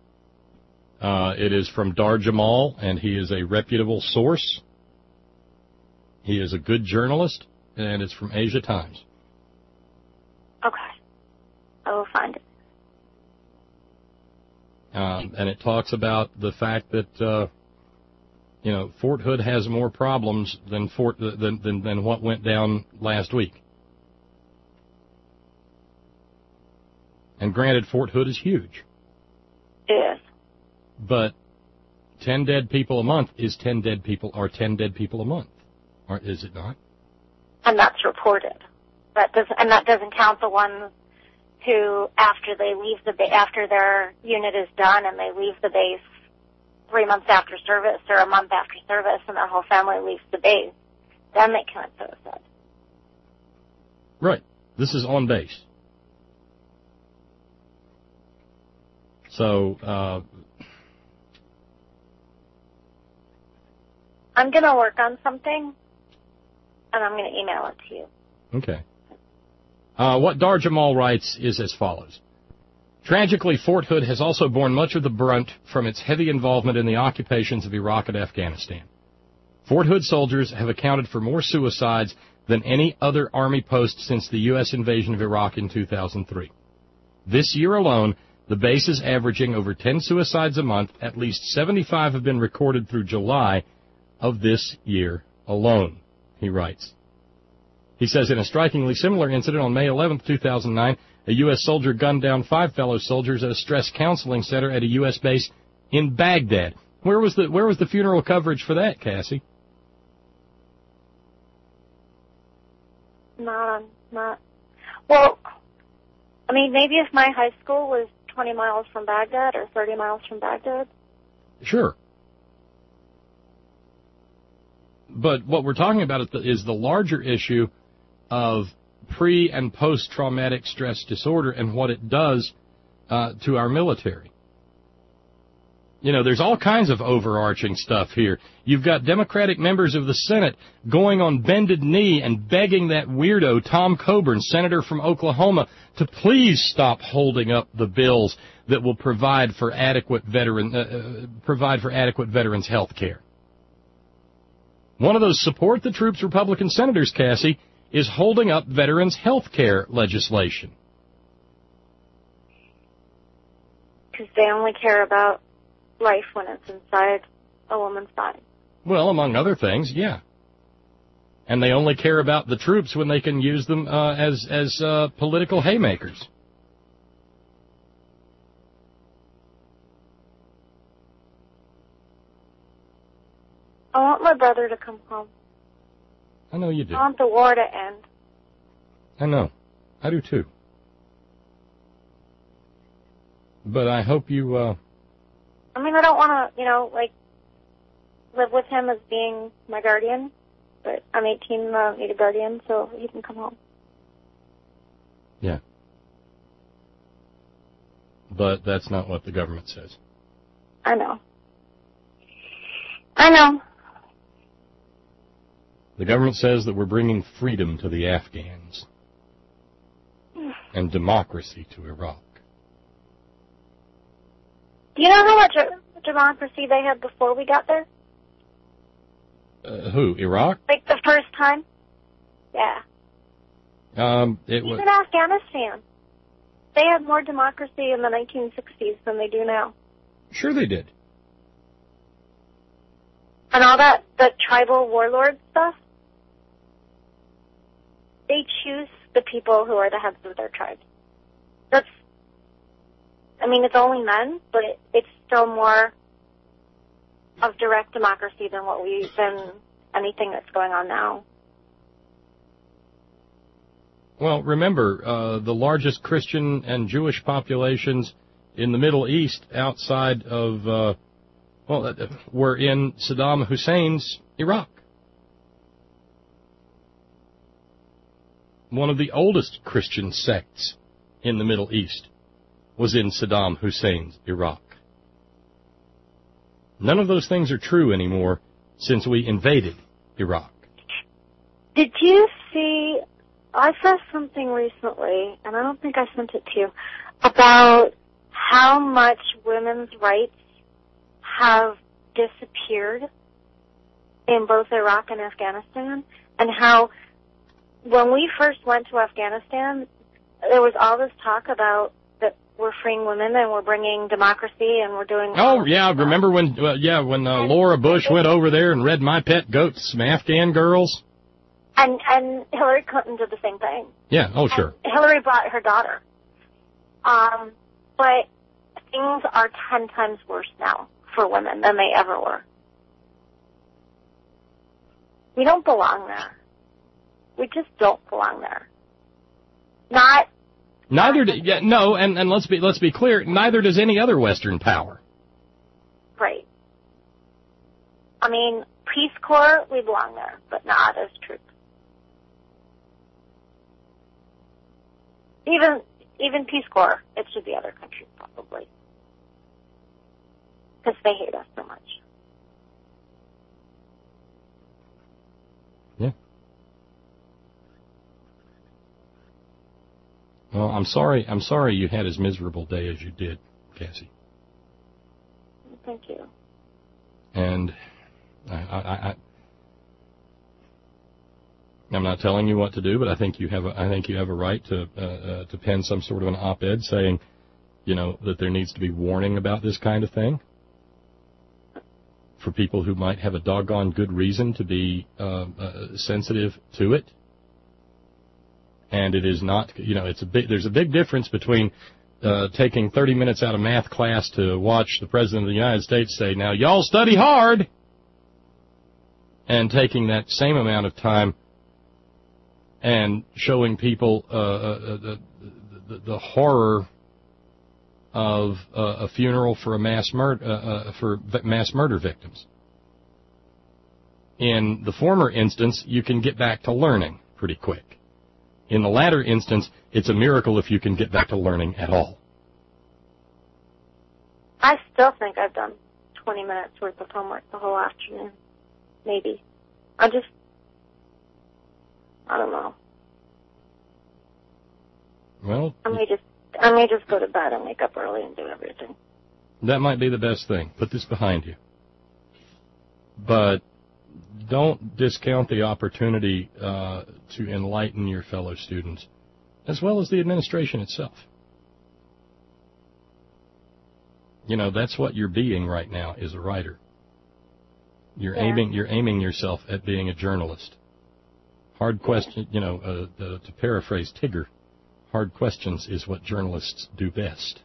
Speaker 2: It is from Dar Jamal, and he is a reputable source. He is a good journalist, and it's from Asia Times.
Speaker 4: Okay. I will find it.
Speaker 2: And it talks about the fact that, Fort Hood has more problems than what went down last week. And granted, Fort Hood is huge.
Speaker 4: It is.
Speaker 2: But 10 dead people a month is 10 dead people a month. Or is it not?
Speaker 4: And that's reported. That doesn't count the ones who, after their unit is done and they leave the base 3 months after service or a month after service and their whole family leaves the base, then they commit suicide.
Speaker 2: Right. This is on base. So,
Speaker 4: I'm going to work on something, and I'm going to email it to you.
Speaker 2: Okay. What Dar Jamal writes is as follows. Tragically, Fort Hood has also borne much of the brunt from its heavy involvement in the occupations of Iraq and Afghanistan. Fort Hood soldiers have accounted for more suicides than any other Army post since the U.S. invasion of Iraq in 2003. This year alone, the base is averaging over 10 suicides a month. At least 75 have been recorded through July of this year alone, he writes. He says in a strikingly similar incident on May 11, 2009, a U.S. soldier gunned down 5 fellow soldiers at a stress counseling center at a U.S. base in Baghdad. Where was the funeral coverage for that, Cassie?
Speaker 4: Not. Well, I mean, maybe if my high school was 20 miles from Baghdad or 30 miles from Baghdad.
Speaker 2: Sure. But what we're talking about is the larger issue of pre- and post-traumatic stress disorder and what it does to our military. You know, there's all kinds of overarching stuff here. You've got Democratic members of the Senate going on bended knee and begging that weirdo Tom Coburn, senator from Oklahoma, to please stop holding up the bills that will provide for adequate veterans health care. One of those support the troops Republican senators, Cassie, is holding up veterans health care legislation.
Speaker 4: Because they only care about life when it's inside a woman's body.
Speaker 2: Well, among other things, yeah. And they only care about the troops when they can use them as political haymakers.
Speaker 4: I want my brother to come home.
Speaker 2: I know you do.
Speaker 4: I want the war to end.
Speaker 2: I know. I do too. But I hope you...
Speaker 4: I mean, I don't want to, live with him as being my guardian. But I'm 18 and I don't need a guardian, so he can come home.
Speaker 2: Yeah. But that's not what the government says.
Speaker 4: I know. I know.
Speaker 2: The government says that we're bringing freedom to the Afghans and democracy to Iraq.
Speaker 4: Do you know how much democracy they had before we got there?
Speaker 2: Who? Iraq?
Speaker 4: Like the first time? Yeah.
Speaker 2: It was
Speaker 4: Even Afghanistan. They had more democracy in the 1960s than they do now.
Speaker 2: Sure they did.
Speaker 4: And all that, the tribal warlord stuff, they choose the people who are the heads of their tribes. It's only men, but it's still more of direct democracy than anything that's going on now.
Speaker 2: Well, remember, the largest Christian and Jewish populations in the Middle East outside of, were in Saddam Hussein's Iraq. One of the oldest Christian sects in the Middle East was in Saddam Hussein's Iraq. None of those things are true anymore since we invaded Iraq.
Speaker 4: Did you see, I saw something recently, and I don't think I sent it to you, about how much women's rights have disappeared in both Iraq and Afghanistan, and how when we first went to Afghanistan, there was all this talk about that we're freeing women and we're bringing democracy and we're doing...
Speaker 2: Oh, yeah, remember when Laura Bush went over there and read My Pet Goat to some Afghan girls?
Speaker 4: And Hillary Clinton did the same thing.
Speaker 2: Yeah, oh, sure.
Speaker 4: And Hillary brought her daughter. But things are 10 times worse now for women than they ever were. We don't belong there. We just don't belong there.
Speaker 2: And let's be clear, neither does any other Western power.
Speaker 4: Right. I mean, Peace Corps, we belong there, but not as troops. Even Peace Corps, it should be other countries probably. Because they hate us so much.
Speaker 2: Well, I'm sorry you had as miserable day as you did, Cassie.
Speaker 4: Thank you.
Speaker 2: And I'm not telling you what to do, but I think you have a right to pen some sort of an op-ed saying, that there needs to be warning about this kind of thing for people who might have a doggone good reason to be sensitive to it. And it is not, there's a big difference between taking 30 minutes out of math class to watch the President of the United States say, "Now, y'all study hard," and taking that same amount of time and showing people the horror of a funeral for mass murder victims. In the former instance, you can get back to learning pretty quick. In the latter instance, it's a miracle if you can get back to learning at all.
Speaker 4: I still think I've done 20 minutes worth of homework the whole afternoon. Maybe. I don't know.
Speaker 2: Well,
Speaker 4: I may just go to bed and wake up early and do everything.
Speaker 2: That might be the best thing. Put this behind you. But don't discount the opportunity to enlighten your fellow students, as well as the administration itself. That's what you're being right now, is a writer. You're aiming yourself at being a journalist. Hard question, to paraphrase Tigger, hard questions is what journalists do best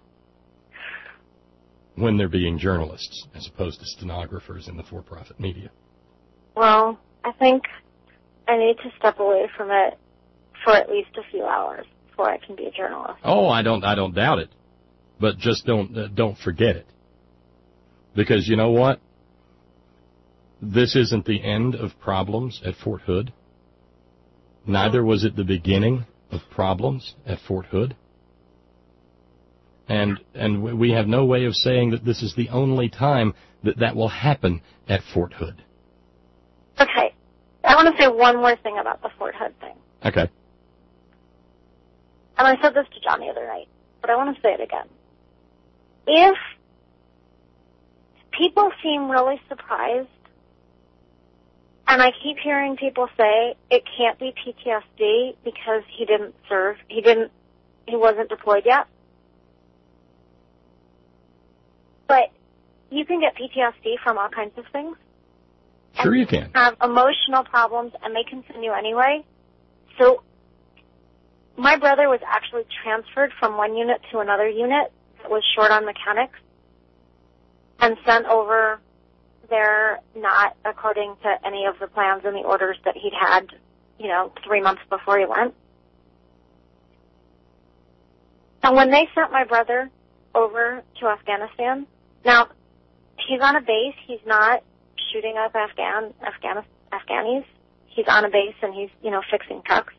Speaker 2: when they're being journalists, as opposed to stenographers in the for-profit media.
Speaker 4: Well, I think I need to step away from it for at least a few hours before I can be a journalist.
Speaker 2: Oh, I don't doubt it, but just don't forget it, because you know what? This isn't the end of problems at Fort Hood. Neither was it the beginning of problems at Fort Hood. And we have no way of saying that this is the only time that will happen at Fort Hood.
Speaker 4: Okay. I want to say one more thing about the Fort Hood thing.
Speaker 2: Okay.
Speaker 4: And I said this to John the other night, but I want to say it again. If people seem really surprised, and I keep hearing people say it can't be PTSD because he didn't serve, he wasn't deployed yet. But you can get PTSD from all kinds of things.
Speaker 2: Sure you can.
Speaker 4: Have emotional problems, and they continue anyway. So my brother was actually transferred from one unit to another unit that was short on mechanics and sent over there not according to any of the plans and the orders that he'd had, 3 months before he went. And when they sent my brother over to Afghanistan, now, he's on a base. He's not shooting up Afghanis. He's on a base and he's, fixing trucks.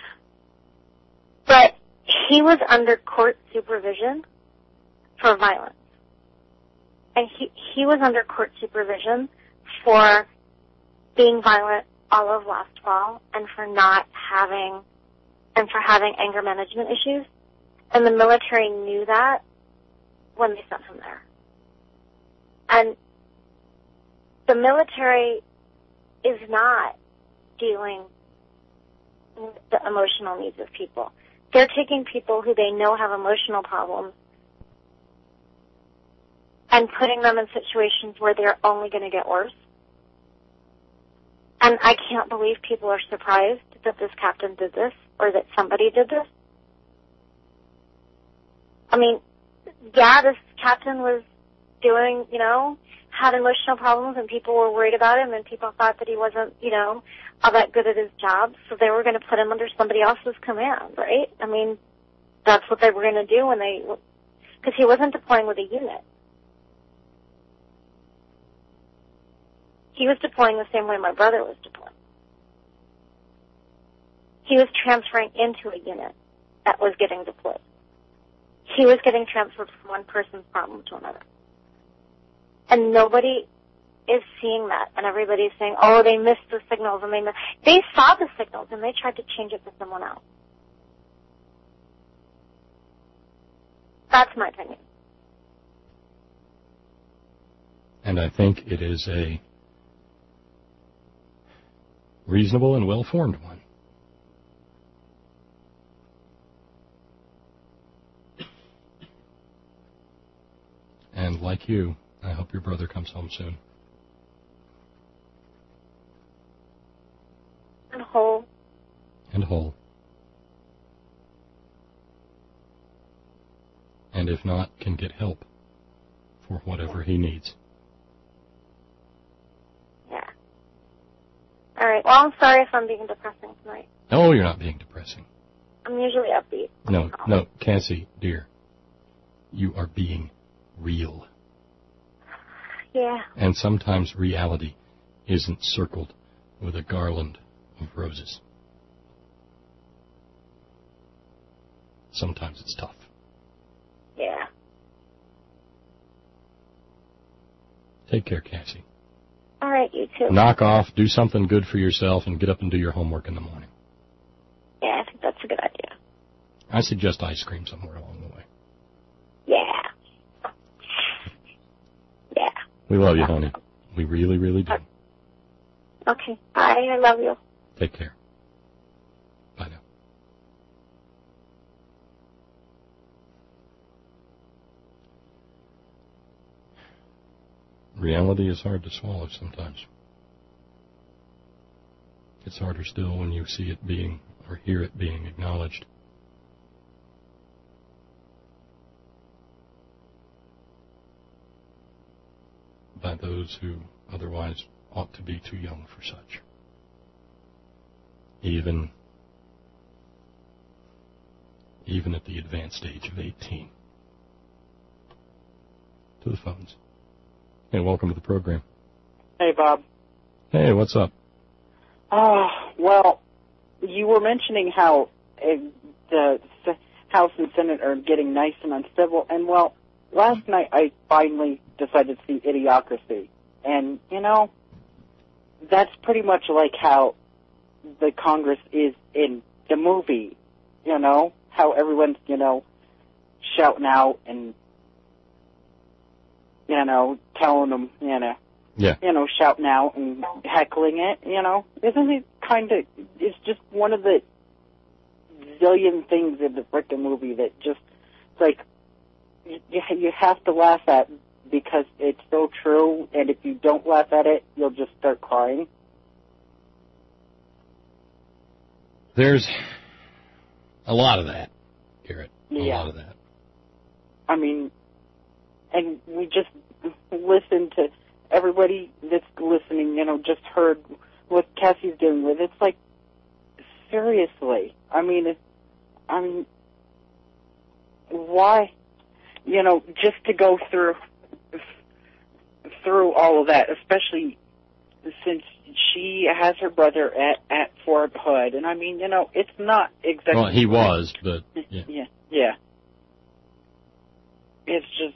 Speaker 4: But he was under court supervision for violence. And he was under court supervision for being violent all of last fall and for having anger management issues. And the military knew that when they sent him there. And the military is not dealing with the emotional needs of people. They're taking people who they know have emotional problems and putting them in situations where they're only going to get worse. And I can't believe people are surprised that this captain did this or that somebody did this. I mean, this captain was doing, had emotional problems and people were worried about him and people thought that he wasn't, all that good at his job. So they were going to put him under somebody else's command, right? I mean, that's what they were going to do because he wasn't deploying with a unit. He was deploying the same way my brother was deploying. He was transferring into a unit that was getting deployed. He was getting transferred from one person's problem to another. And nobody is seeing that. And everybody's saying, oh, they missed the signals. And they saw the signals and they tried to change it to someone else. That's my opinion.
Speaker 2: And I think it is a reasonable and well-formed one. And like you, I hope your brother comes home soon.
Speaker 4: And whole.
Speaker 2: And whole. And if not, can get help for whatever he needs.
Speaker 4: Yeah. All right. Well, I'm sorry if I'm being depressing tonight.
Speaker 2: No, you're not being depressing.
Speaker 4: I'm usually upbeat.
Speaker 2: No, Cassie, dear. You are being real.
Speaker 4: Yeah.
Speaker 2: And sometimes reality isn't circled with a garland of roses. Sometimes it's tough.
Speaker 4: Yeah.
Speaker 2: Take care, Cassie.
Speaker 4: All right, you too.
Speaker 2: Knock off, do something good for yourself, and get up and do your homework in the morning.
Speaker 4: Yeah, I think that's a good idea.
Speaker 2: I suggest ice cream somewhere along the way.
Speaker 4: Yeah. Yeah.
Speaker 2: We love you, honey. We really, really do.
Speaker 4: Okay. Bye. I love you.
Speaker 2: Take care. Bye now. Reality is hard to swallow sometimes. It's harder still when you see it being or hear it being acknowledged. By those who otherwise ought to be too young for such. Even at the advanced age of 18. To the phones. Hey, welcome to the program.
Speaker 5: Hey, Bob.
Speaker 2: Hey, what's up?
Speaker 5: Well, you were mentioning how the House and Senate are getting nice and uncivil, and, well, last night I finally decided to see Idiocracy. And, you know, that's pretty much like how the Congress is in the movie, you know, how everyone's, you know, shouting out and, you know, telling them, you know, shouting out and heckling it, you know. Isn't it kind of, it's just one of the zillion things in the frickin' movie that just, it's like, you have to laugh at because it's so true, and if you don't laugh at it, you'll just start crying.
Speaker 2: There's a lot of that, Garrett. A lot of that.
Speaker 5: I mean, and we just listen to everybody that's listening, you know, just heard what Cassie's dealing with. It's like, seriously. I mean, why? You know, just to go through all of that, especially since she has her brother at Fort Hood. And I mean, you know, it's not exactly...
Speaker 2: Well, he was, but...
Speaker 5: Yeah. It's just,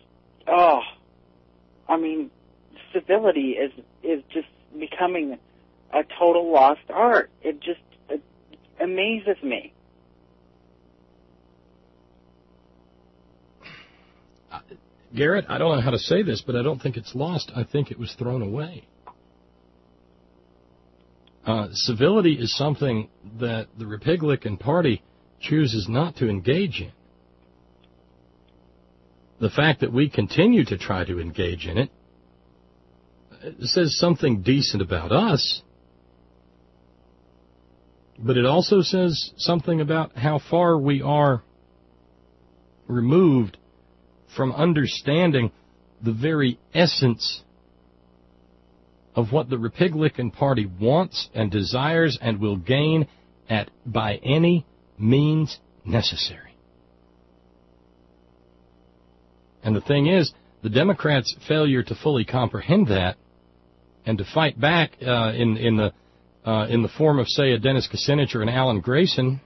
Speaker 5: I mean, civility is just becoming a total lost art. It just amazes me.
Speaker 2: Garrett, I don't know how to say this, but I don't think it's lost. I think it was thrown away. Civility is something that the Republican Party chooses not to engage in. The fact that we continue to try to engage in it says something decent about us, but it also says something about how far we are removed from understanding the very essence of what the Republican Party wants and desires and will gain by any means necessary. And the thing is, the Democrats' failure to fully comprehend that and to fight back in the form of, say, a Dennis Kucinich or an Alan Grayson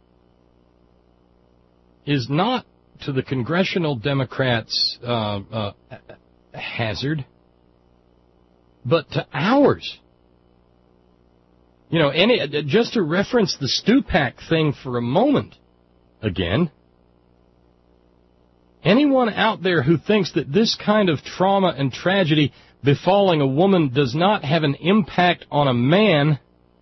Speaker 2: is not to the congressional Democrats' hazard, but to ours. You know, just to reference the Stupak thing for a moment again, Anyone out there who thinks that this kind of trauma and tragedy befalling a woman does not have an impact on a man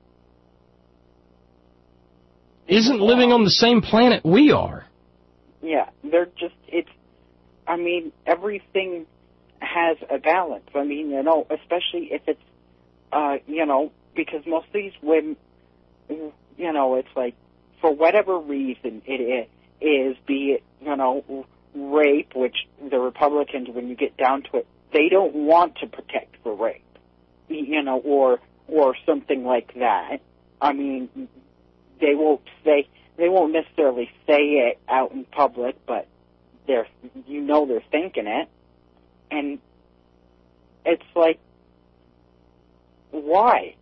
Speaker 2: isn't living on the same planet we are.
Speaker 5: Yeah, they're just, everything has a balance. Especially if it's, because most of these women, it's like, for whatever reason it is, be it, rape, which the Republicans, when you get down to it, they don't want to protect for rape, or something like that. They won't necessarily say it out in public, but they're thinking it. And it's like, why?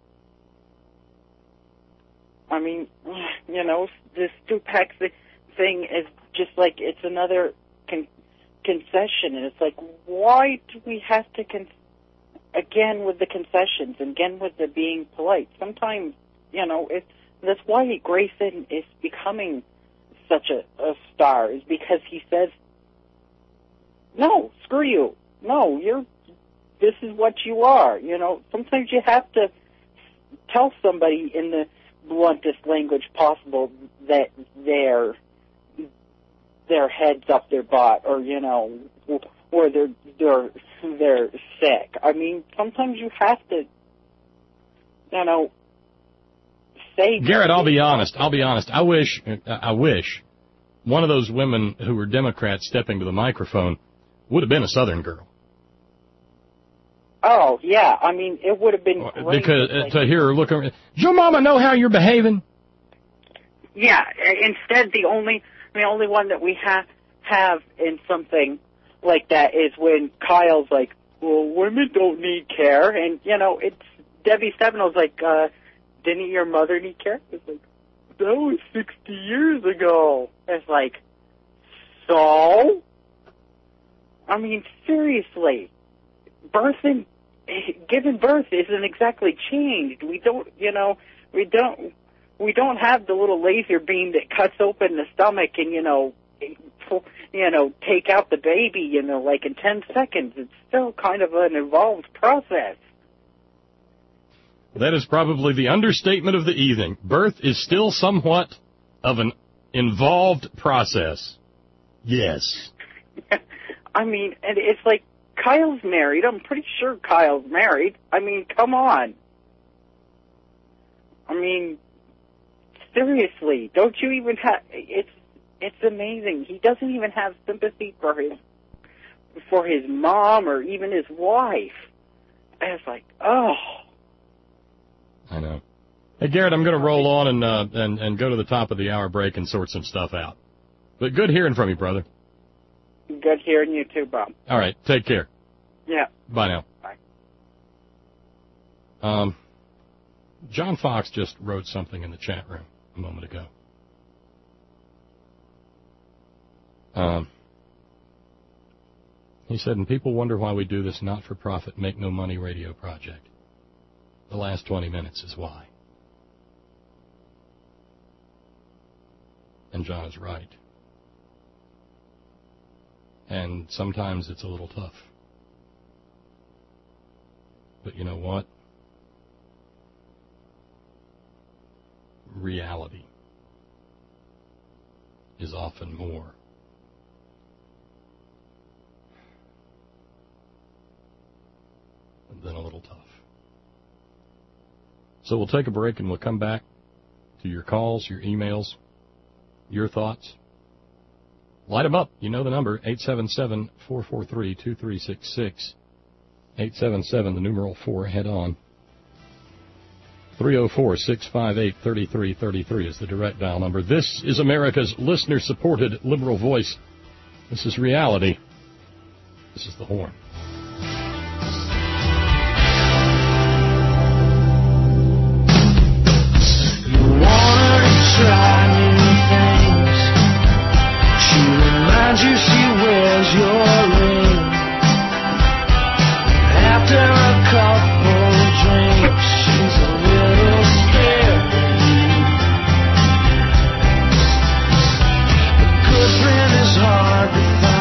Speaker 5: This Stupak thing is just like, it's another concession, and it's like, why do we have to, again with the concessions, and again with the being polite? Sometimes, that's why Grayson is becoming such a star, is because he says, no, screw you. No, this is what you are. Sometimes you have to tell somebody in the bluntest language possible that their head's up their butt, or or they're sick. Sometimes you have to, say.
Speaker 2: Garrett, I'll be honest. I wish one of those women who were Democrats stepping to the microphone would have been a Southern girl.
Speaker 5: Oh, yeah. It would have been great.
Speaker 2: Because to hear her look over, does your mama know how you're behaving?
Speaker 5: Yeah. Instead, the only one that we have in something like that is when Kyle's like, well, women don't need care. And, it's Debbie Stevenel's like, didn't your mother need care? It's like, that was 60 years ago. It's like, so? Seriously. Giving birth isn't exactly changed. We don't have the little laser beam that cuts open the stomach and, take out the baby, like in 10 seconds. It's still kind of an involved process.
Speaker 2: That is probably the understatement of the evening. Birth is still somewhat of an involved process. Yes.
Speaker 5: And it's like, Kyle's married. I'm pretty sure Kyle's married. Come on. Seriously, don't you even have, it's amazing. He doesn't even have sympathy for his mom or even his wife. And it's like, oh.
Speaker 2: I know. Hey, Garrett, I'm going to roll on and go to the top of the hour break and sort some stuff out. But good hearing from you, brother.
Speaker 5: Good hearing you too, Bob.
Speaker 2: All right. Take care.
Speaker 5: Yeah.
Speaker 2: Bye now.
Speaker 5: Bye.
Speaker 2: John Fox just wrote something in the chat room a moment ago. He said, and people wonder why we do this not-for-profit, make-no-money radio project. The last 20 minutes is why. And John is right. And sometimes it's a little tough. But you know what? Reality is often more than a little tough. So we'll take a break and we'll come back to your calls, your emails, your thoughts. Light them up. You know the number, 877-443-2366. 877, the numeral 4, head on. 304-658-3333 is the direct dial number. This is America's listener-supported liberal voice. This is reality. This is the Horn.
Speaker 16: You want to try new things. She reminds you she wears your ring. After a couple drinks, she's a little scared of you. A good friend is hard to find.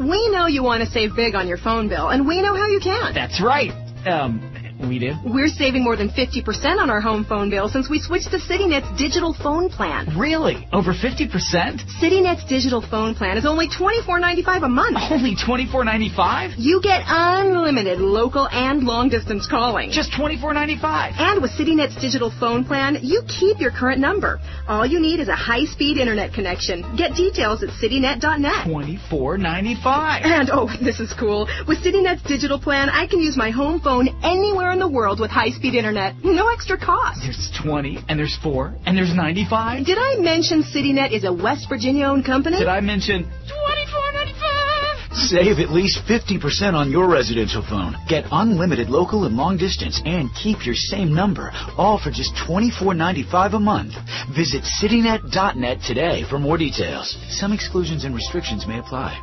Speaker 9: We know you want to save big on your phone bill, and we know how you can.
Speaker 10: That's right. We do?
Speaker 9: We're saving more than 50% on our home phone bill since we switched to CityNet's digital phone plan.
Speaker 10: Really? Over 50%?
Speaker 9: CityNet's digital phone plan is only $24.95 a month.
Speaker 10: Only $24.95?
Speaker 9: You get unlimited local and long-distance calling.
Speaker 10: Just $24.95?
Speaker 9: And with CityNet's digital phone plan, you keep your current number. All you need is a high-speed internet connection. Get details at citynet.net.
Speaker 10: $24.95?
Speaker 9: And, oh, this is cool. With CityNet's digital plan, I can use my home phone anywhere in the world with high-speed internet. No extra cost.
Speaker 10: There's 20, and there's 4, and there's 95.
Speaker 9: Did I mention CityNet is a West Virginia-owned company?
Speaker 10: Did I mention $24.95? Save at least 50% on your residential phone. Get unlimited local and long distance and keep your same number, all for just $24.95 a month. Visit citynet.net today for more details. Some exclusions and restrictions may apply.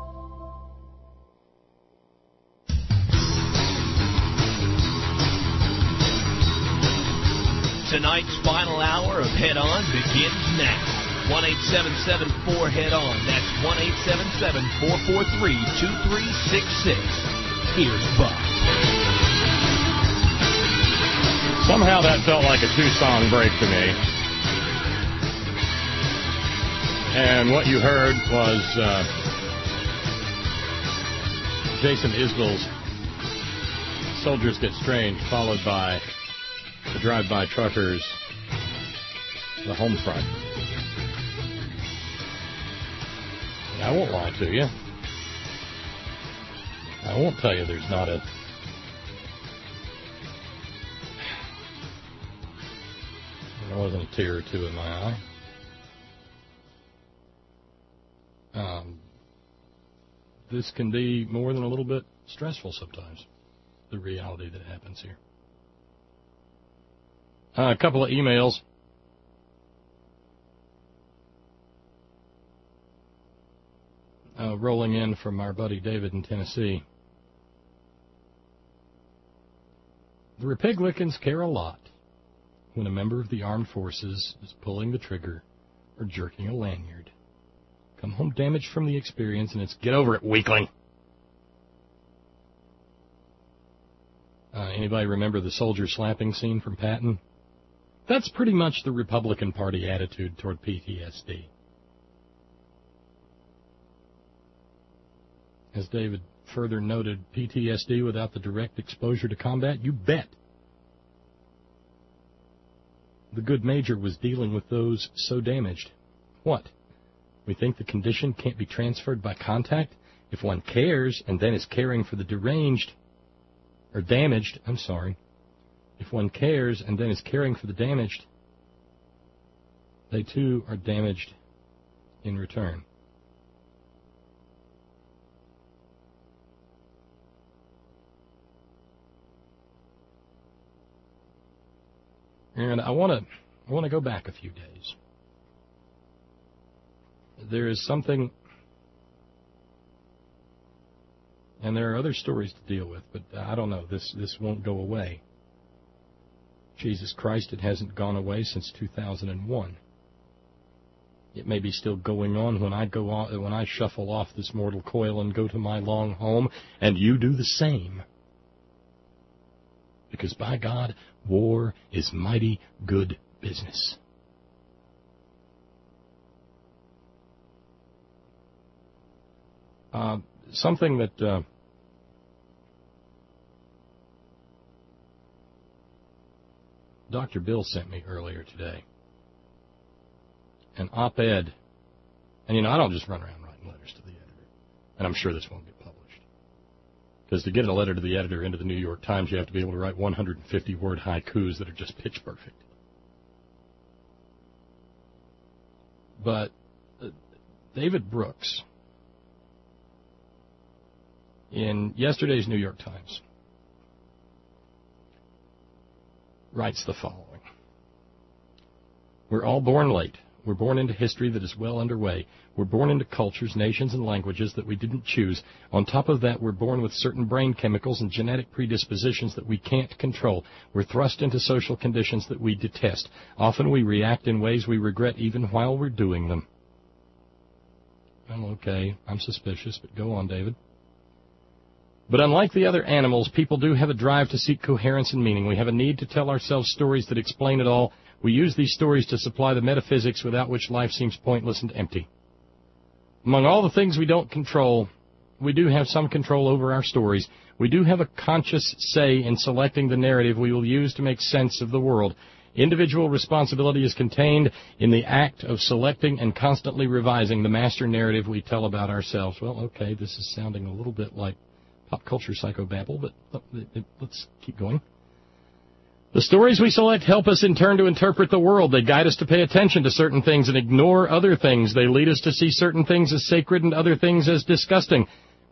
Speaker 1: Tonight's final hour of Head On begins now. 1-877-4-HEAD-ON. That's 1-877-443-2366. Here's Bob.
Speaker 2: Somehow that felt like a two-song break to me. And what you heard was Jason Isbell's Soldiers Get Strange, followed by the Drive-By Truckers, The Home Front. I won't lie to you. I won't tell you there's not a... There wasn't a tear or two in my eye. This can be more than a little bit stressful sometimes, the reality that happens here. A couple of emails. Rolling in from our buddy David in Tennessee. The Republicans care a lot when a member of the armed forces is pulling the trigger or jerking a lanyard. Come home damaged from the experience, and it's get over it, weakling. Anybody remember the soldier slapping scene from Patton? That's pretty much the Republican Party attitude toward PTSD. As David further noted, PTSD without the direct exposure to combat? You bet. The good major was dealing with those so damaged. What? We think the condition can't be transferred by contact? If one cares and then is caring for the damaged, if one cares and then is caring for the damaged, they too are damaged in return. And I want to go back a few days. There is something, and there are other stories to deal with, but I don't know, this won't go away. Jesus Christ, it hasn't gone away since 2001. It may be still going on when I shuffle off this mortal coil and go to my long home, and you do the same. Because by God, war is mighty good business. Something that Dr. Bill sent me earlier today. An op-ed. And, I don't just run around writing letters to the editor. And I'm sure this won't get published. Because to get a letter to the editor into the New York Times, you have to be able to write 150-word haikus that are just pitch perfect. But David Brooks, in yesterday's New York Times, writes the following. We're all born late. We're born into history that is well underway. We're born into cultures, nations, and languages that we didn't choose. On top of that, we're born with certain brain chemicals and genetic predispositions that we can't control. We're thrust into social conditions that we detest. Often we react in ways we regret even while we're doing them. Well, okay, I'm suspicious, but go on, David. But unlike the other animals, people do have a drive to seek coherence and meaning. We have a need to tell ourselves stories that explain it all. We use these stories to supply the metaphysics without which life seems pointless and empty. Among all the things we don't control, we do have some control over our stories. We do have a conscious say in selecting the narrative we will use to make sense of the world. Individual responsibility is contained in the act of selecting and constantly revising the master narrative we tell about ourselves. Well, okay, this is sounding a little bit like pop culture psychobabble, but let's keep going. The stories we select help us in turn to interpret the world. They guide us to pay attention to certain things and ignore other things. They lead us to see certain things as sacred and other things as disgusting.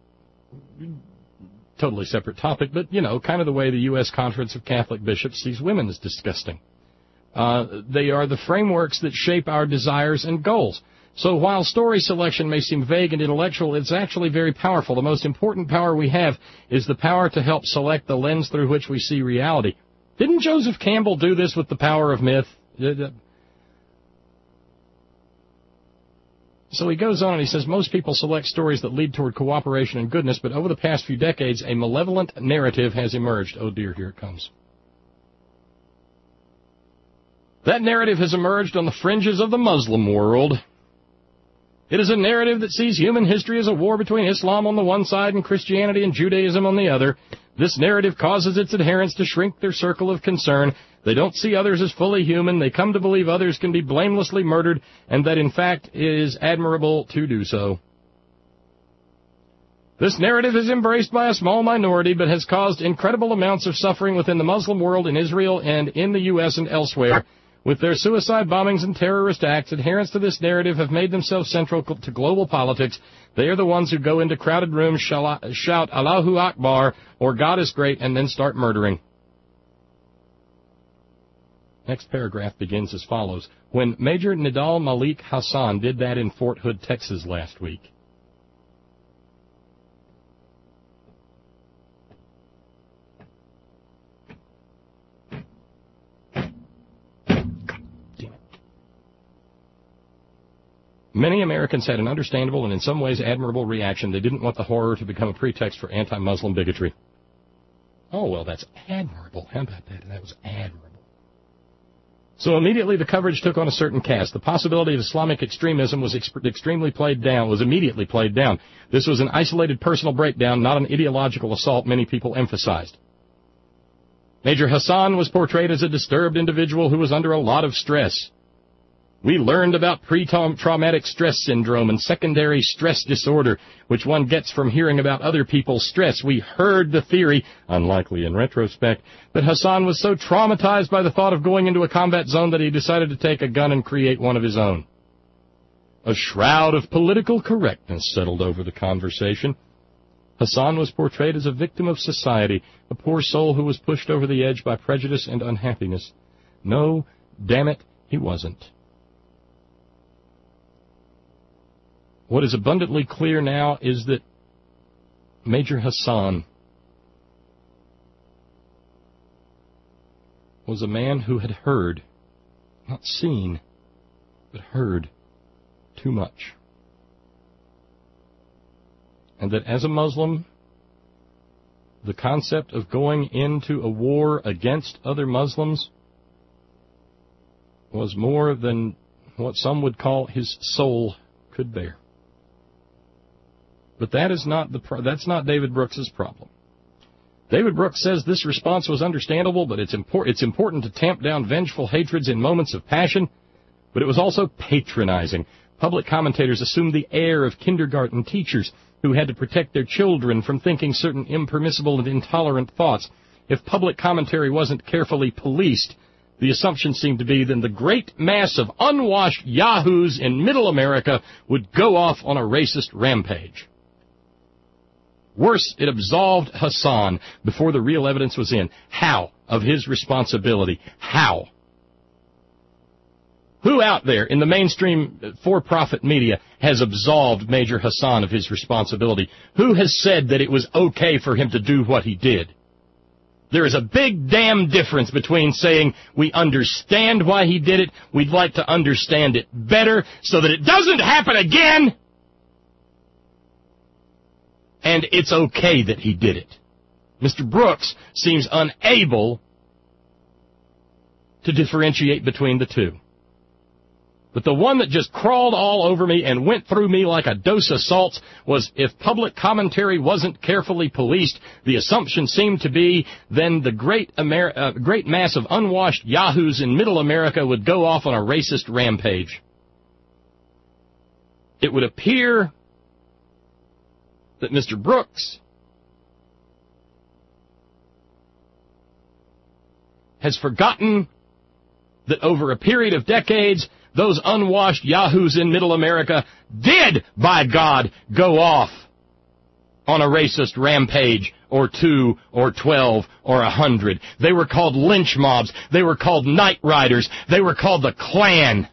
Speaker 2: Totally separate topic, but, kind of the way the U.S. Conference of Catholic Bishops sees women as disgusting. They are the frameworks that shape our desires and goals. So while story selection may seem vague and intellectual, it's actually very powerful. The most important power we have is the power to help select the lens through which we see reality. Didn't Joseph Campbell do this with The Power of Myth? So he goes on and he says, most people select stories that lead toward cooperation and goodness, but over the past few decades, a malevolent narrative has emerged. Oh dear, here it comes. That narrative has emerged on the fringes of the Muslim world. It is a narrative that sees human history as a war between Islam on the one side and Christianity and Judaism on the other. This narrative causes its adherents to shrink their circle of concern. They don't see others as fully human. They come to believe others can be blamelessly murdered, and that in fact it is admirable to do so. This narrative is embraced by a small minority, but has caused incredible amounts of suffering within the Muslim world, in Israel, and in the U.S. and elsewhere. With their suicide bombings and terrorist acts, adherents to this narrative have made themselves central to global politics. They are the ones who go into crowded rooms, shout Allahu Akbar, or God is great, and then start murdering. Next paragraph begins as follows. When Major Nidal Malik Hassan did that in Fort Hood, Texas last week, many Americans had an understandable and in some ways admirable reaction. They didn't want the horror to become a pretext for anti-Muslim bigotry. Oh, well, that's admirable. How about that? That was admirable. So immediately the coverage took on a certain cast. The possibility of Islamic extremism was immediately played down. This was an isolated personal breakdown, not an ideological assault many people emphasized. Major Hassan was portrayed as a disturbed individual who was under a lot of stress. We learned about pre-traumatic stress syndrome and secondary stress disorder, which one gets from hearing about other people's stress. We heard the theory, unlikely in retrospect, that Hassan was so traumatized by the thought of going into a combat zone that he decided to take a gun and create one of his own. A shroud of political correctness settled over the conversation. Hassan was portrayed as a victim of society, a poor soul who was pushed over the edge by prejudice and unhappiness. No, damn it, he wasn't. What is abundantly clear now is that Major Hassan was a man who had heard, not seen, but heard too much. And that as a Muslim, the concept of going into a war against other Muslims was more than what some would call his soul could bear. But that's not David Brooks's problem. David Brooks says this response was understandable, but it's important to tamp down vengeful hatreds in moments of passion, but it was also patronizing. Public commentators assumed the air of kindergarten teachers who had to protect their children from thinking certain impermissible and intolerant thoughts. If public commentary wasn't carefully policed, the assumption seemed to be that the great mass of unwashed yahoos in middle America would go off on a racist rampage. Worse, it absolved Hassan before the real evidence was in. How? Of his responsibility. How? Who out there in the mainstream for-profit media has absolved Major Hassan of his responsibility? Who has said that it was okay for him to do what he did? There is a big damn difference between saying we understand why he did it, we'd like to understand it better so that it doesn't happen again, and it's okay that he did it. Mr. Brooks seems unable to differentiate between the two. But the one that just crawled all over me and went through me like a dose of salts was, if public commentary wasn't carefully policed, the assumption seemed to be then the great mass of unwashed yahoos in middle America would go off on a racist rampage. It would appear that Mr. Brooks has forgotten that over a period of decades, those unwashed yahoos in middle America did, by God, go off on a racist rampage, or 2, or 12, or 100. They were called lynch mobs. They were called night riders. They were called the Klan.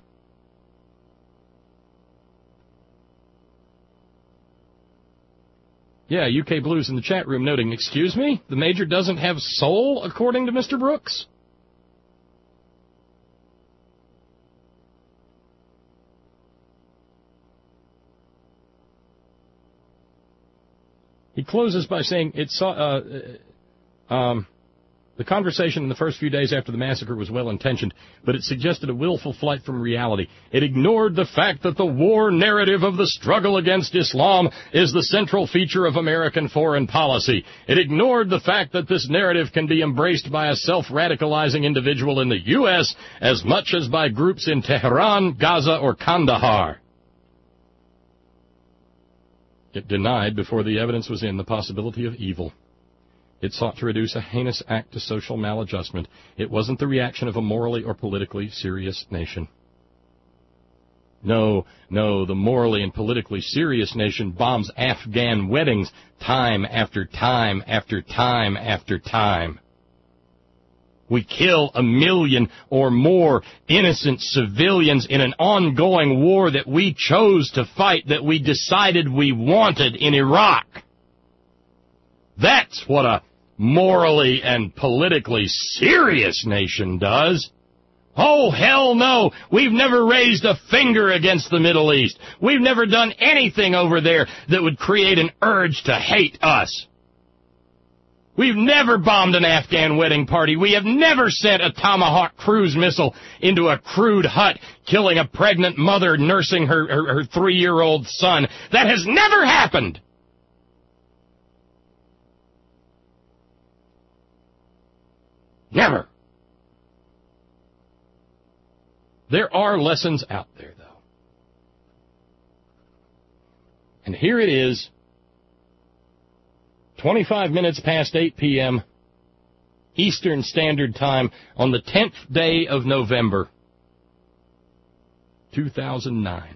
Speaker 2: Yeah, UK Blues in the chat room noting, excuse me, the Major doesn't have soul, according to Mr. Brooks? He closes by saying the conversation in the first few days after the massacre was well-intentioned, but it suggested a willful flight from reality. It ignored the fact that the war narrative of the struggle against Islam is the central feature of American foreign policy. It ignored the fact that this narrative can be embraced by a self-radicalizing individual in the U.S. as much as by groups in Tehran, Gaza, or Kandahar. It denied, before the evidence was in, the possibility of evil. It sought to reduce a heinous act to social maladjustment. It wasn't the reaction of a morally or politically serious nation. No, the morally and politically serious nation bombs Afghan weddings time after time after time after time. We kill 1 million or more innocent civilians in an ongoing war that we chose to fight, that we decided we wanted in Iraq. That's what a morally and politically serious nation does. Oh, hell no. We've never raised a finger against the Middle East. We've never done anything over there that would create an urge to hate us. We've never bombed an Afghan wedding party. We have never sent a Tomahawk cruise missile into a crude hut, killing a pregnant mother nursing her 3-year-old son. That has never happened. Never. There are lessons out there, though. And here it is, 25 minutes past 8 p.m. Eastern Standard Time on the 10th day of November, 2009.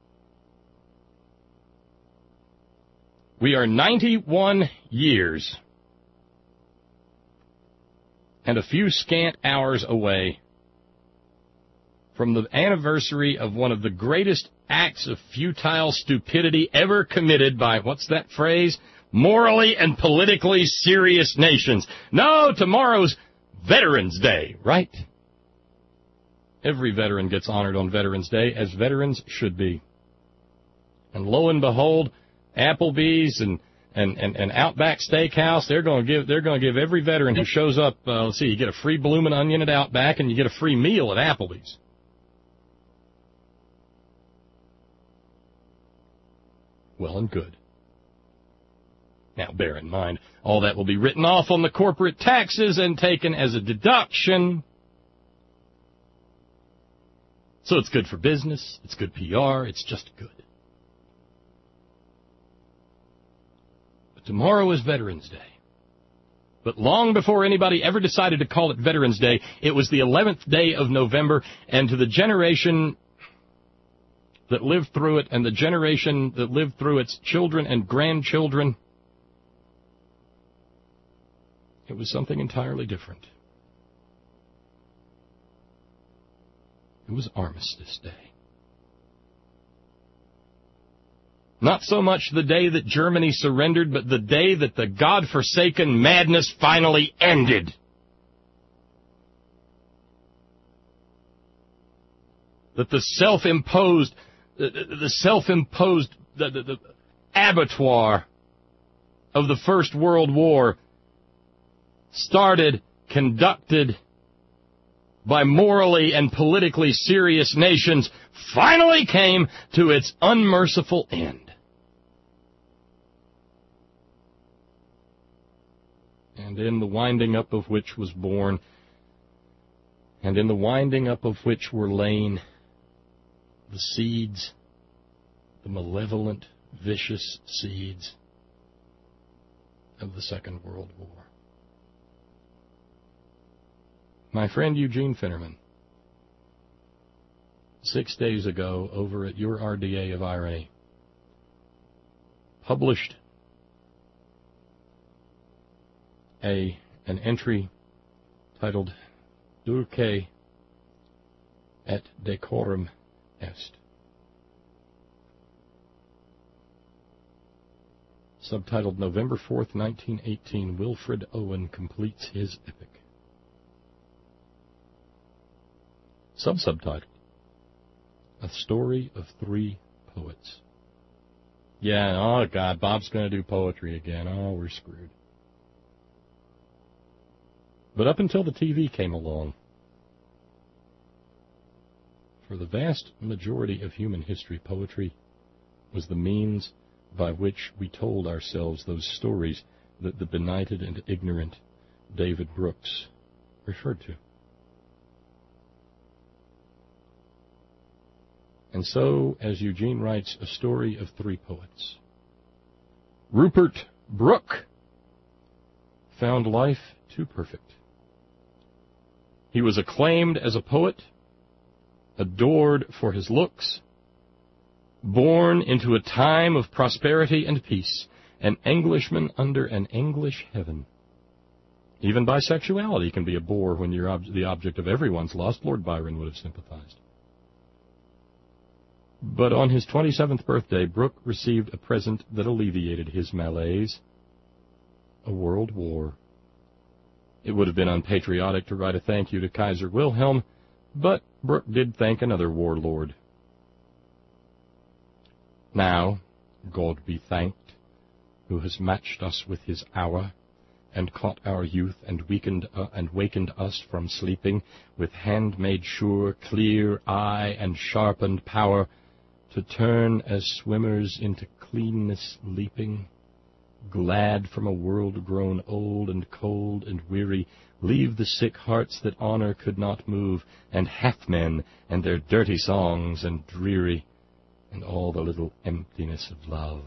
Speaker 2: We are 91 years and a few scant hours away from the anniversary of one of the greatest acts of futile stupidity ever committed by, what's that phrase? Morally and politically serious nations. No, tomorrow's Veterans Day, right? Every veteran gets honored on Veterans Day, as veterans should be. And lo and behold, Applebee's and Outback Steakhouse, they're going to give every veteran who shows up, let's see, you get a free bloomin' onion at Outback and you get a free meal at Applebee's. Well and good. Now, bear in mind, all that will be written off on the corporate taxes and taken as a deduction. So it's good for business, it's good PR, it's just good. But tomorrow is Veterans Day. But long before anybody ever decided to call it Veterans Day, it was the 11th day of November, and to the generation that lived through it and the generation that lived through its children and grandchildren, it was something entirely different. It was Armistice Day. Not so much the day that Germany surrendered, but the day that the God-forsaken madness finally ended. That the self-imposed abattoir of the First World War, started, conducted by morally and politically serious nations, finally came to its unmerciful end. And in the winding up of which was born, and in the winding up of which were lain the seeds, the malevolent, vicious seeds of the Second World War. My friend Eugene Finnerman, 6 days ago over at your RDA of Irony, published an entry titled Dulce et Decorum Est. Subtitled November 4th, 1918, Wilfred Owen completes his epic. Subtitled, A Story of Three Poets. Yeah, oh God, Bob's going to do poetry again. Oh, we're screwed. But up until the TV came along, for the vast majority of human history, poetry was the means by which we told ourselves those stories that the benighted and ignorant David Brooks referred to. And so, as Eugene writes, a story of three poets. Rupert Brooke found life too perfect. He was acclaimed as a poet, adored for his looks, born into a time of prosperity and peace, an Englishman under an English heaven. Even bisexuality can be a bore when you're the object of everyone's lust. Lord Byron would have sympathized. But on his 27th birthday, Brooke received a present that alleviated his malaise, a world war. It would have been unpatriotic to write a thank you to Kaiser Wilhelm, but Brooke did thank another warlord. Now, God be thanked, who has matched us with his hour, and caught our youth and wakened us from sleeping, with hand made sure, clear eye, and sharpened power, to turn as swimmers into cleanness leaping, glad from a world grown old and cold and weary, leave the sick hearts that honor could not move, and half-men and their dirty songs and dreary, and all the little emptiness of love.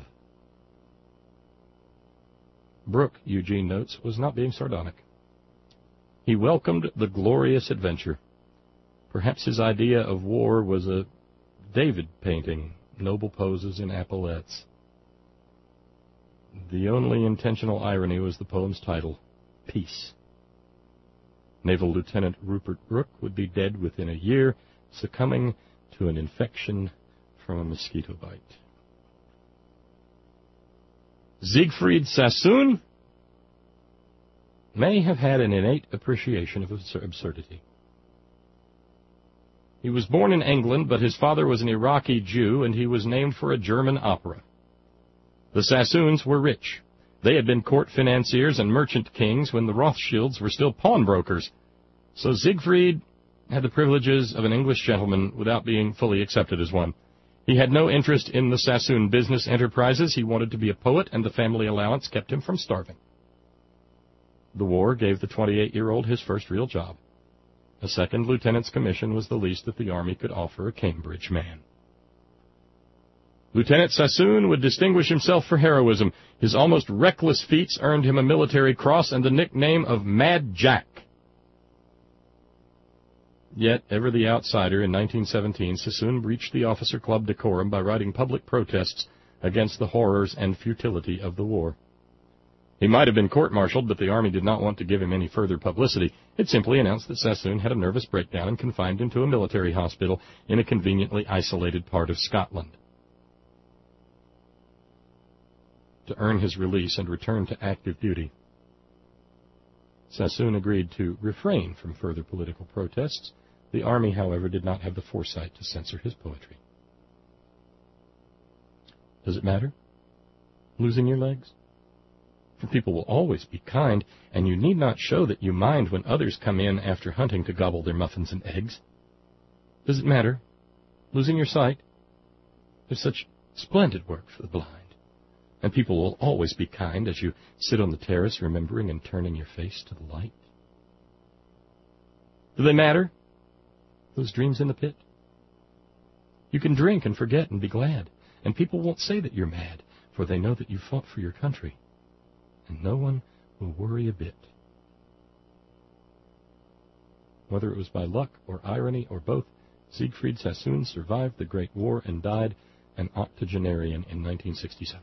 Speaker 2: Brooke, Eugene notes, was not being sardonic. He welcomed the glorious adventure. Perhaps his idea of war was a David painting, noble poses in epaulettes. The only intentional irony was the poem's title, Peace. Naval Lieutenant Rupert Brooke would be dead within a year, succumbing to an infection from a mosquito bite. Siegfried Sassoon may have had an innate appreciation of absurdity. He was born in England, but his father was an Iraqi Jew, and he was named for a German opera. The Sassoons were rich. They had been court financiers and merchant kings when the Rothschilds were still pawnbrokers. So Siegfried had the privileges of an English gentleman without being fully accepted as one. He had no interest in the Sassoon business enterprises. He wanted to be a poet, and the family allowance kept him from starving. The war gave the 28-year-old his first real job. A second lieutenant's commission was the least that the Army could offer a Cambridge man. Lieutenant Sassoon would distinguish himself for heroism. His almost reckless feats earned him a military cross and the nickname of Mad Jack. Yet, ever the outsider, in 1917, Sassoon breached the officer club decorum by writing public protests against the horrors and futility of the war. He might have been court-martialed, but the Army did not want to give him any further publicity. It simply announced that Sassoon had a nervous breakdown and confined him to a military hospital in a conveniently isolated part of Scotland. To earn his release and return to active duty, Sassoon agreed to refrain from further political protests. The Army, however, did not have the foresight to censor his poetry. Does it matter? Losing your legs? For people will always be kind, and you need not show that you mind when others come in after hunting to gobble their muffins and eggs. Does it matter? Losing your sight? There's such splendid work for the blind. And people will always be kind as you sit on the terrace remembering and turning your face to the light. Do they matter? Those dreams in the pit? You can drink and forget and be glad, and people won't say that you're mad, for they know that you fought for your country, and no one will worry a bit. Whether it was by luck or irony or both, Siegfried Sassoon survived the Great War and died an octogenarian in 1967.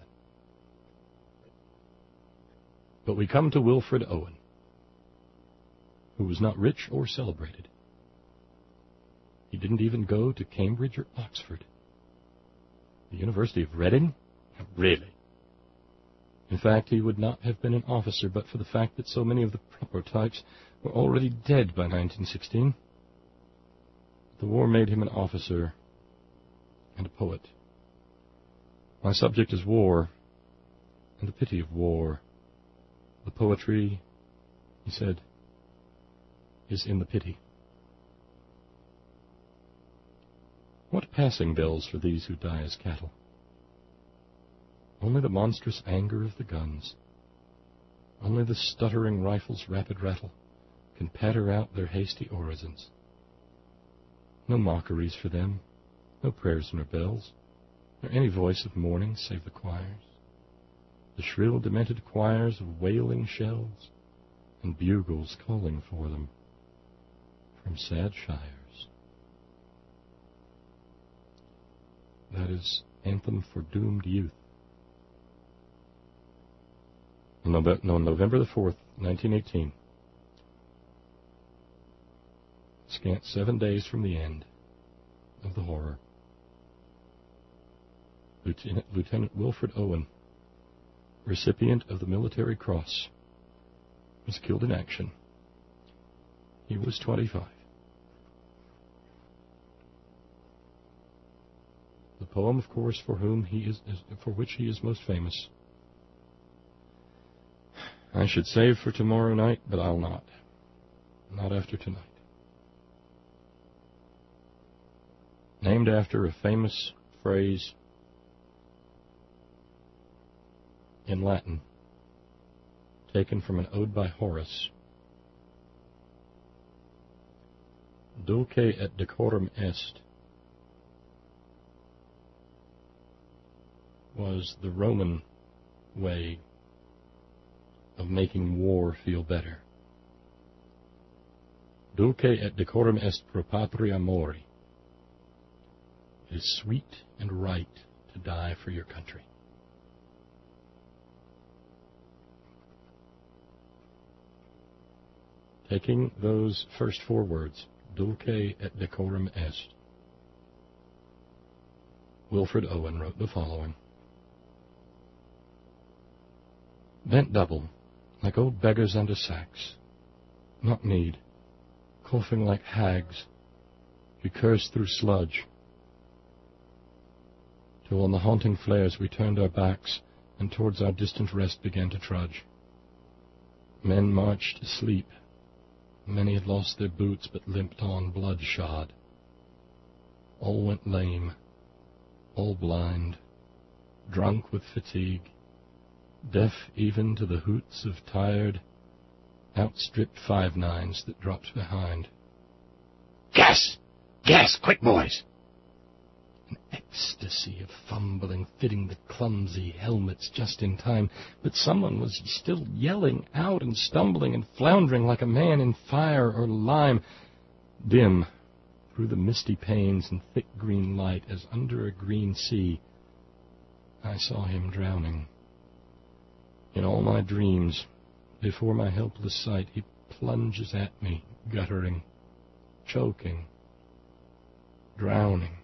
Speaker 2: But we come to Wilfred Owen, who was not rich or celebrated. He didn't even go to Cambridge or Oxford. The University of Reading? Really? In fact, he would not have been an officer but for the fact that so many of the prototypes were already dead by 1916. The war made him an officer and a poet. My subject is war and the pity of war. The poetry, he said, is in the pity. What passing bells for these who die as cattle? Only the monstrous anger of the guns, only the stuttering rifle's rapid rattle can patter out their hasty orisons. No mockeries for them, no prayers nor bells, nor any voice of mourning save the choirs, the shrill demented choirs of wailing shells, and bugles calling for them from sad shires. That is Anthem for Doomed Youth. On November the 4th, 1918, scant 7 days from the end of the horror, Lieutenant Wilfred Owen, recipient of the Military Cross, was killed in action. He was 25. The poem, of course, for which he is most famous. I should save for tomorrow night, but I'll not. Not after tonight. Named after a famous phrase in Latin, taken from an ode by Horace. Dulce et decorum est was the Roman way of making war feel better. Dulce et decorum est pro patria mori. It is sweet and right to die for your country. Taking those first four words, dulce et decorum est, Wilfred Owen wrote the following. Bent double, like old beggars under sacks, knock-kneed, coughing like hags, we cursed through sludge, till on the haunting flares we turned our backs and towards our distant rest began to trudge. Men marched asleep. Many had lost their boots but limped on bloodshod. All went lame, all blind, drunk with fatigue, deaf even to the hoots of tired, outstripped 5-9s that dropped behind. Gas! Gas! Quick, boys! An ecstasy of fumbling, fitting the clumsy helmets just in time, but someone was still yelling out and stumbling and floundering like a man in fire or lime. Dim, through the misty panes and thick green light, as under a green sea, I saw him drowning. In all my dreams, before my helpless sight, he plunges at me, guttering, choking, drowning.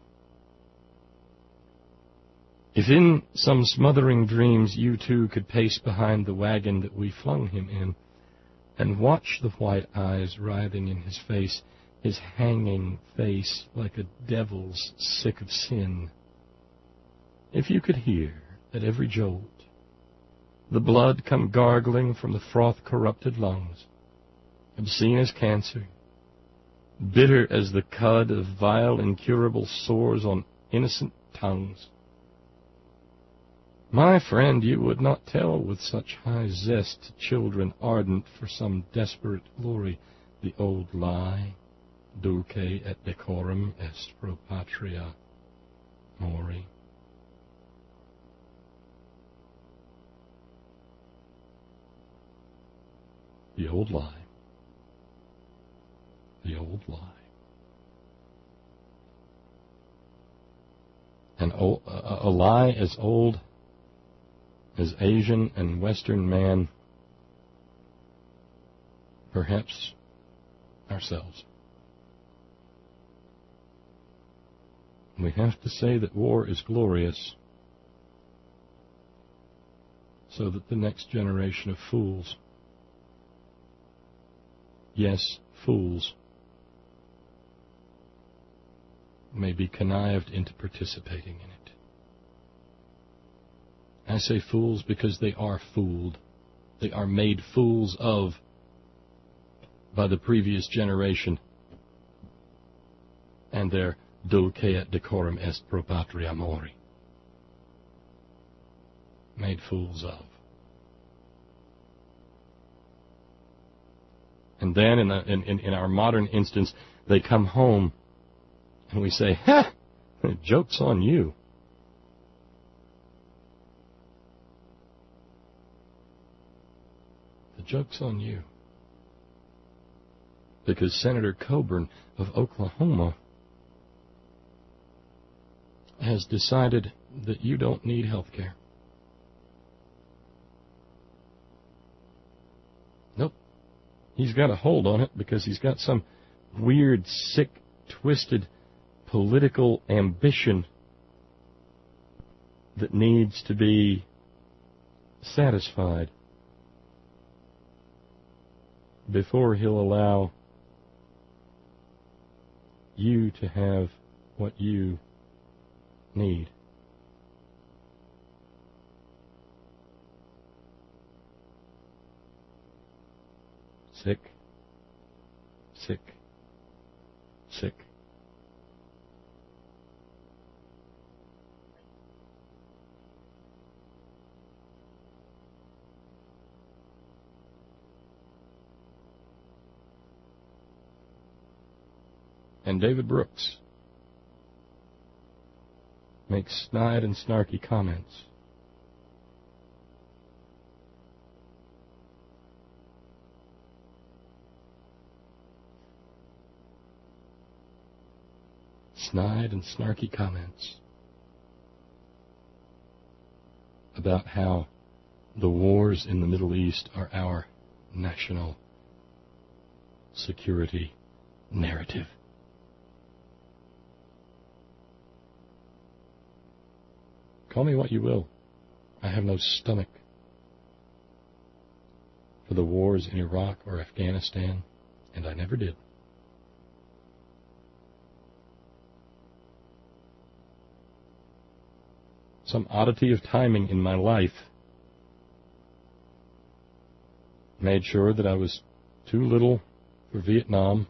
Speaker 2: If in some smothering dreams you too could pace behind the wagon that we flung him in, and watch the white eyes writhing in his face, his hanging face like a devil's sick of sin, if you could hear at every jolt the blood come gargling from the froth-corrupted lungs, obscene as cancer, bitter as the cud of vile, incurable sores on innocent tongues. My friend, you would not tell with such high zest to children ardent for some desperate glory the old lie, dulce et decorum est pro patria mori. The old lie. The old lie. A lie as old as Asian and Western man, perhaps ourselves. We have to say that war is glorious so that the next generation of fools, yes, fools, may be connived into participating in it. I say fools because they are fooled. They are made fools of by the previous generation and their dulce et decorum est pro patria mori. Made fools of. And then in our modern instance, they come home and we say, "Ha! The joke's on you." The joke's on you. Because Senator Coburn of Oklahoma has decided that you don't need health care. Nope. He's got a hold on it because he's got some weird, sick, twisted political ambition that needs to be satisfied before he'll allow you to have what you need. Sick, sick, sick. And David Brooks makes snide and snarky comments. Snide and snarky comments about how the wars in the Middle East are our national security narrative. Call me what you will. I have no stomach for the wars in Iraq or Afghanistan, and I never did. Some oddity of timing in my life made sure that I was too little for Vietnam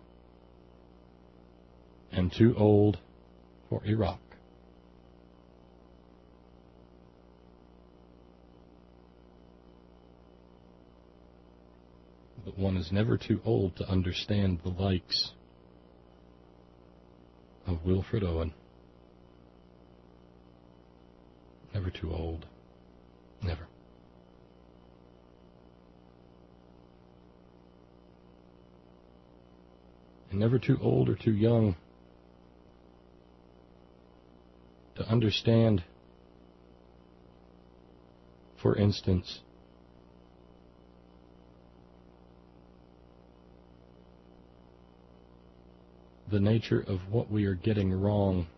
Speaker 2: and too old for Iraq. But one is never too old to understand the likes of Wilfred Owen. Never too old. Never. And never too old or too young to understand, for instance, the nature of what we are getting wrong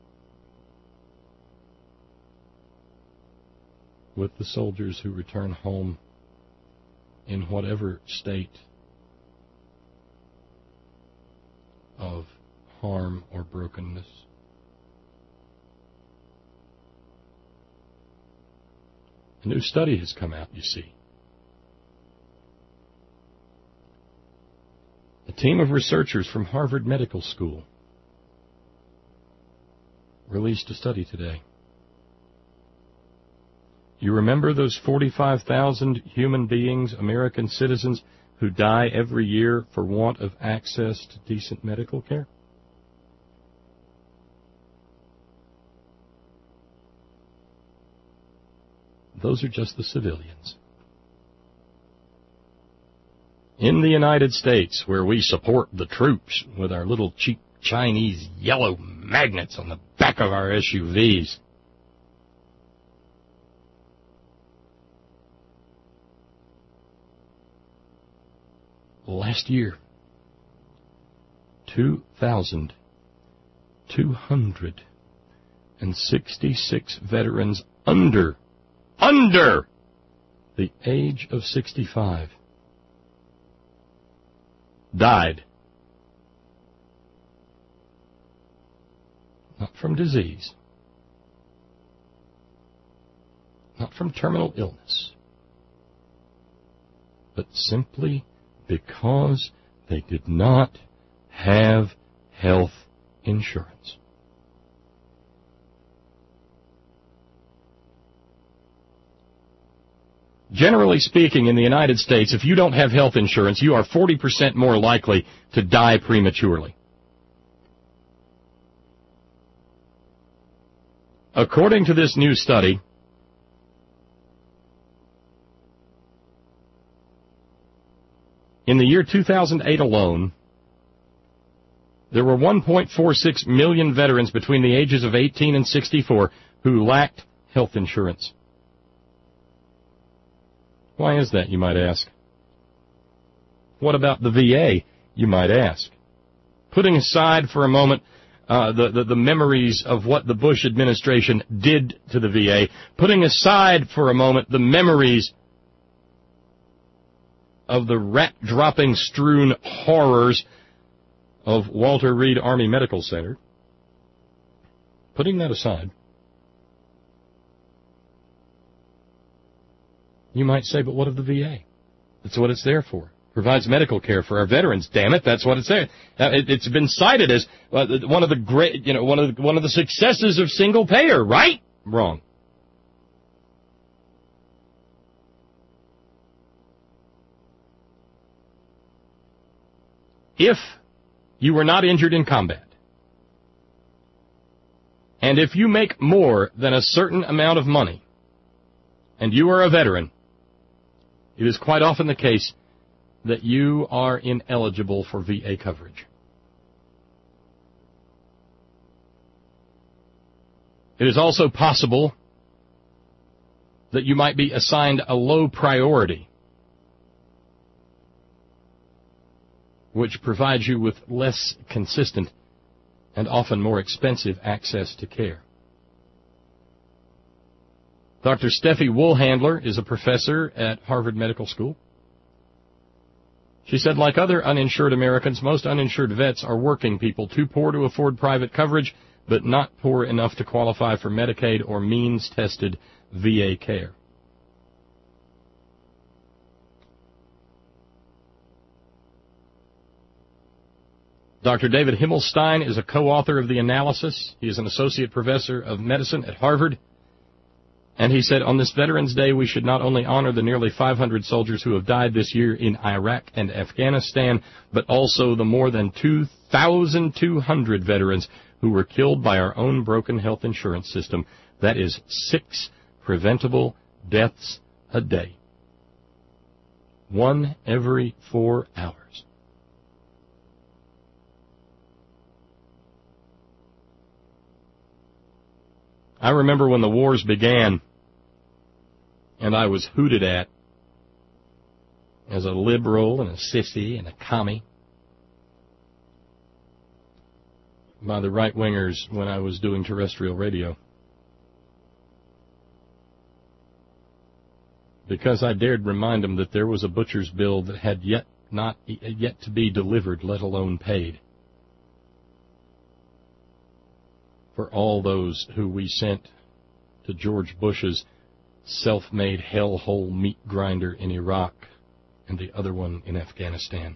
Speaker 2: with the soldiers who return home in whatever state of harm or brokenness. A new study has come out, you see. A team of researchers from Harvard Medical School released a study today. You remember those 45,000 human beings, American citizens, who die every year for want of access to decent medical care? Those are just the civilians. In the United States, where we support the troops with our little cheap Chinese yellow magnets on the back of our SUVs, last year, 2,266 veterans under the age of 65 died. Not from disease, not from terminal illness, but simply because they did not have health insurance. Generally speaking, in the United States, if you don't have health insurance, you are 40% more likely to die prematurely. According to this new study, in the year 2008 alone, there were 1.46 million veterans between the ages of 18 and 64 who lacked health insurance. Why is that, you might ask? What about the VA, you might ask? Putting aside for a moment the memories of what the Bush administration did to the VA, putting aside for a moment the memories of the rat-dropping strewn horrors of Walter Reed Army Medical Center, putting that aside, you might say, but what of the VA? That's what it's there for. Provides medical care for our veterans. Damn it, that's what it's there. It's been cited as one of the great, one of the successes of single payer, right? Wrong. If you were not injured in combat, and if you make more than a certain amount of money, and you are a veteran, it is quite often the case that you are ineligible for VA coverage. It is also possible that you might be assigned a low priority, which provides you with less consistent and often more expensive access to care. Dr. Steffi Woolhandler is a professor at Harvard Medical School. She said, like other uninsured Americans, most uninsured vets are working people, too poor to afford private coverage, but not poor enough to qualify for Medicaid or means-tested VA care. Dr. David Himmelstein is a co-author of the analysis. He is an associate professor of medicine at Harvard. And he said, on this Veterans Day, we should not only honor the nearly 500 soldiers who have died this year in Iraq and Afghanistan, but also the more than 2,200 veterans who were killed by our own broken health insurance system. That is 6 preventable deaths a day. 1 every 4 hours. I remember when the wars began, and I was hooted at as a liberal and a sissy and a commie by the right-wingers when I was doing terrestrial radio, because I dared remind them that there was a butcher's bill that had yet to be delivered, let alone paid, for all those who we sent to George Bush's self-made hellhole meat grinder in Iraq and the other one in Afghanistan.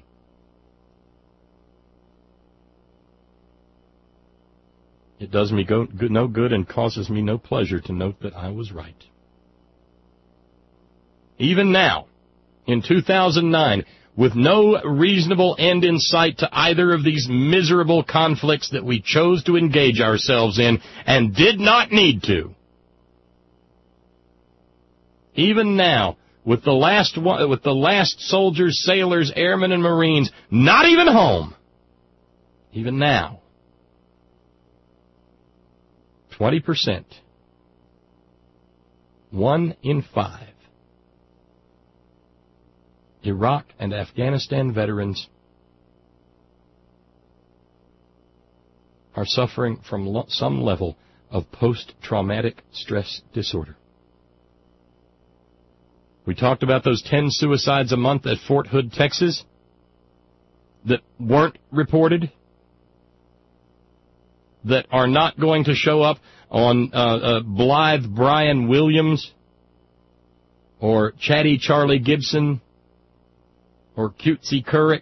Speaker 2: It does me no good and causes me no pleasure to note that I was right. Even now, in 2009, with no reasonable end in sight to either of these miserable conflicts that we chose to engage ourselves in and did not need to, even now, with the last soldiers, sailors, airmen, and Marines not even home, even now, 20%, 1 in 5, Iraq and Afghanistan veterans are suffering from some level of post-traumatic stress disorder. We talked about those 10 suicides a month at Fort Hood, Texas, that weren't reported, that are not going to show up on Blythe Brian Williams or Chatty Charlie Gibson or Cutesy Couric.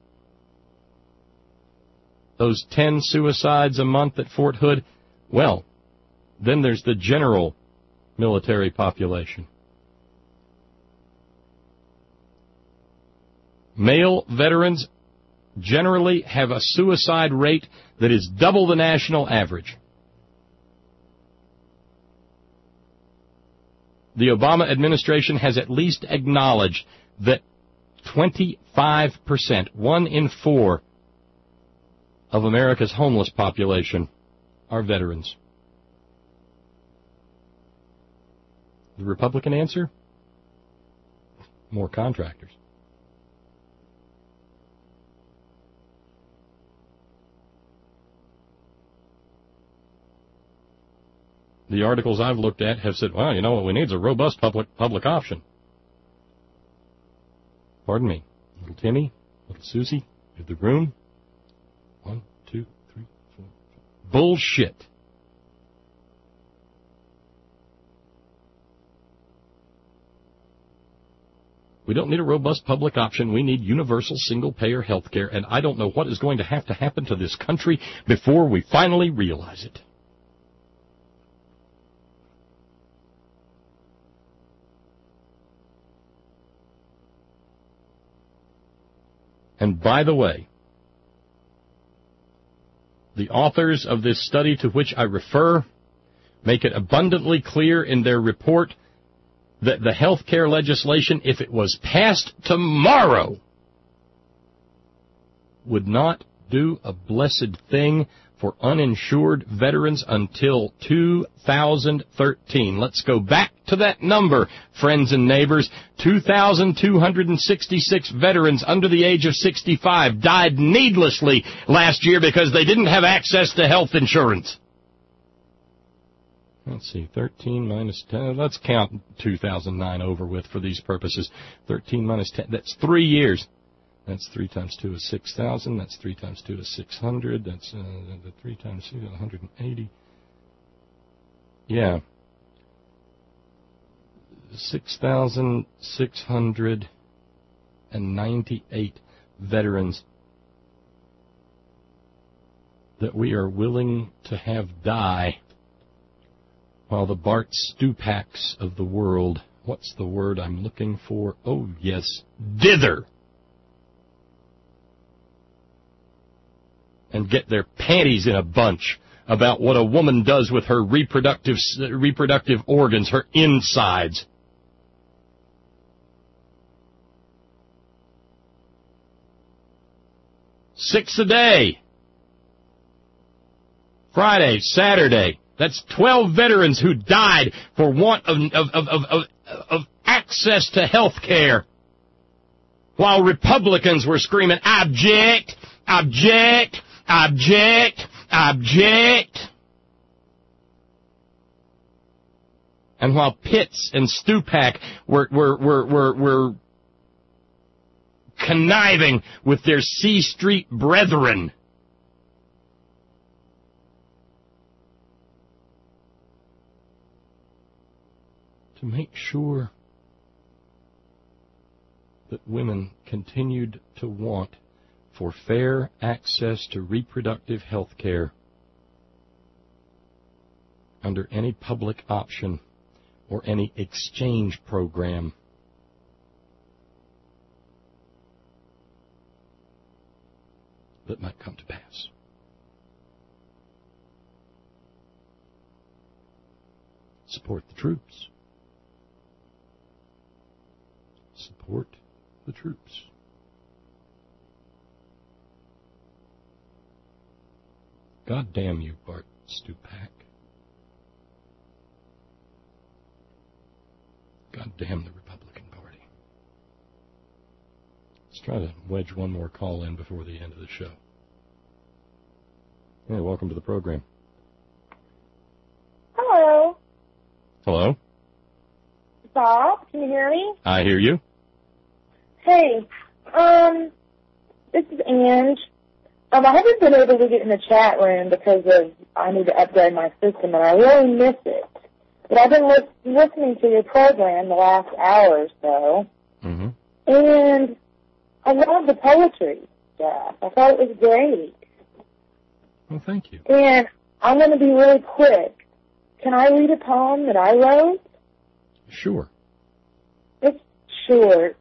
Speaker 2: Those 10 suicides a month at Fort Hood. Well, then there's the general military population. Male veterans generally have a suicide rate that is double the national average. The Obama administration has at least acknowledged that 25%, 1 in 4 of America's homeless population are veterans. The Republican answer? More contractors. The articles I've looked at have said, well, you know what we need is a robust public option. Pardon me. Little Timmy, little Susie, in the room. 1, 2, 3, 4, 5. Bullshit. We don't need a robust public option. We need universal single-payer health care, and I don't know what is going to happen to this country before we finally realize it. And by the way, the authors of this study to which I refer make it abundantly clear in their report that the health care legislation, if it was passed tomorrow, would not do a blessed thing for uninsured veterans until 2013. Let's go back to that number, friends and neighbors. 2,266 veterans under the age of 65 died needlessly last year because they didn't have access to health insurance. Let's see, 13 minus 10. Let's count 2009 over with for these purposes. 13 minus 10, that's 3 years. That's 3 times 2 is 6,000. That's 3 times 2 is 600. That's 3 times 2 is 180. Yeah. 6,698 veterans that we are willing to have die while the Bart Stupaks of the world, what's the word I'm looking for? Oh, yes, dither. And get their panties in a bunch about what a woman does with her reproductive organs, her insides. Six a day. Friday, Saturday. That's 12 veterans who died for want of access to health care. While Republicans were screaming, object, object, object, object. And while Pitts and Stupak were conniving with their C Street brethren, to make sure that women continued to want for fair access to reproductive health care under any public option or any exchange program. That might come to pass. Support the troops. Support the troops. God damn you, Bart Stupak. God damn the Republican Party. Let's try to wedge one more call in before the end of the show. Hey, welcome to the program.
Speaker 11: Hello.
Speaker 2: Hello?
Speaker 11: Bob, can you hear me?
Speaker 2: I hear you.
Speaker 11: Hey, this is Ange. I haven't been able to get in the chat room because I need to upgrade my system, and I really miss it. But I've been listening to your program the last hour or so, and I love the poetry stuff. I thought it was great.
Speaker 2: Well, thank you.
Speaker 11: And I'm going to be really quick. Can I read a poem that I wrote?
Speaker 2: Sure.
Speaker 11: It's short.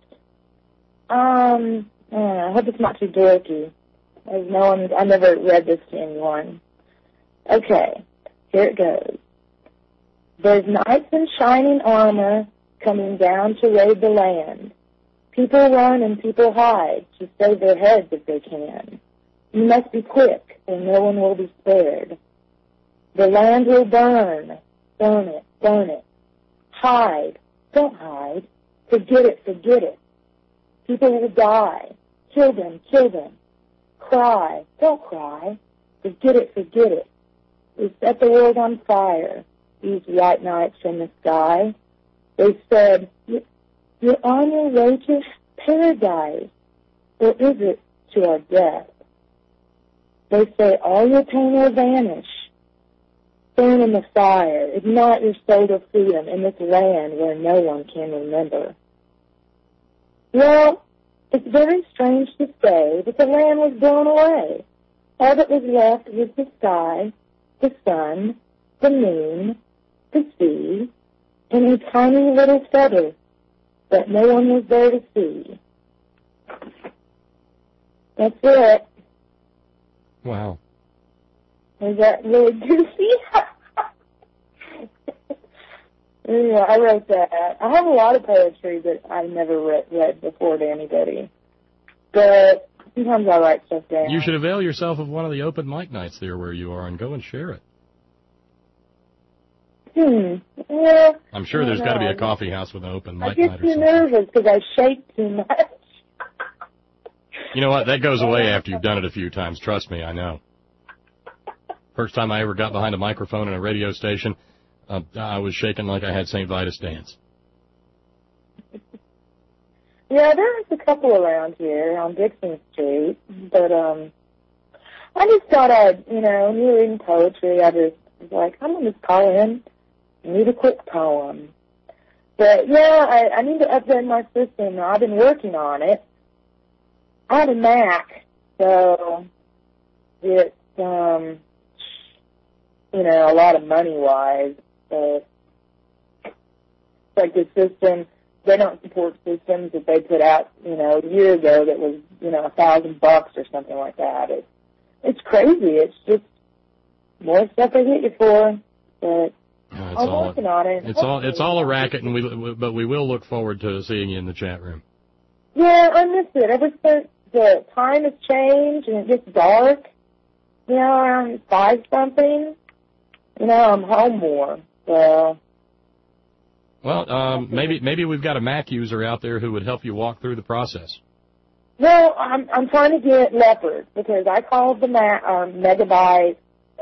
Speaker 11: I hope it's not too dorky. I never read this to anyone. Okay, here it goes. There's knights in shining armor coming down to raid the land. People run and people hide to save their heads if they can. You must be quick, or no one will be spared. The land will burn. Burn it, burn it. Hide. Don't hide. Forget it, forget it. People will die. Kill them, kill them. Cry. Don't cry. Forget it, forget it. We set the world on fire, these white knights from the sky. They said, you're on your way to paradise, or is it to our death? They say all your pain will vanish. Burn in the fire, ignite your soul to freedom in this land where no one can remember. Well, it's very strange to say that the land was blown away. All that was left was the sky, the sun, the moon, the sea, and a tiny little feather that no one was there to see. That's it.
Speaker 2: Wow.
Speaker 11: Is that really goofy? Yeah, I wrote that. I have a lot of poetry that I never read before to anybody. But sometimes I write stuff down.
Speaker 2: You should avail yourself of one of the open mic nights there where you are and go and share it.
Speaker 11: Yeah.
Speaker 2: I'm sure there's got to be a coffee house with an open mic
Speaker 11: I get
Speaker 2: night or
Speaker 11: too
Speaker 2: something.
Speaker 11: nervous because I shake too much.
Speaker 2: You know what? That goes away after you've done it a few times. Trust me, I know. First time I ever got behind a microphone in a radio station, I was shaking like I had St. Vitus dance.
Speaker 11: Yeah, there's a couple around here on Dixon Street, but I just thought when you were reading poetry, I just was like, I'm going to just call in and read a quick poem. But, yeah, I need to upgrade my system. I've been working on it. I have a Mac, so it's, a lot of money-wise, but like the system, they don't support systems that they put out, a year ago that was, $1,000 or something like that. It's crazy. It's just more stuff they get you for, but I'm working on it.
Speaker 2: It's all a racket, but we will look forward to seeing you in the chat room.
Speaker 11: Yeah, I miss it. Ever since the time has changed and it gets dark, around 5-something, I'm home more. So.
Speaker 2: Well, maybe we've got a Mac user out there who would help you walk through the process.
Speaker 11: Well, I'm trying to get Leopard because I called the Megabyte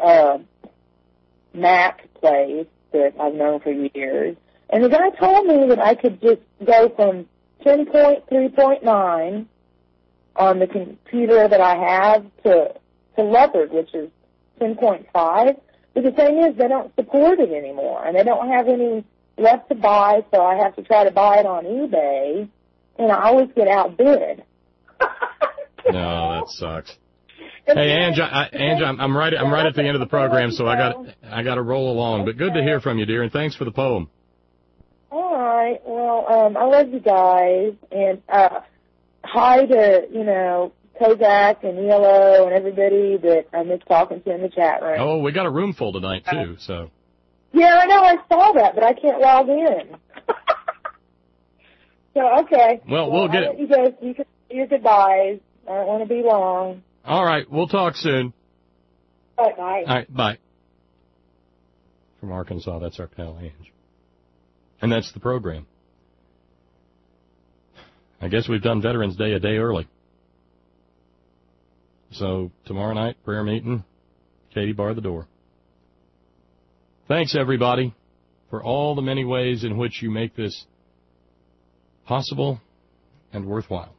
Speaker 11: Mac place that I've known for years, and the guy told me that I could just go from 10.3.9 on the computer that I have to Leopard, which is 10.5. But the thing is, they don't support it anymore, and they don't have any left to buy, so I have to try to buy it on eBay, and I always get outbid.
Speaker 2: No, that sucks. Hey, Ange, I'm right at the end of the program, so I got to roll along. But good to hear from you, dear, and thanks for the poem.
Speaker 11: All right. Well, I love you guys, and hi to Kozak and ELO and everybody that I miss talking to in the chat room.
Speaker 2: Oh, we got a room full tonight too, so.
Speaker 11: Yeah, I know. I saw that, but I can't log in. So okay.
Speaker 2: Well, we'll get
Speaker 11: it. You guys, you can say your goodbyes. I don't want to be long.
Speaker 2: All right, we'll talk soon.
Speaker 11: All right, bye.
Speaker 2: All right, bye. From Arkansas, that's our pal Ange. And that's the program. I guess we've done Veterans Day a day early. So tomorrow night, prayer meeting, Katie bar the door. Thanks, everybody, for all the many ways in which you make this possible and worthwhile.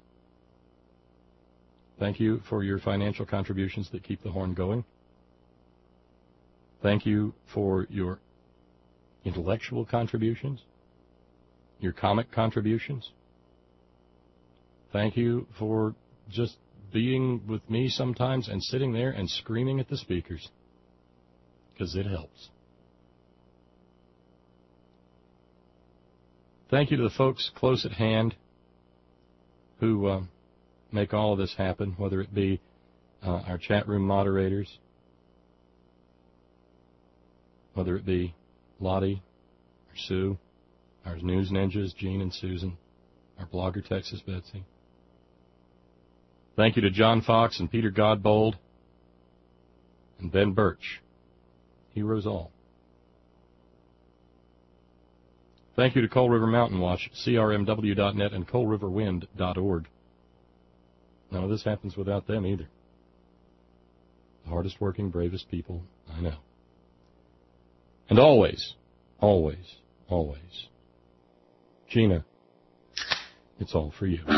Speaker 2: Thank you for your financial contributions that keep the horn going. Thank you for your intellectual contributions, your comic contributions. Thank you for just being with me sometimes and sitting there and screaming at the speakers, because it helps. Thank you to the folks close at hand who make all of this happen, whether it be our chat room moderators, whether it be Lottie or Sue, our news ninjas, Gene and Susan, our blogger, Texas Betsy. Thank you to John Fox and Peter Godbold and Ben Birch. Heroes all. Thank you to Coal River Mountain Watch, crmw.net, and coalriverwind.org. None of this happens without them either. The hardest working, bravest people I know. And always, always, always, Gina, it's all for you.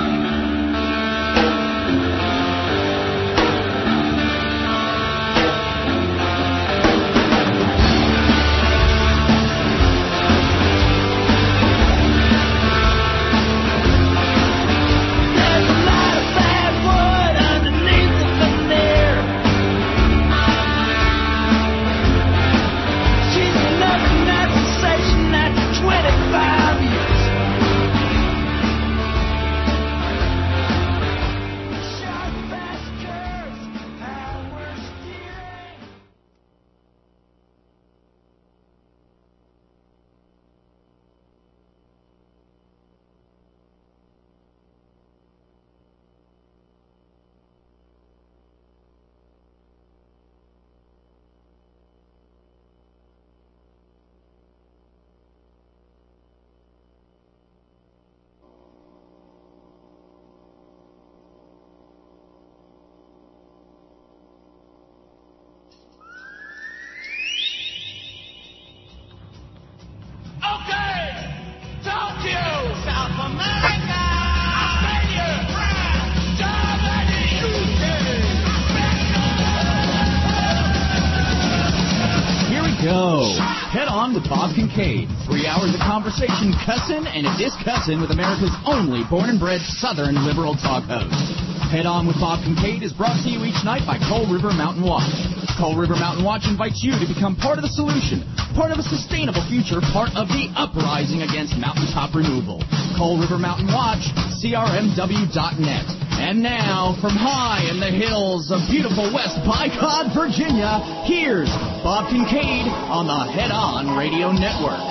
Speaker 12: With Bob Kincaid. 3 hours of conversation, cussing and discussing with America's only born and bred Southern liberal talk host. Head On with Bob Kincaid is brought to you each night by Coal River Mountain Watch. Coal River Mountain Watch invites you to become part of the solution, part of a sustainable future, part of the uprising against mountaintop removal. Coal River Mountain Watch, crmw.net. And now, from high in the hills of beautiful West Bicod, Virginia, here's Bob Kincaid on the Head On Radio Network.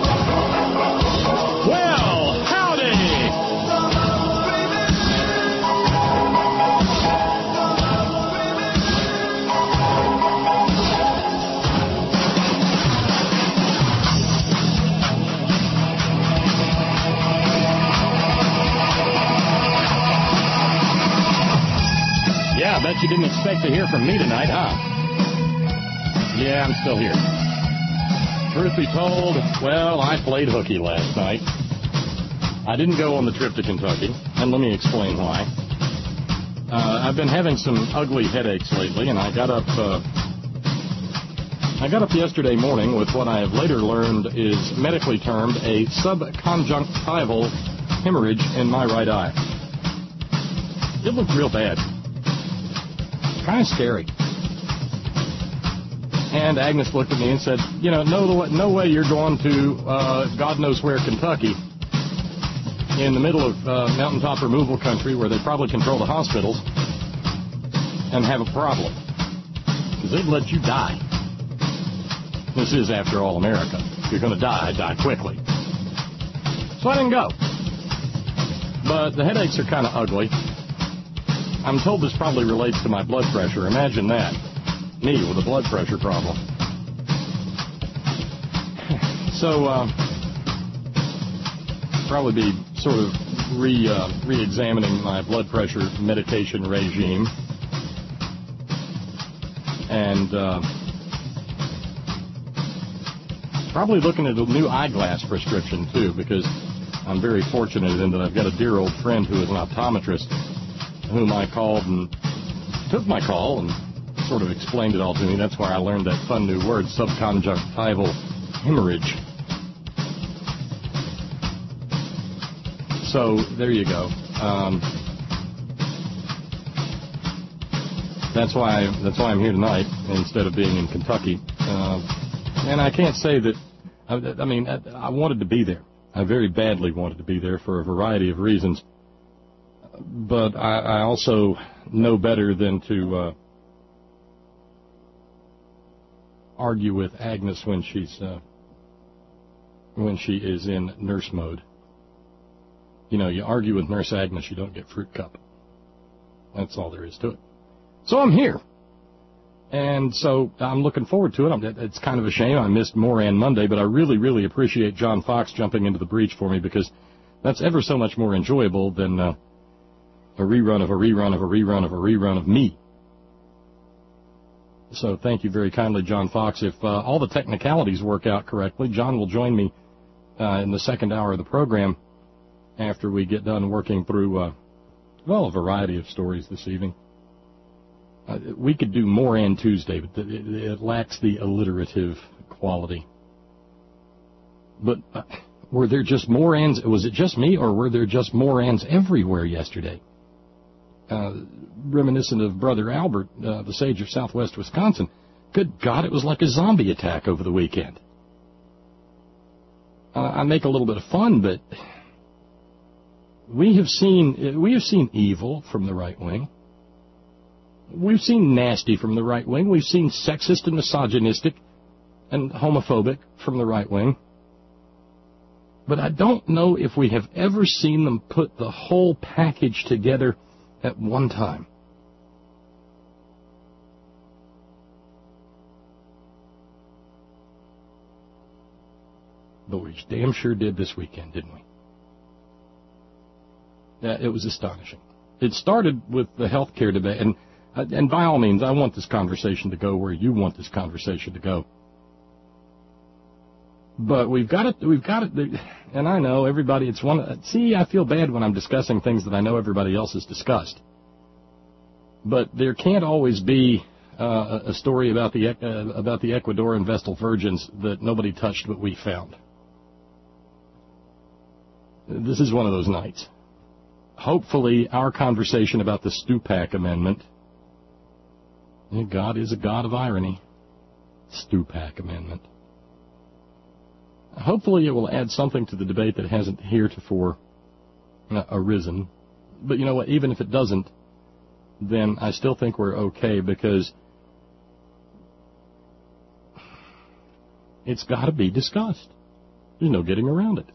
Speaker 2: Well, howdy! Yeah, I bet you didn't expect to hear from me tonight, huh? Yeah, I'm still here. Truth be told, well, I played hooky last night. I didn't go on the trip to Kentucky, and let me explain why. I've been having some ugly headaches lately, and I got up I got up yesterday morning with what I have later learned is medically termed a subconjunctival hemorrhage in my right eye. It looked real bad. Kind of scary. And Agnes looked at me and said, no way you're going to God knows where, Kentucky, in the middle of mountaintop removal country where they probably control the hospitals, and have a problem. Because they'd let you die. This is, after all, America. If you're going to die, die quickly. So I didn't go. But the headaches are kind of ugly. I'm told this probably relates to my blood pressure. Imagine that. Me with a blood pressure problem. So, probably be sort of re-examining my blood pressure medication regime. And probably looking at a new eyeglass prescription, too, because I'm very fortunate in that I've got a dear old friend who is an optometrist whom I called and took my call and sort of explained it all to me. That's why I learned that fun new word, subconjunctival hemorrhage. So there you go. That's why I'm here tonight instead of being in Kentucky. And I can't say that. I wanted to be there. I very badly wanted to be there for a variety of reasons. But I also know better than to argue with Agnes when she is in nurse mode. You argue with Nurse Agnes, you don't get fruit cup. That's all there is to it. So I'm here. And so I'm looking forward to it. It's kind of a shame I missed Moran Monday, but I really, really appreciate John Fox jumping into the breach for me, because that's ever so much more enjoyable than a rerun of a rerun of a rerun of a rerun of me. So thank you very kindly, John Fox. If all the technicalities work out correctly, John will join me in the second hour of the program after we get done working through, a variety of stories this evening. We could do Moran Tuesday, but it lacks the alliterative quality. But were there just Morans? Was it just me, or were there just Morans everywhere yesterday? Reminiscent of Brother Albert, the sage of southwest Wisconsin. Good God, it was like a zombie attack over the weekend. I make a little bit of fun, but we have seen evil from the right wing. We've seen nasty from the right wing. We've seen sexist and misogynistic and homophobic from the right wing. But I don't know if we have ever seen them put the whole package together at one time. But we damn sure did this weekend, didn't we? Yeah, it was astonishing. It started with the health care debate, and by all means, I want this conversation to go where you want this conversation to go. But we've got it, and I know everybody, I feel bad when I'm discussing things that I know everybody else has discussed. But there can't always be a story about the Ecuadorian Vestal Virgins that nobody touched but we found. This is one of those nights. Hopefully, our conversation about the Stupak Amendment, God is a God of irony, Stupak Amendment. Hopefully it will add something to the debate that hasn't heretofore arisen. But you know what, even if it doesn't, then I still think we're okay, because it's got to be discussed. There's no getting around it.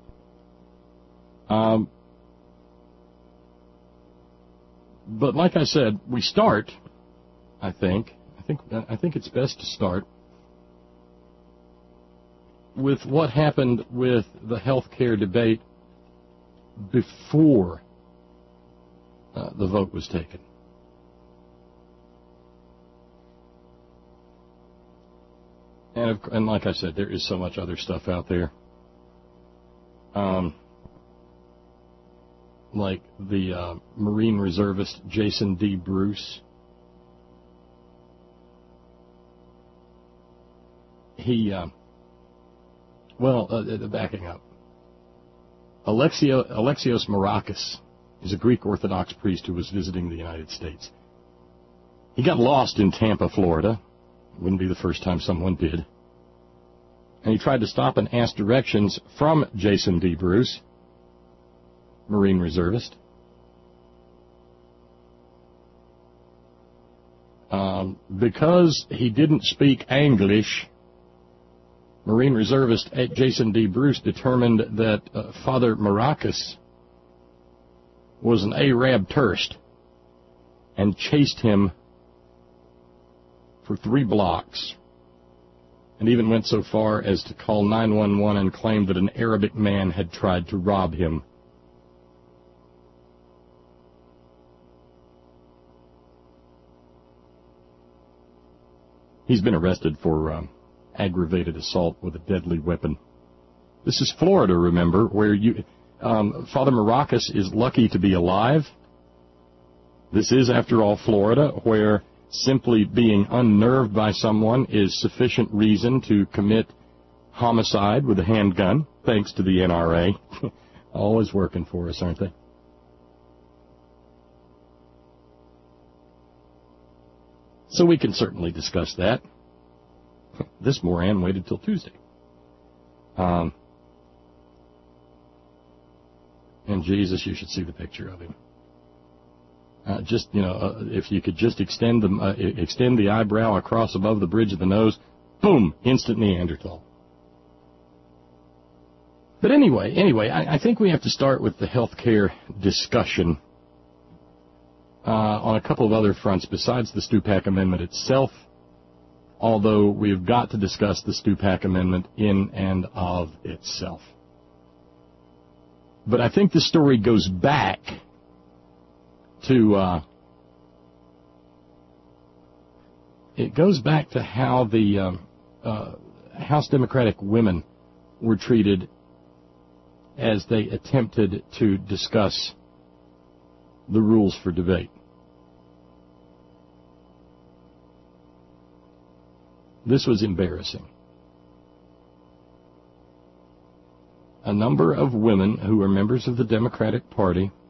Speaker 2: But like I said, we start, I think it's best to start with what happened with the health care debate before the vote was taken. And like I said, there is so much other stuff out there. Like the Marine reservist Jason D. Bruce, backing up. Alexios Marakis is a Greek Orthodox priest who was visiting the United States. He got lost in Tampa, Florida. Wouldn't be the first time someone did. And he tried to stop and ask directions from Jason D. Bruce, Marine reservist. Because he didn't speak English, Marine reservist Jason D. Bruce determined that Father Marakis was an Arab tourist and chased him for 3 blocks, and even went so far as to call 911 and claim that an Arabic man had tried to rob him. He's been arrested for aggravated assault with a deadly weapon. This is Florida, remember, where Father Marakis is lucky to be alive. This is, after all, Florida, where simply being unnerved by someone is sufficient reason to commit homicide with a handgun, thanks to the NRA. Always working for us, aren't they? So we can certainly discuss that. This Moran waited till Tuesday. And Jesus, you should see the picture of him. If you could just extend the eyebrow across above the bridge of the nose, boom, instant Neanderthal. But anyway, I think we have to start with the health care discussion on a couple of other fronts besides the Stupak Amendment itself, although we've got to discuss the Stupak Amendment in and of itself. But I think the story goes back to how the House Democratic women were treated as they attempted to discuss the rules for debate. This was embarrassing. A number of women who are members of the Democratic Party